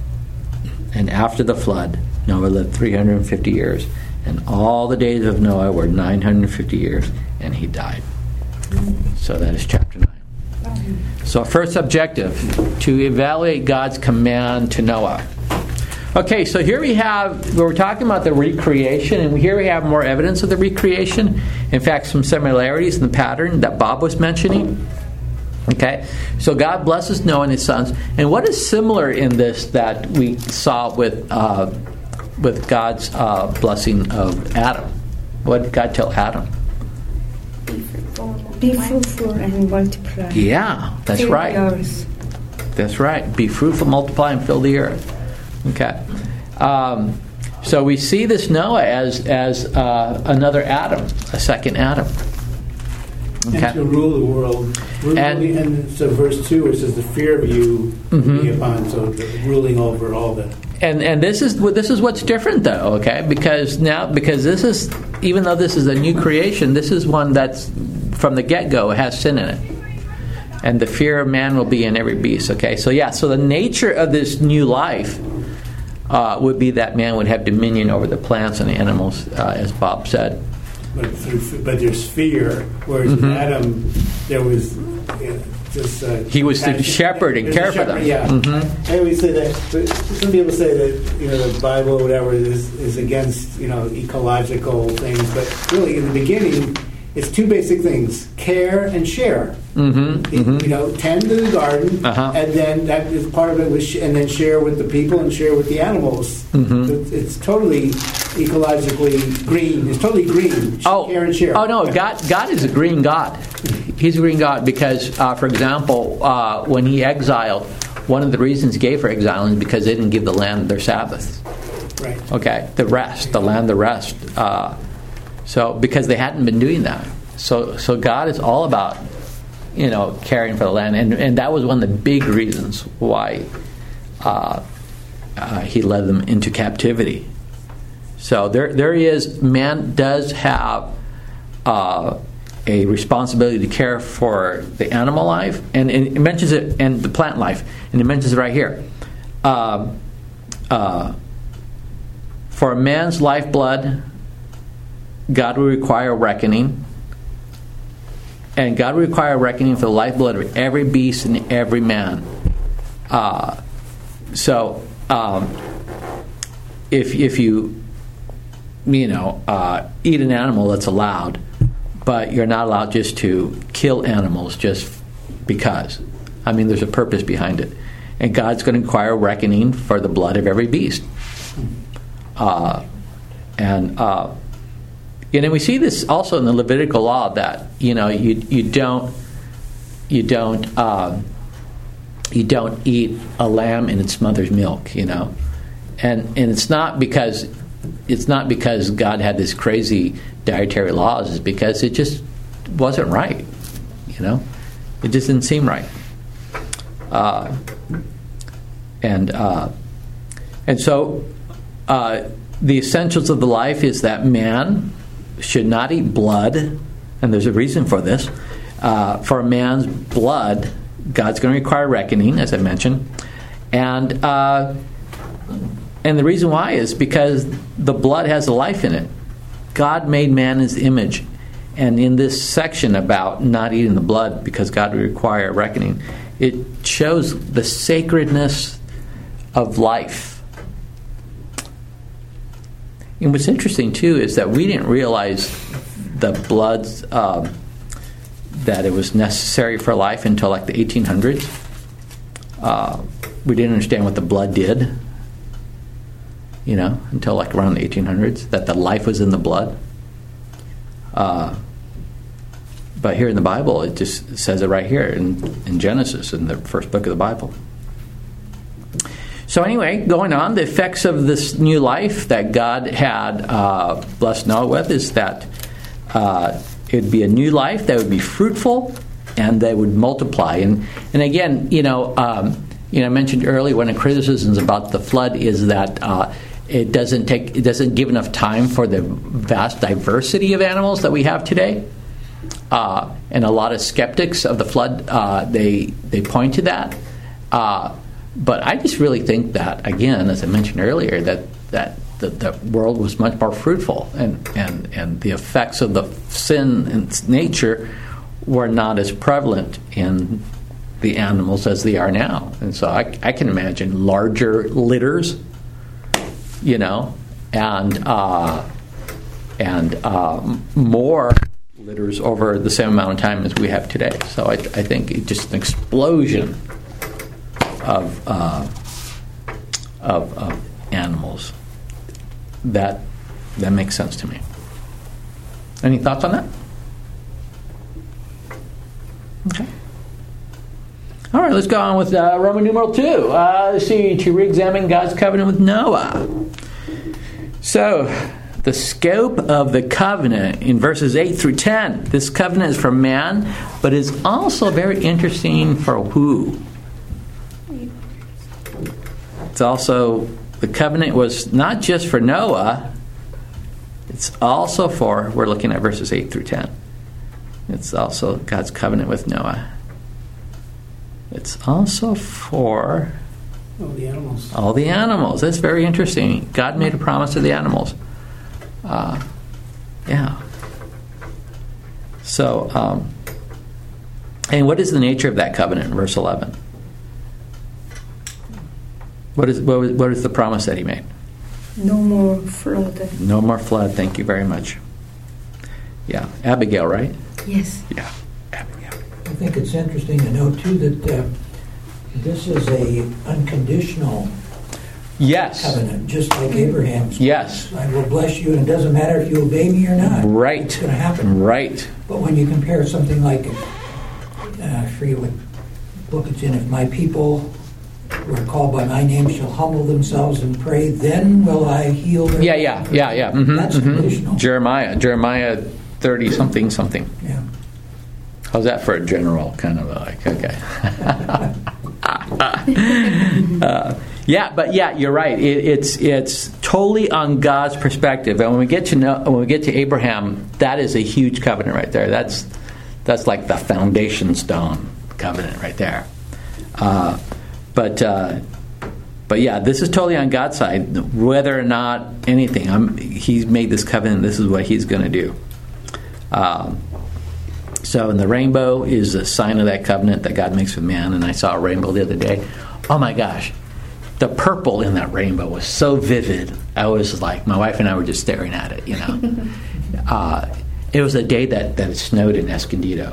And after the flood, Noah lived three hundred fifty years. And all the days of Noah were nine hundred fifty years, and he died. So that is chapter nine. So first objective, to evaluate God's command to Noah. Okay, so here we have, we're talking about the recreation, and here we have more evidence of the recreation. In fact, some similarities in the pattern that Bob was mentioning. Okay, so God blesses Noah and his sons. And what is similar in this that we saw with uh, with God's uh, blessing of Adam? What did God tell Adam? Be fruitful and multiply. Yeah, that's Fill right. the earth. That's right. Be fruitful, multiply, and fill the earth. Okay. Um, so we see this Noah as as uh, another Adam, a second Adam. Okay. And to rule the world. Rule And- and, and so verse two, it says the fear of you Mhm. be upon, so the ruling over all the... And and this is this is what's different though, okay? Because now because this is even though this is a new creation, this is one that's from the get-go has sin in it. And the fear of man will be in every beast, okay? So yeah, so the nature of this new life uh, would be that man would have dominion over the plants and the animals, uh, as Bob said. But, through, but there's fear, whereas Mhm. in Adam, there was you know, just... Uh, He was the shepherd and there's a care for them. shepherd, Yeah. Mhm. I always say that, but some people say that, you know, the Bible or whatever is, is against, you know, ecological things, but really in the beginning, it's two basic things: care and share. Mm-hmm, You- mm-hmm. You know, tend to the garden, Uh-huh. and then that is part of it. Was sh- and then share with the people and share with the animals. Mhm. It's, it's totally ecologically green. It's totally green. Sh- Oh, care and share. oh no! God, God is a green God. He's a green God because, uh, for example, uh, when He exiled, one of the reasons He gave for exiling is because they didn't give the land their Sabbath. Right. Okay, the rest, the land, the rest. Uh, so because they hadn't been doing that, so so God is all about, you know, caring for the land, and and that was one of the big reasons why uh, uh, He led them into captivity. So there there he is. Man does have uh, a responsibility to care for the animal life, and, and it mentions it, and the plant life, and it mentions it right here. Uh, uh, for a man's lifeblood, God will require reckoning, and God will require reckoning for the lifeblood of every beast and every man. Uh, so, um, if if you you know uh, eat an animal, that's allowed, but you're not allowed just to kill animals just because. I mean, there's a purpose behind it, and God's going to require reckoning for the blood of every beast. Uh, and uh, you know, we see this also in the Levitical law that you know you you don't you don't um, you don't eat a lamb in its mother's milk, you know, and and it's not because it's not because God had this crazy dietary laws. It's because it just wasn't right, you know, it just didn't seem right, uh, and uh, and so. Uh, the essentials of the life is that man should not eat blood, and there's a reason for this. Uh, for a man's blood, God's going to require reckoning, as I mentioned, and uh, and the reason why is because the blood has a life in it. God made man in His image, and in this section about not eating the blood because God will require reckoning, it shows the sacredness of life. And what's interesting, too, is that we didn't realize the blood, uh, that it was necessary for life until like the eighteen hundreds. Uh, we didn't understand what the blood did, you know, until like around the eighteen hundreds, that the life was in the blood. Uh, but here in the Bible, it just says it right here in, in Genesis, in the first book of the Bible. So anyway, going on, the effects of this new life that God had uh, blessed Noah with is that uh, it would be a new life that would be fruitful and they would multiply. And and again, you know, um, you know, I mentioned earlier one of the criticisms about the flood is that uh, it doesn't take, it doesn't give enough time for the vast diversity of animals that we have today. Uh, and a lot of skeptics of the flood, uh, they they point to that. Uh, But I just really think that, again, as I mentioned earlier, that, that the, the world was much more fruitful, and, and, and the effects of the sin in nature were not as prevalent in the animals as they are now. And so I, I can imagine larger litters, you know, and uh, and uh, more litters over the same amount of time as we have today. So I, I think it's just an explosion Of, uh, of of animals. That that makes sense to me. Any thoughts on that? Okay. All right, let's go on with uh, Roman numeral two. Uh, let's see, to re-examine God's covenant with Noah. So, the scope of the covenant in verses eight through ten. This covenant is for man, but is also very interesting for who? It's also, the covenant was not just for Noah, it's also for, we're looking at verses eight through ten. It's also God's covenant with Noah. It's also for All the animals. all the animals. That's very interesting. God made a promise to the animals. Uh, yeah. So, um, and what is the nature of that covenant in verse eleven? What is what is, what is the promise that he made? No more flood. No more flood. Thank you very much. Yeah, Abigail, right? Yes. Yeah, Abigail. I think it's interesting to note, too, that uh, this is a unconditional Yes. covenant, just like Abraham's. Yes. I will bless you, and it doesn't matter if you obey me or not. Right. It's going to happen. Right. But when you compare something like, uh, I forget what book it's in, if my people who are called by my name shall humble themselves and pray, then will I heal their... Yeah, yeah, yeah, yeah. Mm-hmm, That's mm-hmm. conditional. Jeremiah, Jeremiah thirty something something. Yeah. How's that for a general kind of like, okay. uh, yeah, but yeah, you're right. It, it's it's totally on God's perspective. And when we get to know, when we get to Abraham, that is a huge covenant right there. That's that's like the foundation stone covenant right there. Uh, but uh, but yeah, this is totally on God's side. Whether or not anything, I'm, He's made this covenant. This is what He's going to do. Um, So, and the rainbow is a sign of that covenant that God makes with man. And I saw a rainbow the other day. Oh my gosh, the purple in that rainbow was so vivid. I was like, my wife and I were just staring at it. You know, uh, it was a day that, that it snowed in Escondido,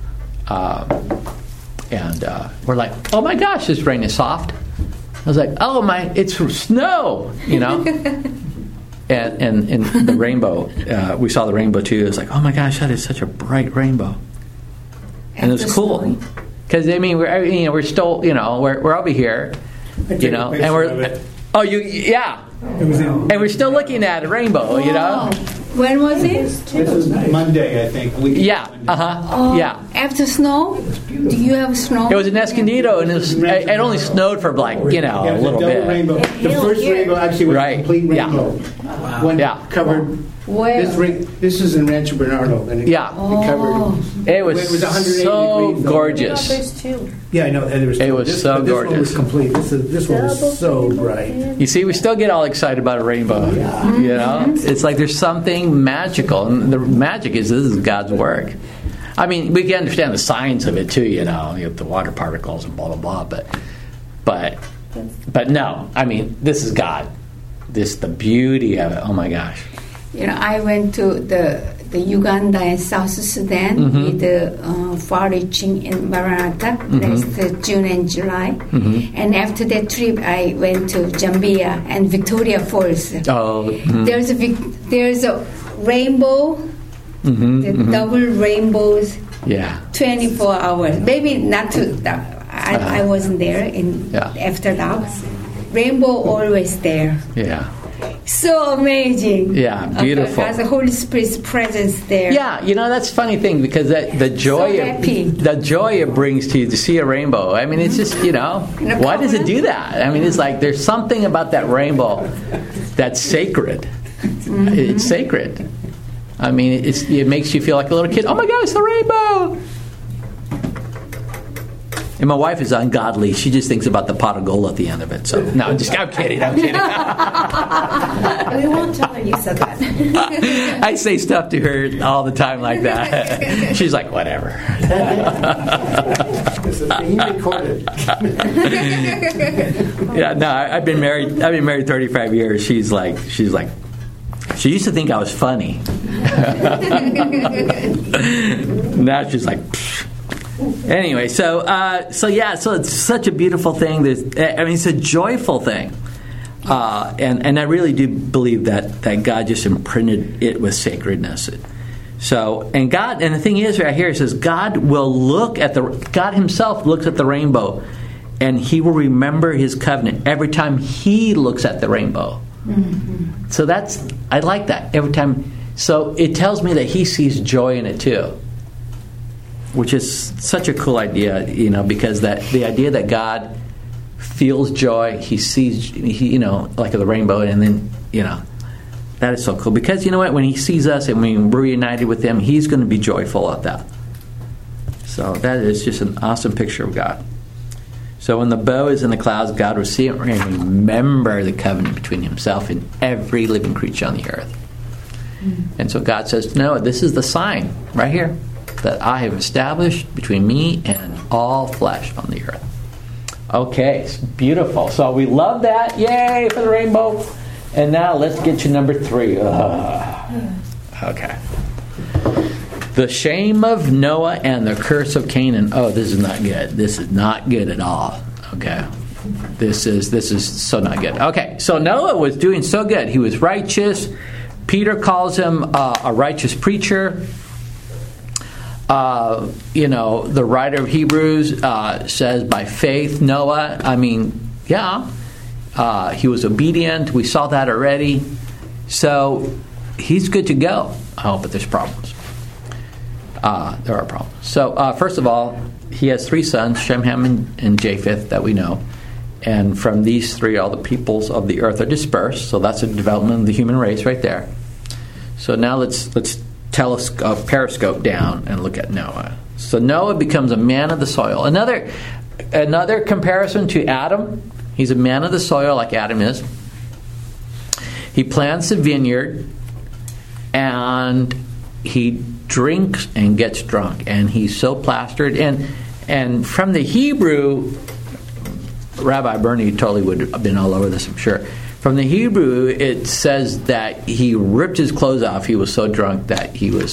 um, and uh, we're like, oh my gosh, this rain is soft. I was like, oh my, it's snow. You know. And, and, and the rainbow, uh, we saw the rainbow too. It was like, oh my gosh, that is such a bright rainbow, and it was cool because I mean, we're you know we're still you know we're we're over here, you know, and we're oh you yeah, and we're still looking at a rainbow, you know. When was it? This is Monday, I think. We Yeah, uh huh. Oh, Yeah. After snow? Do you have snow? It was in Escondido, and it, was, it only snowed for like you know Yeah, a it was little double bit. rainbow. The first rainbow actually was Right. a complete Yeah. rainbow. One Yeah. covered. Where? This, ring, this is in Rancho Bernardo. And it, Yeah. it covered. It was, It was one hundred eighty so degrees, though. gorgeous. There's two. Yeah, I know. And there was It was this, so but this gorgeous. one was complete. This, is, this one was so bright. You see, we still get all excited about a rainbow. You know, it's like there's something magical, and the magic is this is God's work. I mean, we can understand the science of it too. You know, you have the water particles and blah blah blah. But, but, but no. I mean, this is God. This the beauty of it. Oh my gosh. You know, I went to the the Uganda and South Sudan Mm-hmm. with the uh, far-reaching in Maranatha Mm-hmm. last uh, June and July. Mm-hmm. And after that trip, I went to Zambia and Victoria Falls. Oh. mhm. There's a Vic- there's a rainbow, Mhm, the mhm. double rainbows, Yeah. twenty-four hours. Maybe not to. I, I wasn't there in Yeah. after dark. Rainbow always there. Yeah. So amazing. Yeah, beautiful. God's Holy Spirit's presence there. Yeah, you know that's a funny thing because that the joy So it, happy. the joy it brings to you to see a rainbow. I mean, it's just you know In a why does it covenant? do that? I mean, it's like there's something about that rainbow that's sacred. Mm-hmm. It's sacred. I mean, it's it makes you feel like a little kid. Oh my gosh, the rainbow! And my wife is ungodly. She just thinks about the pot of gold at the end of it. So no, I'm just I'm kidding. I'm kidding. We won't tell her you said that. I say stuff to her all the time like that. She's like, whatever. This is being recorded. Yeah, no, I, I've been married. I've been married thirty-five years. She's like, she's like, she used to think I was funny. Now she's like. Pfft. Anyway, so uh, so yeah, so it's such a beautiful thing. There's, I mean, it's a joyful thing, uh, and and I really do believe that that God just imprinted it with sacredness. So and God and the thing is right here it says God will look at the God Himself looks at the rainbow, and He will remember His covenant every time He looks at the rainbow. Mm-hmm. So that's, I like that every time. So it tells me that he sees joy in it too, which is such a cool idea, you know, because that the idea that God feels joy, he sees, he, you know, like the rainbow, and then, you know, that is so cool. Because you know what, when he sees us and when we're united with him, he's going to be joyful at that. So that is just an awesome picture of God. So when the bow is in the clouds, God will see it and remember the covenant between himself and every living creature on the earth. Mm-hmm. And so God says, no, this is the sign right here that I have established between me and all flesh on the earth. Okay, it's beautiful. So we love that. Yay for the rainbow. And now let's get to number three. Uh, okay. The shame of Noah and the curse of Canaan. Oh, this is not good. This is not good at all. Okay. This is this is so not good. Okay, so Noah was doing so good. He was righteous. Peter calls him uh, a righteous preacher. Uh, you know, the writer of Hebrews uh, says by faith, Noah, I mean, yeah, uh, he was obedient. We saw that already. So he's good to go. Oh, but there's problems. Uh, there are problems. So, uh, first of all, he has three sons, Shem, Ham, and, and Japheth, that we know. And from these three, all the peoples of the earth are dispersed. So that's a development of the human race right there. So now let's let's telescope, uh, periscope down and look at Noah. So Noah becomes a man of the soil. Another another comparison to Adam. He's a man of the soil like Adam is. He plants a vineyard and he drinks and gets drunk, and he's so plastered. And and from the Hebrew, Rabbi Bernie totally would have been all over this, I'm sure. From the Hebrew, it says that he ripped his clothes off. He was so drunk that he was,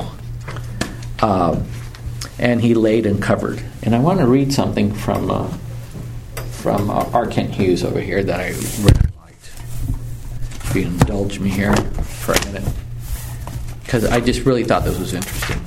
um, and he laid uncovered. And I want to read something from uh, from uh, R. Kent Hughes over here that I really liked. If you indulge me here for a minute, because I just really thought this was interesting.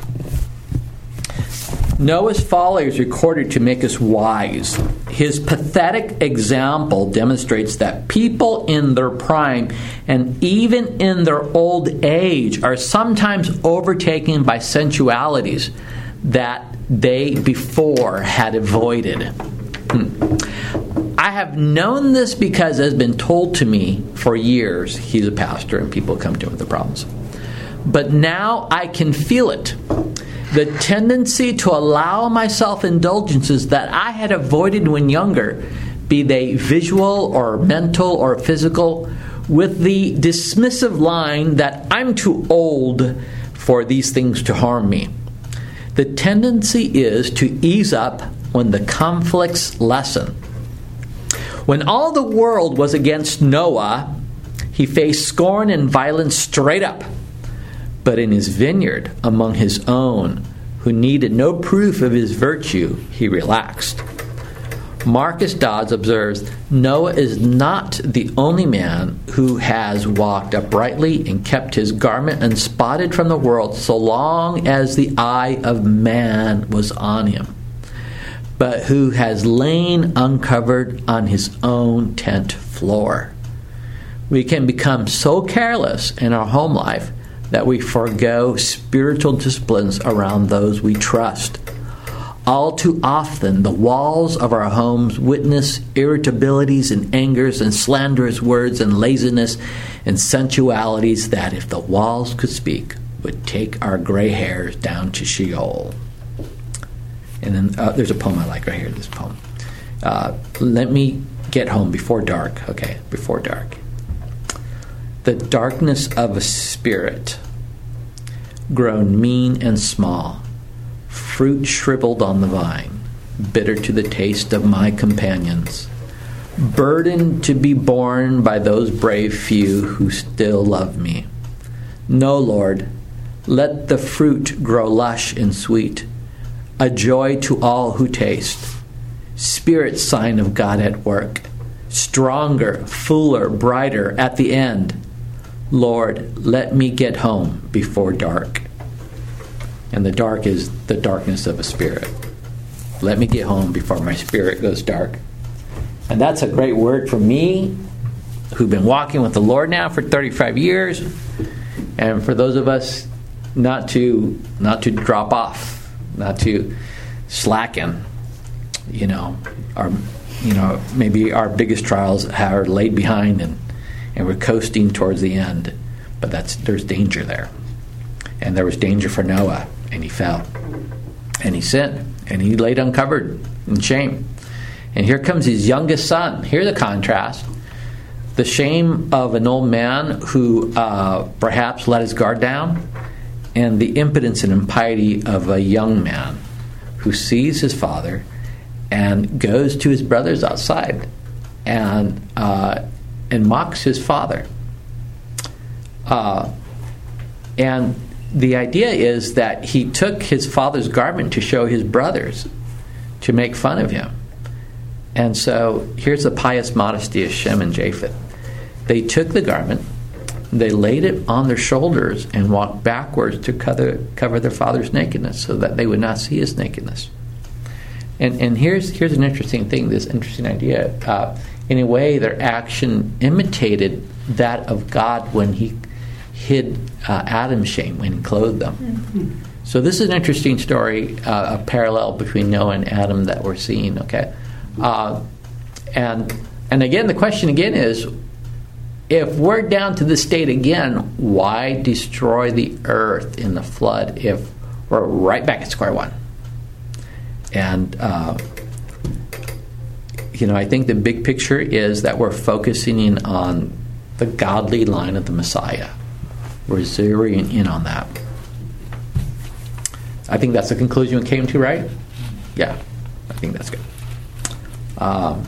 Noah's folly is recorded to make us wise. His pathetic example demonstrates that people in their prime and even in their old age are sometimes overtaken by sensualities that they before had avoided. Hmm. I have known this because it has been told to me for years. He's a pastor and people come to him with the problems. But now I can feel it. The tendency to allow myself indulgences that I had avoided when younger, be they visual or mental or physical, with the dismissive line that I'm too old for these things to harm me. The tendency is to ease up when the conflicts lessen. When all the world was against Noah, he faced scorn and violence straight up. But in his vineyard, among his own, who needed no proof of his virtue, he relaxed. Marcus Dodds observes, Noah is not the only man who has walked uprightly and kept his garment unspotted from the world so long as the eye of man was on him, but who has lain uncovered on his own tent floor. We can become so careless in our home life that we forego spiritual disciplines around those we trust. All too often, the walls of our homes witness irritabilities and angers and slanderous words and laziness and sensualities that, if the walls could speak, would take our gray hairs down to Sheol. And then uh, there's a poem I like right here, this poem. Uh, let me get home before dark. Okay, before dark. The darkness of a spirit, grown mean and small, fruit shriveled on the vine, bitter to the taste of my companions, burdened to be borne by those brave few who still love me. No, Lord, let the fruit grow lush and sweet, a joy to all who taste, spirit sign of God at work, stronger, fuller, brighter at the end. Lord, let me get home before dark. And the dark is the darkness of a spirit. Let me get home before my spirit goes dark. And that's a great word for me who've been walking with the Lord now for thirty-five years, and for those of us not to not to drop off, not to slacken. You know, our you know maybe our biggest trials are laid behind, and and we're coasting towards the end, but that's there's danger there, and there was danger for Noah, and he fell, and he sinned, and he laid uncovered in shame. And here comes his youngest son. Here's a contrast. The shame of an old man who uh, perhaps let his guard down, and the impotence and impiety of a young man who sees his father and goes to his brothers outside and uh, and mocks his father. Uh, and the idea is that he took his father's garment to show his brothers, to make fun of him. And so here's the pious modesty of Shem and Japheth. They took the garment, they laid it on their shoulders, and walked backwards to cover, cover their father's nakedness, so that they would not see his nakedness. And and here's here's an interesting thing, this interesting idea. Uh, in a way, their action imitated that of God when he hid uh, Adam's shame, when he clothed them. Mm-hmm. So this is an interesting story, uh, a parallel between Noah and Adam that we're seeing, okay? Uh, and and again, the question again is, if we're down to this state again, why destroy the earth in the flood if we're right back at square one? And, uh, you know, I think the big picture is that we're focusing in on the godly line of the Messiah. We're zeroing in on that. I think that's the conclusion we came to, right? Yeah, I think that's good. Um,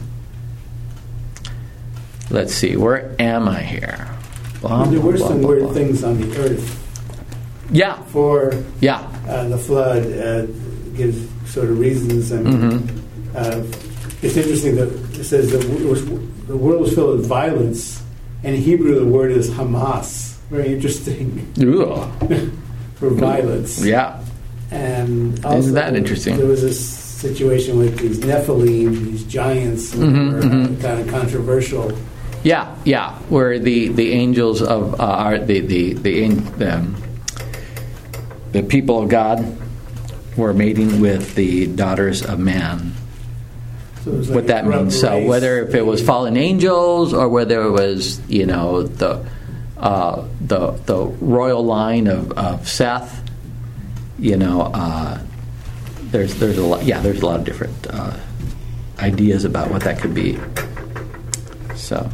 let's see, where am I here? Blah, there were blah, some blah, weird blah. things on the earth. Yeah. For yeah. Uh, the flood uh, gives sort of reasons. And mm-hmm. uh, it's interesting that it says that the world was filled with violence, and in Hebrew the word is Hamas. Very interesting. For violence. Yeah. And also, isn't that interesting? There was this situation with these Nephilim, these giants, mm-hmm, were mm-hmm. kind of controversial. Yeah, yeah, where the, the angels of uh, are the the the, the um, the people of God were mating with the daughters of man. So it was like what that means. So whether if it was fallen angels or whether it was you know the uh, the the royal line of, of Seth, you know. Uh, There's there's a lot yeah there's a lot of different uh, ideas about what that could be. So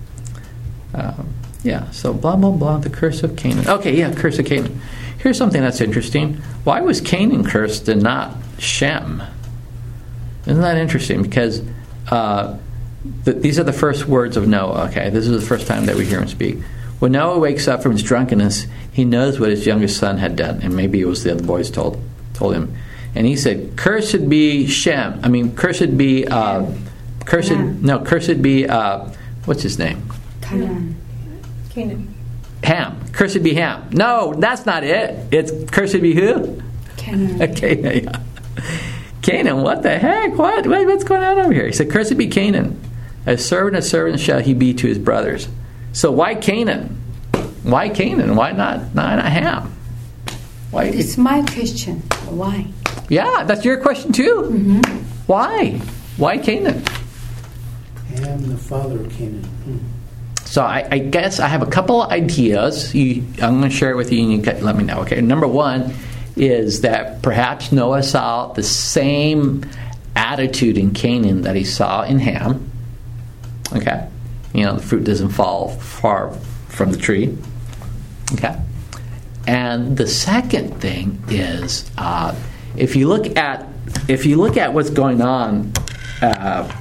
um, yeah so blah blah blah the curse of Canaan. Okay, yeah, curse of Canaan. Here's something that's interesting. Why was Canaan cursed and not Shem? Isn't that interesting? Because uh, the, these are the first words of Noah. Okay, this is the first time that we hear him speak. When Noah wakes up from his drunkenness, he knows what his youngest son had done, and maybe it was the other boys told told him. And he said, "Cursed be Shem." I mean, cursed be, uh, cursed. Yeah. No, cursed be. Uh, what's his name? Canaan. Canaan. Ham. Cursed be Ham. No, that's not it. It's cursed be who? Canaan. Okay, yeah. Canaan. What the heck? What? Wait, what's going on over here? He said, "Cursed be Canaan. A servant, a servant shall he be to his brothers." So why Canaan? Why Canaan? Why not? Not, not Ham? Why? It's my question. Why? Yeah, that's your question too. Mm-hmm. Why? Why Canaan? Ham, the father of Canaan. Hmm. So I, I guess I have a couple of ideas. You, I'm going to share it with you, and you can let me know. Okay. Number one is that perhaps Noah saw the same attitude in Canaan that he saw in Ham. Okay. You know, the fruit doesn't fall far from the tree. Okay. And the second thing is, uh, if you look at if you look at what's going on uh,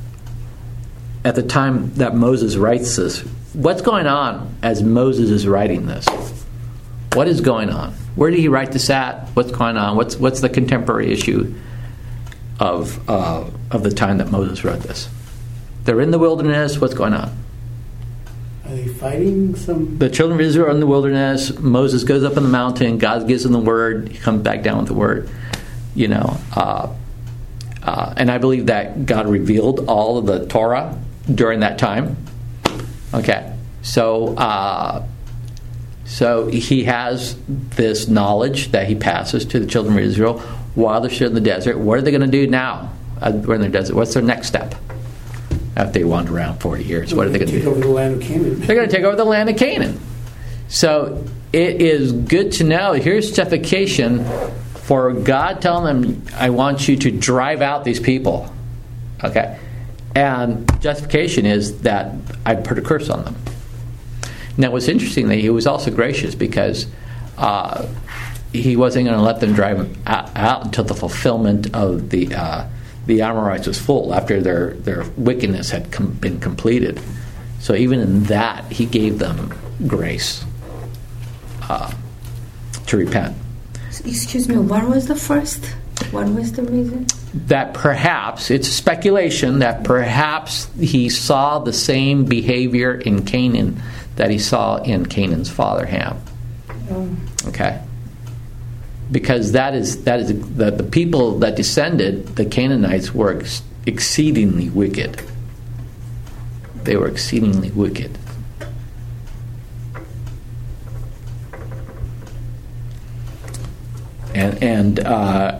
at the time that Moses writes this, what's going on as Moses is writing this? What is going on? Where did he write this at? What's going on? What's what's the contemporary issue of uh, of the time that Moses wrote this? They're in the wilderness. What's going on? Are they fighting some? The children of Israel are in the wilderness. Moses goes up on the mountain. God gives them the word. He comes back down with the word. You know, uh, uh, and I believe that God revealed all of the Torah during that time. Okay, so uh, so he has this knowledge that he passes to the children of Israel while they're still in the desert. What are they going to do now? Uh, we're in the desert. What's their next step? After they wander around forty years, what are they going to do? Take over the land of Canaan. They're going to take over the land of Canaan. So it is good to know. Here's justification for God telling them, I want you to drive out these people. Okay? And justification is that I put a curse on them. Now, what's interesting, that he was also gracious because uh, he wasn't going to let them drive them out, out until the fulfillment of the uh, the Amorites was full, after their, their wickedness had com- been completed. So even in that, he gave them grace uh, to repent. Excuse me, what was the first? What was the reason? That perhaps, it's speculation, that perhaps he saw the same behavior in Canaan that he saw in Canaan's father Ham. Oh. Okay? Because that is that is the, the people that descended, the Canaanites, were ex- exceedingly wicked. They were exceedingly wicked. And and uh,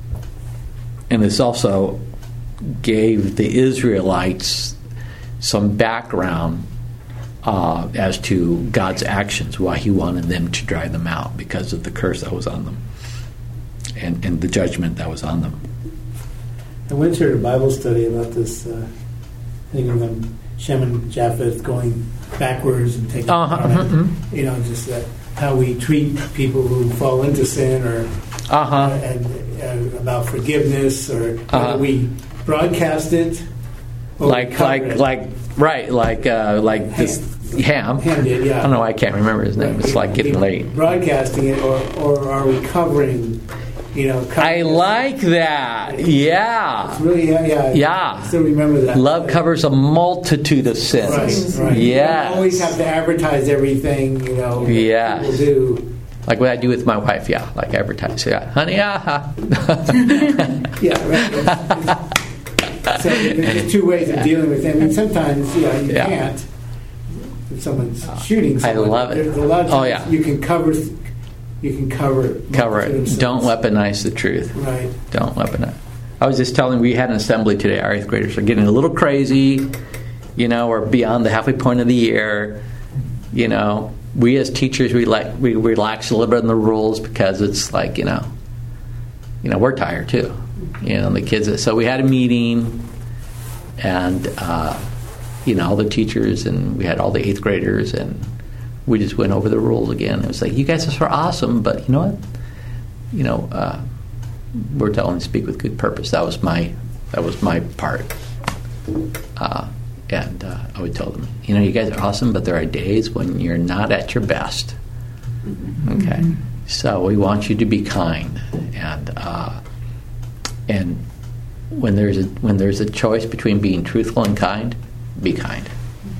and this also gave the Israelites some background uh, as to God's actions, why He wanted them to drive them out, because of the curse that was on them, and and the judgment that was on them. I went to a Bible study about this uh, thing of them, Shem and Japheth going backwards and taking, Uh-huh, mm-hmm. you know, just that how we treat people who fall into sin, or Uh-huh. uh, and uh, about forgiveness, or Uh-huh. whether we broadcast it, or we Like cover like it. like right like uh, like this Ham. Ham did, yeah. I don't know why I can't remember his name. It's like getting late. Broadcasting it, or, or are we covering? You know, covering I it? like that. Yeah. It's really, yeah, yeah. Yeah. I still remember that. Love covers a multitude of sins. Right, right. You Yes. don't always have to advertise everything, you know, that Yes. people do. Like what I do with my wife, yeah. Like advertise, yeah. Honey, aha. Yeah, right. It's- so there's two ways of dealing with it. I mean, sometimes, you know, you Yeah. can't. If someone's shooting I someone, love it. there's a lot of Oh, times yeah. you can cover, you can cover, Cover multitude of it. Don't sins. weaponize the truth. Right. Don't weaponize. I was just telling, we had an assembly today. Our eighth graders are getting a little crazy. You know, we're beyond the halfway point of the year. You know, we as teachers, we like we relax a little bit on the rules because it's like, you know, you know, we're tired too. You know, the kids. So we had a meeting, and uh, you know, all the teachers, and we had all the eighth graders, and we just went over the rules again. It was like, you guys are awesome, but you know what? You know, uh, we're telling to speak with good purpose. That was my that was my part. Uh, and uh, I would tell them, you know, you guys are awesome, but there are days when you're not at your best. Okay, so we want you to be kind, and uh, and when there's a when there's a choice between being truthful and kind, be kind.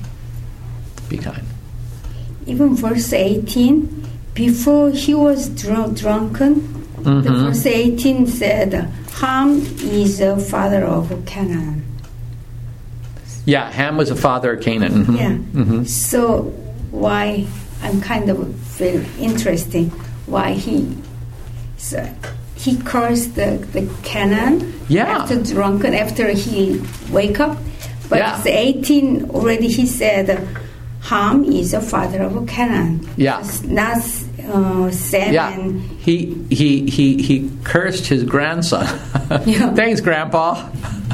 Be kind. Even verse eighteen, before he was dr- drunken, Mm-hmm. the verse eighteen said, Ham is a father of Canaan. Yeah, Ham was the father of Canaan. Mhm. Yeah. Mhm. So why, I'm kind of very interesting, why he so he cursed the, the Canaan Yeah. after drunken, after he wake up. But Yeah. it's eighteen already he said, Ham is a father of Canaan. Yeah. It's not uh, Sam Yeah, and he he he he cursed his grandson. Yeah. Thanks, Grandpa.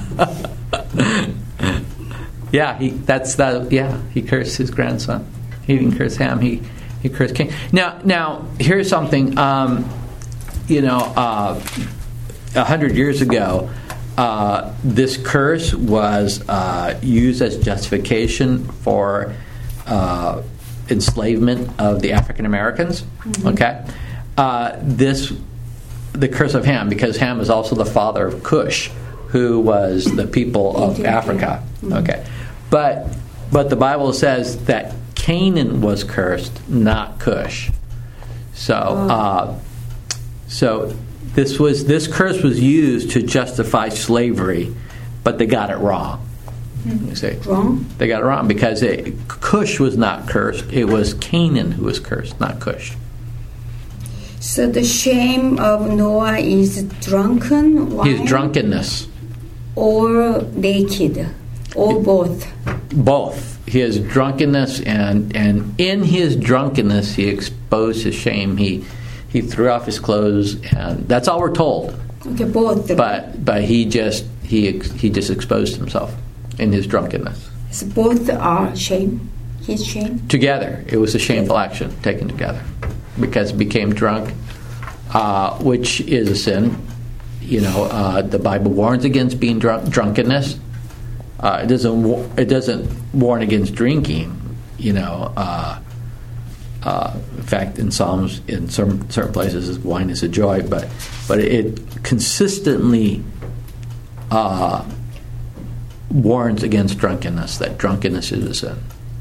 Yeah, he that's that. Yeah, he cursed his grandson. He didn't curse Ham. He he cursed King. Now now here's something. Um, you know, uh, a hundred years ago, uh, this curse was uh, used as justification for uh, enslavement of the African Americans. Mm-hmm. Okay, uh, this the curse of Ham, because Ham is also the father of Cush, who was the people of Africa. Okay, but but the Bible says that Canaan was cursed, not Cush. So uh, so this was this curse was used to justify slavery, but they got it wrong. You see, Wrong? they got it wrong because it, Cush was not cursed. It was Canaan who was cursed, not Cush. So the shame of Noah is drunken, wine, His drunkenness. or naked, or both. Both. His drunkenness, and and in his drunkenness he exposed his shame. He he threw off his clothes, and that's all we're told. Okay, both. But but he just he he just exposed himself in his drunkenness. So both are shame. His shame. Together, it was a shameful action taken together, because he became drunk, uh, which is a sin. You know, uh, the Bible warns against being drunk, drunkenness. Uh, it doesn't. It doesn't warn against drinking. You know, uh, uh, in fact, in Psalms, in some certain places, wine is a joy. But but it consistently uh, warns against drunkenness. That drunkenness is a sin.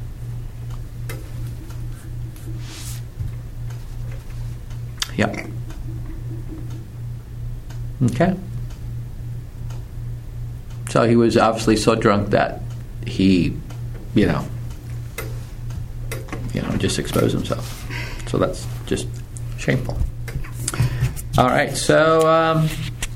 Yep. Okay. So he was obviously so drunk that he, you know, you know, just exposed himself. So that's just shameful. All right. So, um,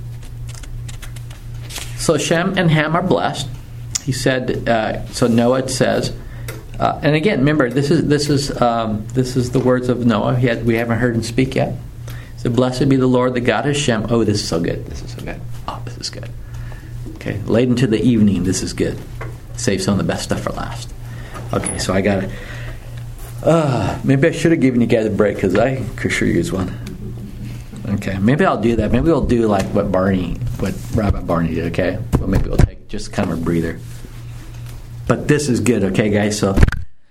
so Shem and Ham are blessed. He said. Uh, so Noah says, uh, and again, remember, this is this is um, this is the words of Noah. He had, we haven't heard him speak yet. So blessed be the Lord, the God of Shem. Oh, this is so good. This is so good. Oh, this is good. Okay, late into the evening, this is good. Save some of the best stuff for last. Okay, so I got it. Uh, maybe I should have given you guys a break, because I could sure use one. Okay, maybe I'll do that. Maybe we'll do like what Barney, what Rabbi Barney did, okay? Well, maybe we'll take just kind of a breather. But this is good, okay, guys? So,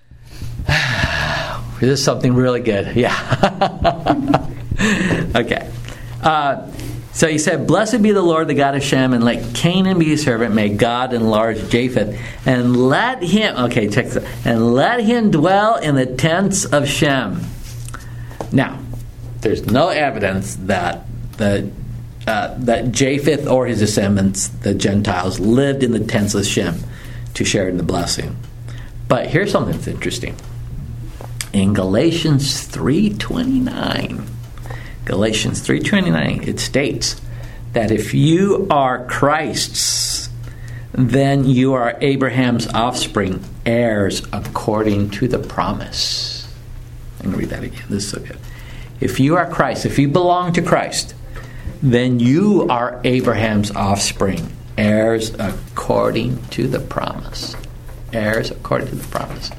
this is something really good. Yeah. Okay. Uh, so he said, blessed be the Lord, the God of Shem, and let Canaan be his servant. May God enlarge Japheth. And let him, okay, check this out. And let him dwell in the tents of Shem. Now, there's no evidence that the uh, that Japheth or his descendants, the Gentiles, lived in the tents of Shem to share in the blessing. But here's something that's interesting. In Galatians three twenty-nine, Galatians three twenty-nine, it states that if you are Christ's, then you are Abraham's offspring, heirs according to the promise. I'm going to read that again. This is so good. If you are Christ, if you belong to Christ, then you are Abraham's offspring, heirs according to the promise. Heirs according to the promise.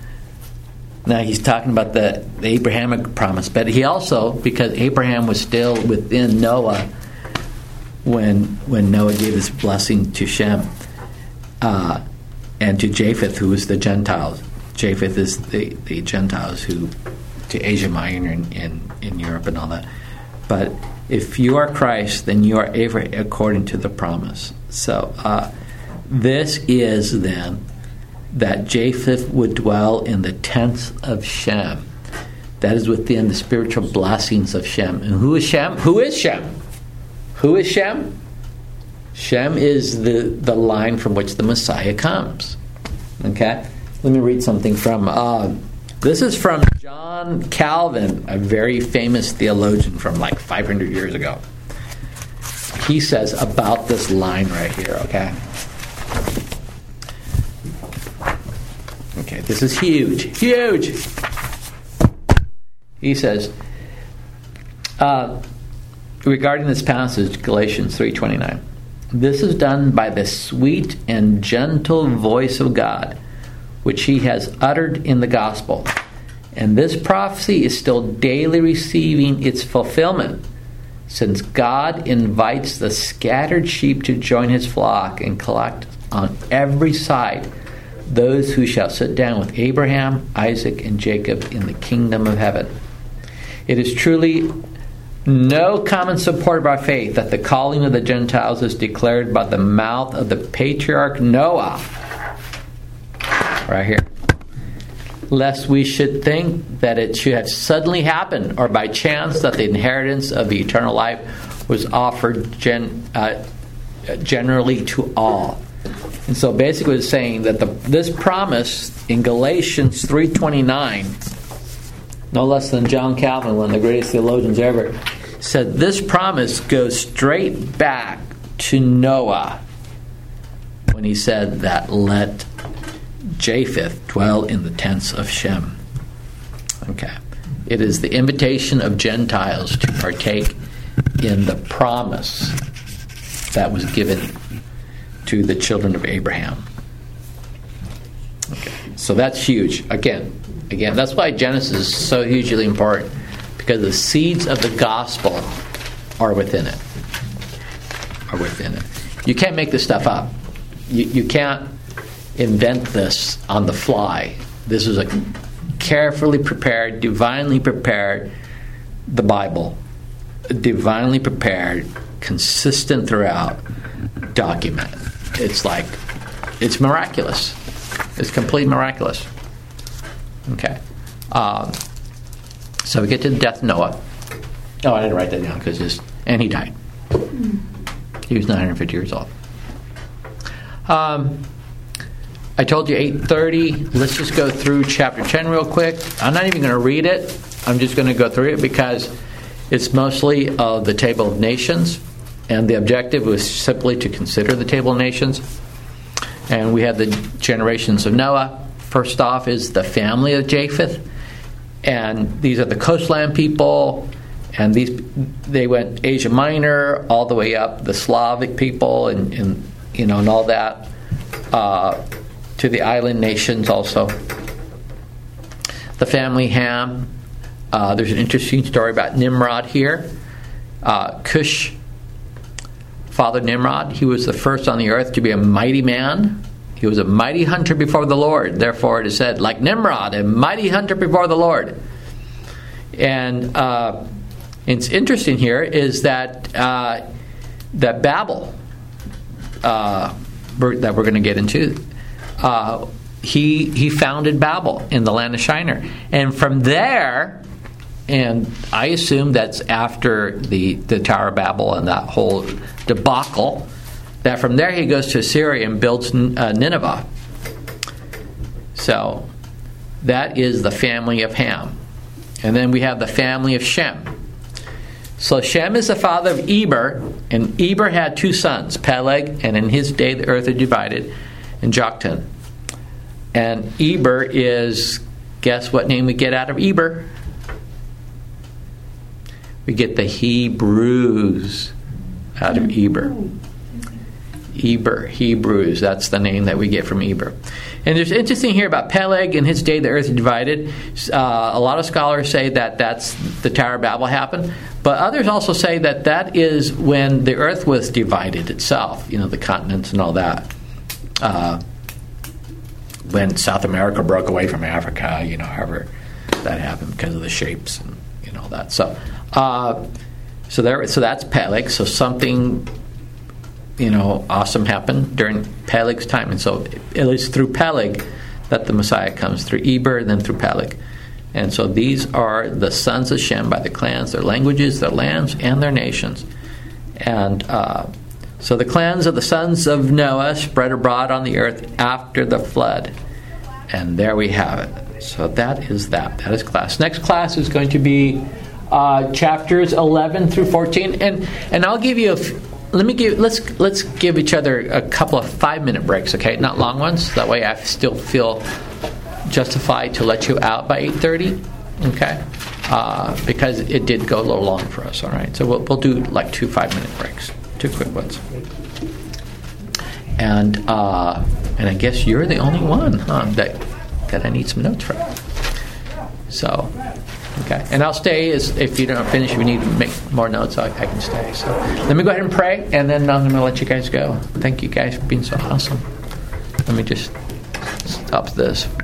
Now he's talking about the, the Abrahamic promise, but he also, because Abraham was still within Noah when when Noah gave his blessing to Shem uh, and to Japheth, who was the Gentiles. Japheth is the, the Gentiles who to Asia Minor in, in, in Europe and all that. But if you are Christ, then you are Abraham according to the promise. So uh, this is then that Japheth would dwell in the tents of Shem. That is within the spiritual blessings of Shem. And who is Shem? Who is Shem? Who is Shem? Shem is the, the line from which the Messiah comes. Okay? Let me read something from... Uh, this is from John Calvin, a very famous theologian from like five hundred years ago. He says about this line right here, okay? Okay, this is huge, huge. He says, uh, regarding this passage, Galatians three twenty-nine, this is done by the sweet and gentle voice of God, which he has uttered in the gospel. And this prophecy is still daily receiving its fulfillment, since God invites the scattered sheep to join his flock and collect on every side those who shall sit down with Abraham, Isaac, and Jacob in the kingdom of heaven. It is truly no common support of our faith that the calling of the Gentiles is declared by the mouth of the patriarch Noah. Right here. Lest we should think that it should have suddenly happened, or by chance that the inheritance of the eternal life was offered gen, uh, generally to all. And so basically it's saying that the, this promise in Galatians three twenty-nine, no less than John Calvin, one of the greatest theologians ever, said this promise goes straight back to Noah when he said that let Japheth dwell in the tents of Shem. Okay. It is the invitation of Gentiles to partake in the promise that was given to the children of Abraham. Okay. So that's huge. Again, again, that's why Genesis is so hugely important, because the seeds of the gospel are within it. Are within it. You can't make this stuff up. You, you can't invent this on the fly. This is a carefully prepared, divinely prepared, the Bible, divinely prepared, consistent throughout document. It's like, it's miraculous. It's completely miraculous. Okay. Um, so we get to the death of Noah. Oh, I didn't write that down because just, and he died. He was nine hundred fifty years old. Um, I told you eight thirty. Let's just go through chapter ten real quick. I'm not even going to read it. I'm just going to go through it because it's mostly of the Table of Nations, and the objective was simply to consider the Table of Nations. And we had the generations of Noah. First off is the family of Japheth, and these are the coastland people, and these they went Asia Minor all the way up, the Slavic people, and, and you know, and all that. Uh, to the island nations also. The family Ham. Uh, there's an interesting story about Nimrod here. Uh, Cush, father Nimrod, he was the first on the earth to be a mighty man. He was a mighty hunter before the Lord. Therefore it is said, like Nimrod, a mighty hunter before the Lord. And uh, it's interesting here is that uh, that Babel uh, that we're going to get into, Uh, he he founded Babel in the land of Shinar, and from there, and I assume that's after the the Tower of Babel and that whole debacle, that from there he goes to Assyria and builds uh, Nineveh. So that is the family of Ham, and then we have the family of Shem. So Shem is the father of Eber, and Eber had two sons, Peleg, and in his day the earth is divided, and Joktan. And Eber is, guess what name we get out of Eber? We get the Hebrews out of Eber. Eber, Hebrews, that's the name that we get from Eber. And there's interesting here about Peleg, in his day the earth is divided. Uh, a lot of scholars say that that's the Tower of Babel happened, but others also say that that is when the earth was divided itself, you know, the continents and all that. Uh, when South America broke away from Africa, you know, however that happened because of the shapes and you know that. So, uh, so there, so that's Peleg. So something, you know, awesome happened during Peleg's time, and so it is through Peleg that the Messiah comes, through Eber and then through Peleg. And so these are the sons of Shem by the clans, their languages, their lands, and their nations. And uh, so the clans of the sons of Noah spread abroad on the earth after the flood. And there we have it. So that is that. That is class. Next class is going to be uh, chapters eleven through fourteen. And and I'll give you a f- let me give let's let's give each other a couple of five minute breaks, okay? Not long ones. That way I still feel justified to let you out by eight thirty, okay? Uh, because it did go a little long for us. All right. So we'll we'll do like two five minute breaks. Two quick ones. And uh, and I guess you're the only one, huh, that that I need some notes from. So, okay. And I'll stay as if you don't finish. If you need to make more notes, I, I can stay. So let me go ahead and pray, and then I'm going to let you guys go. Thank you guys for being so awesome. Let me just stop this.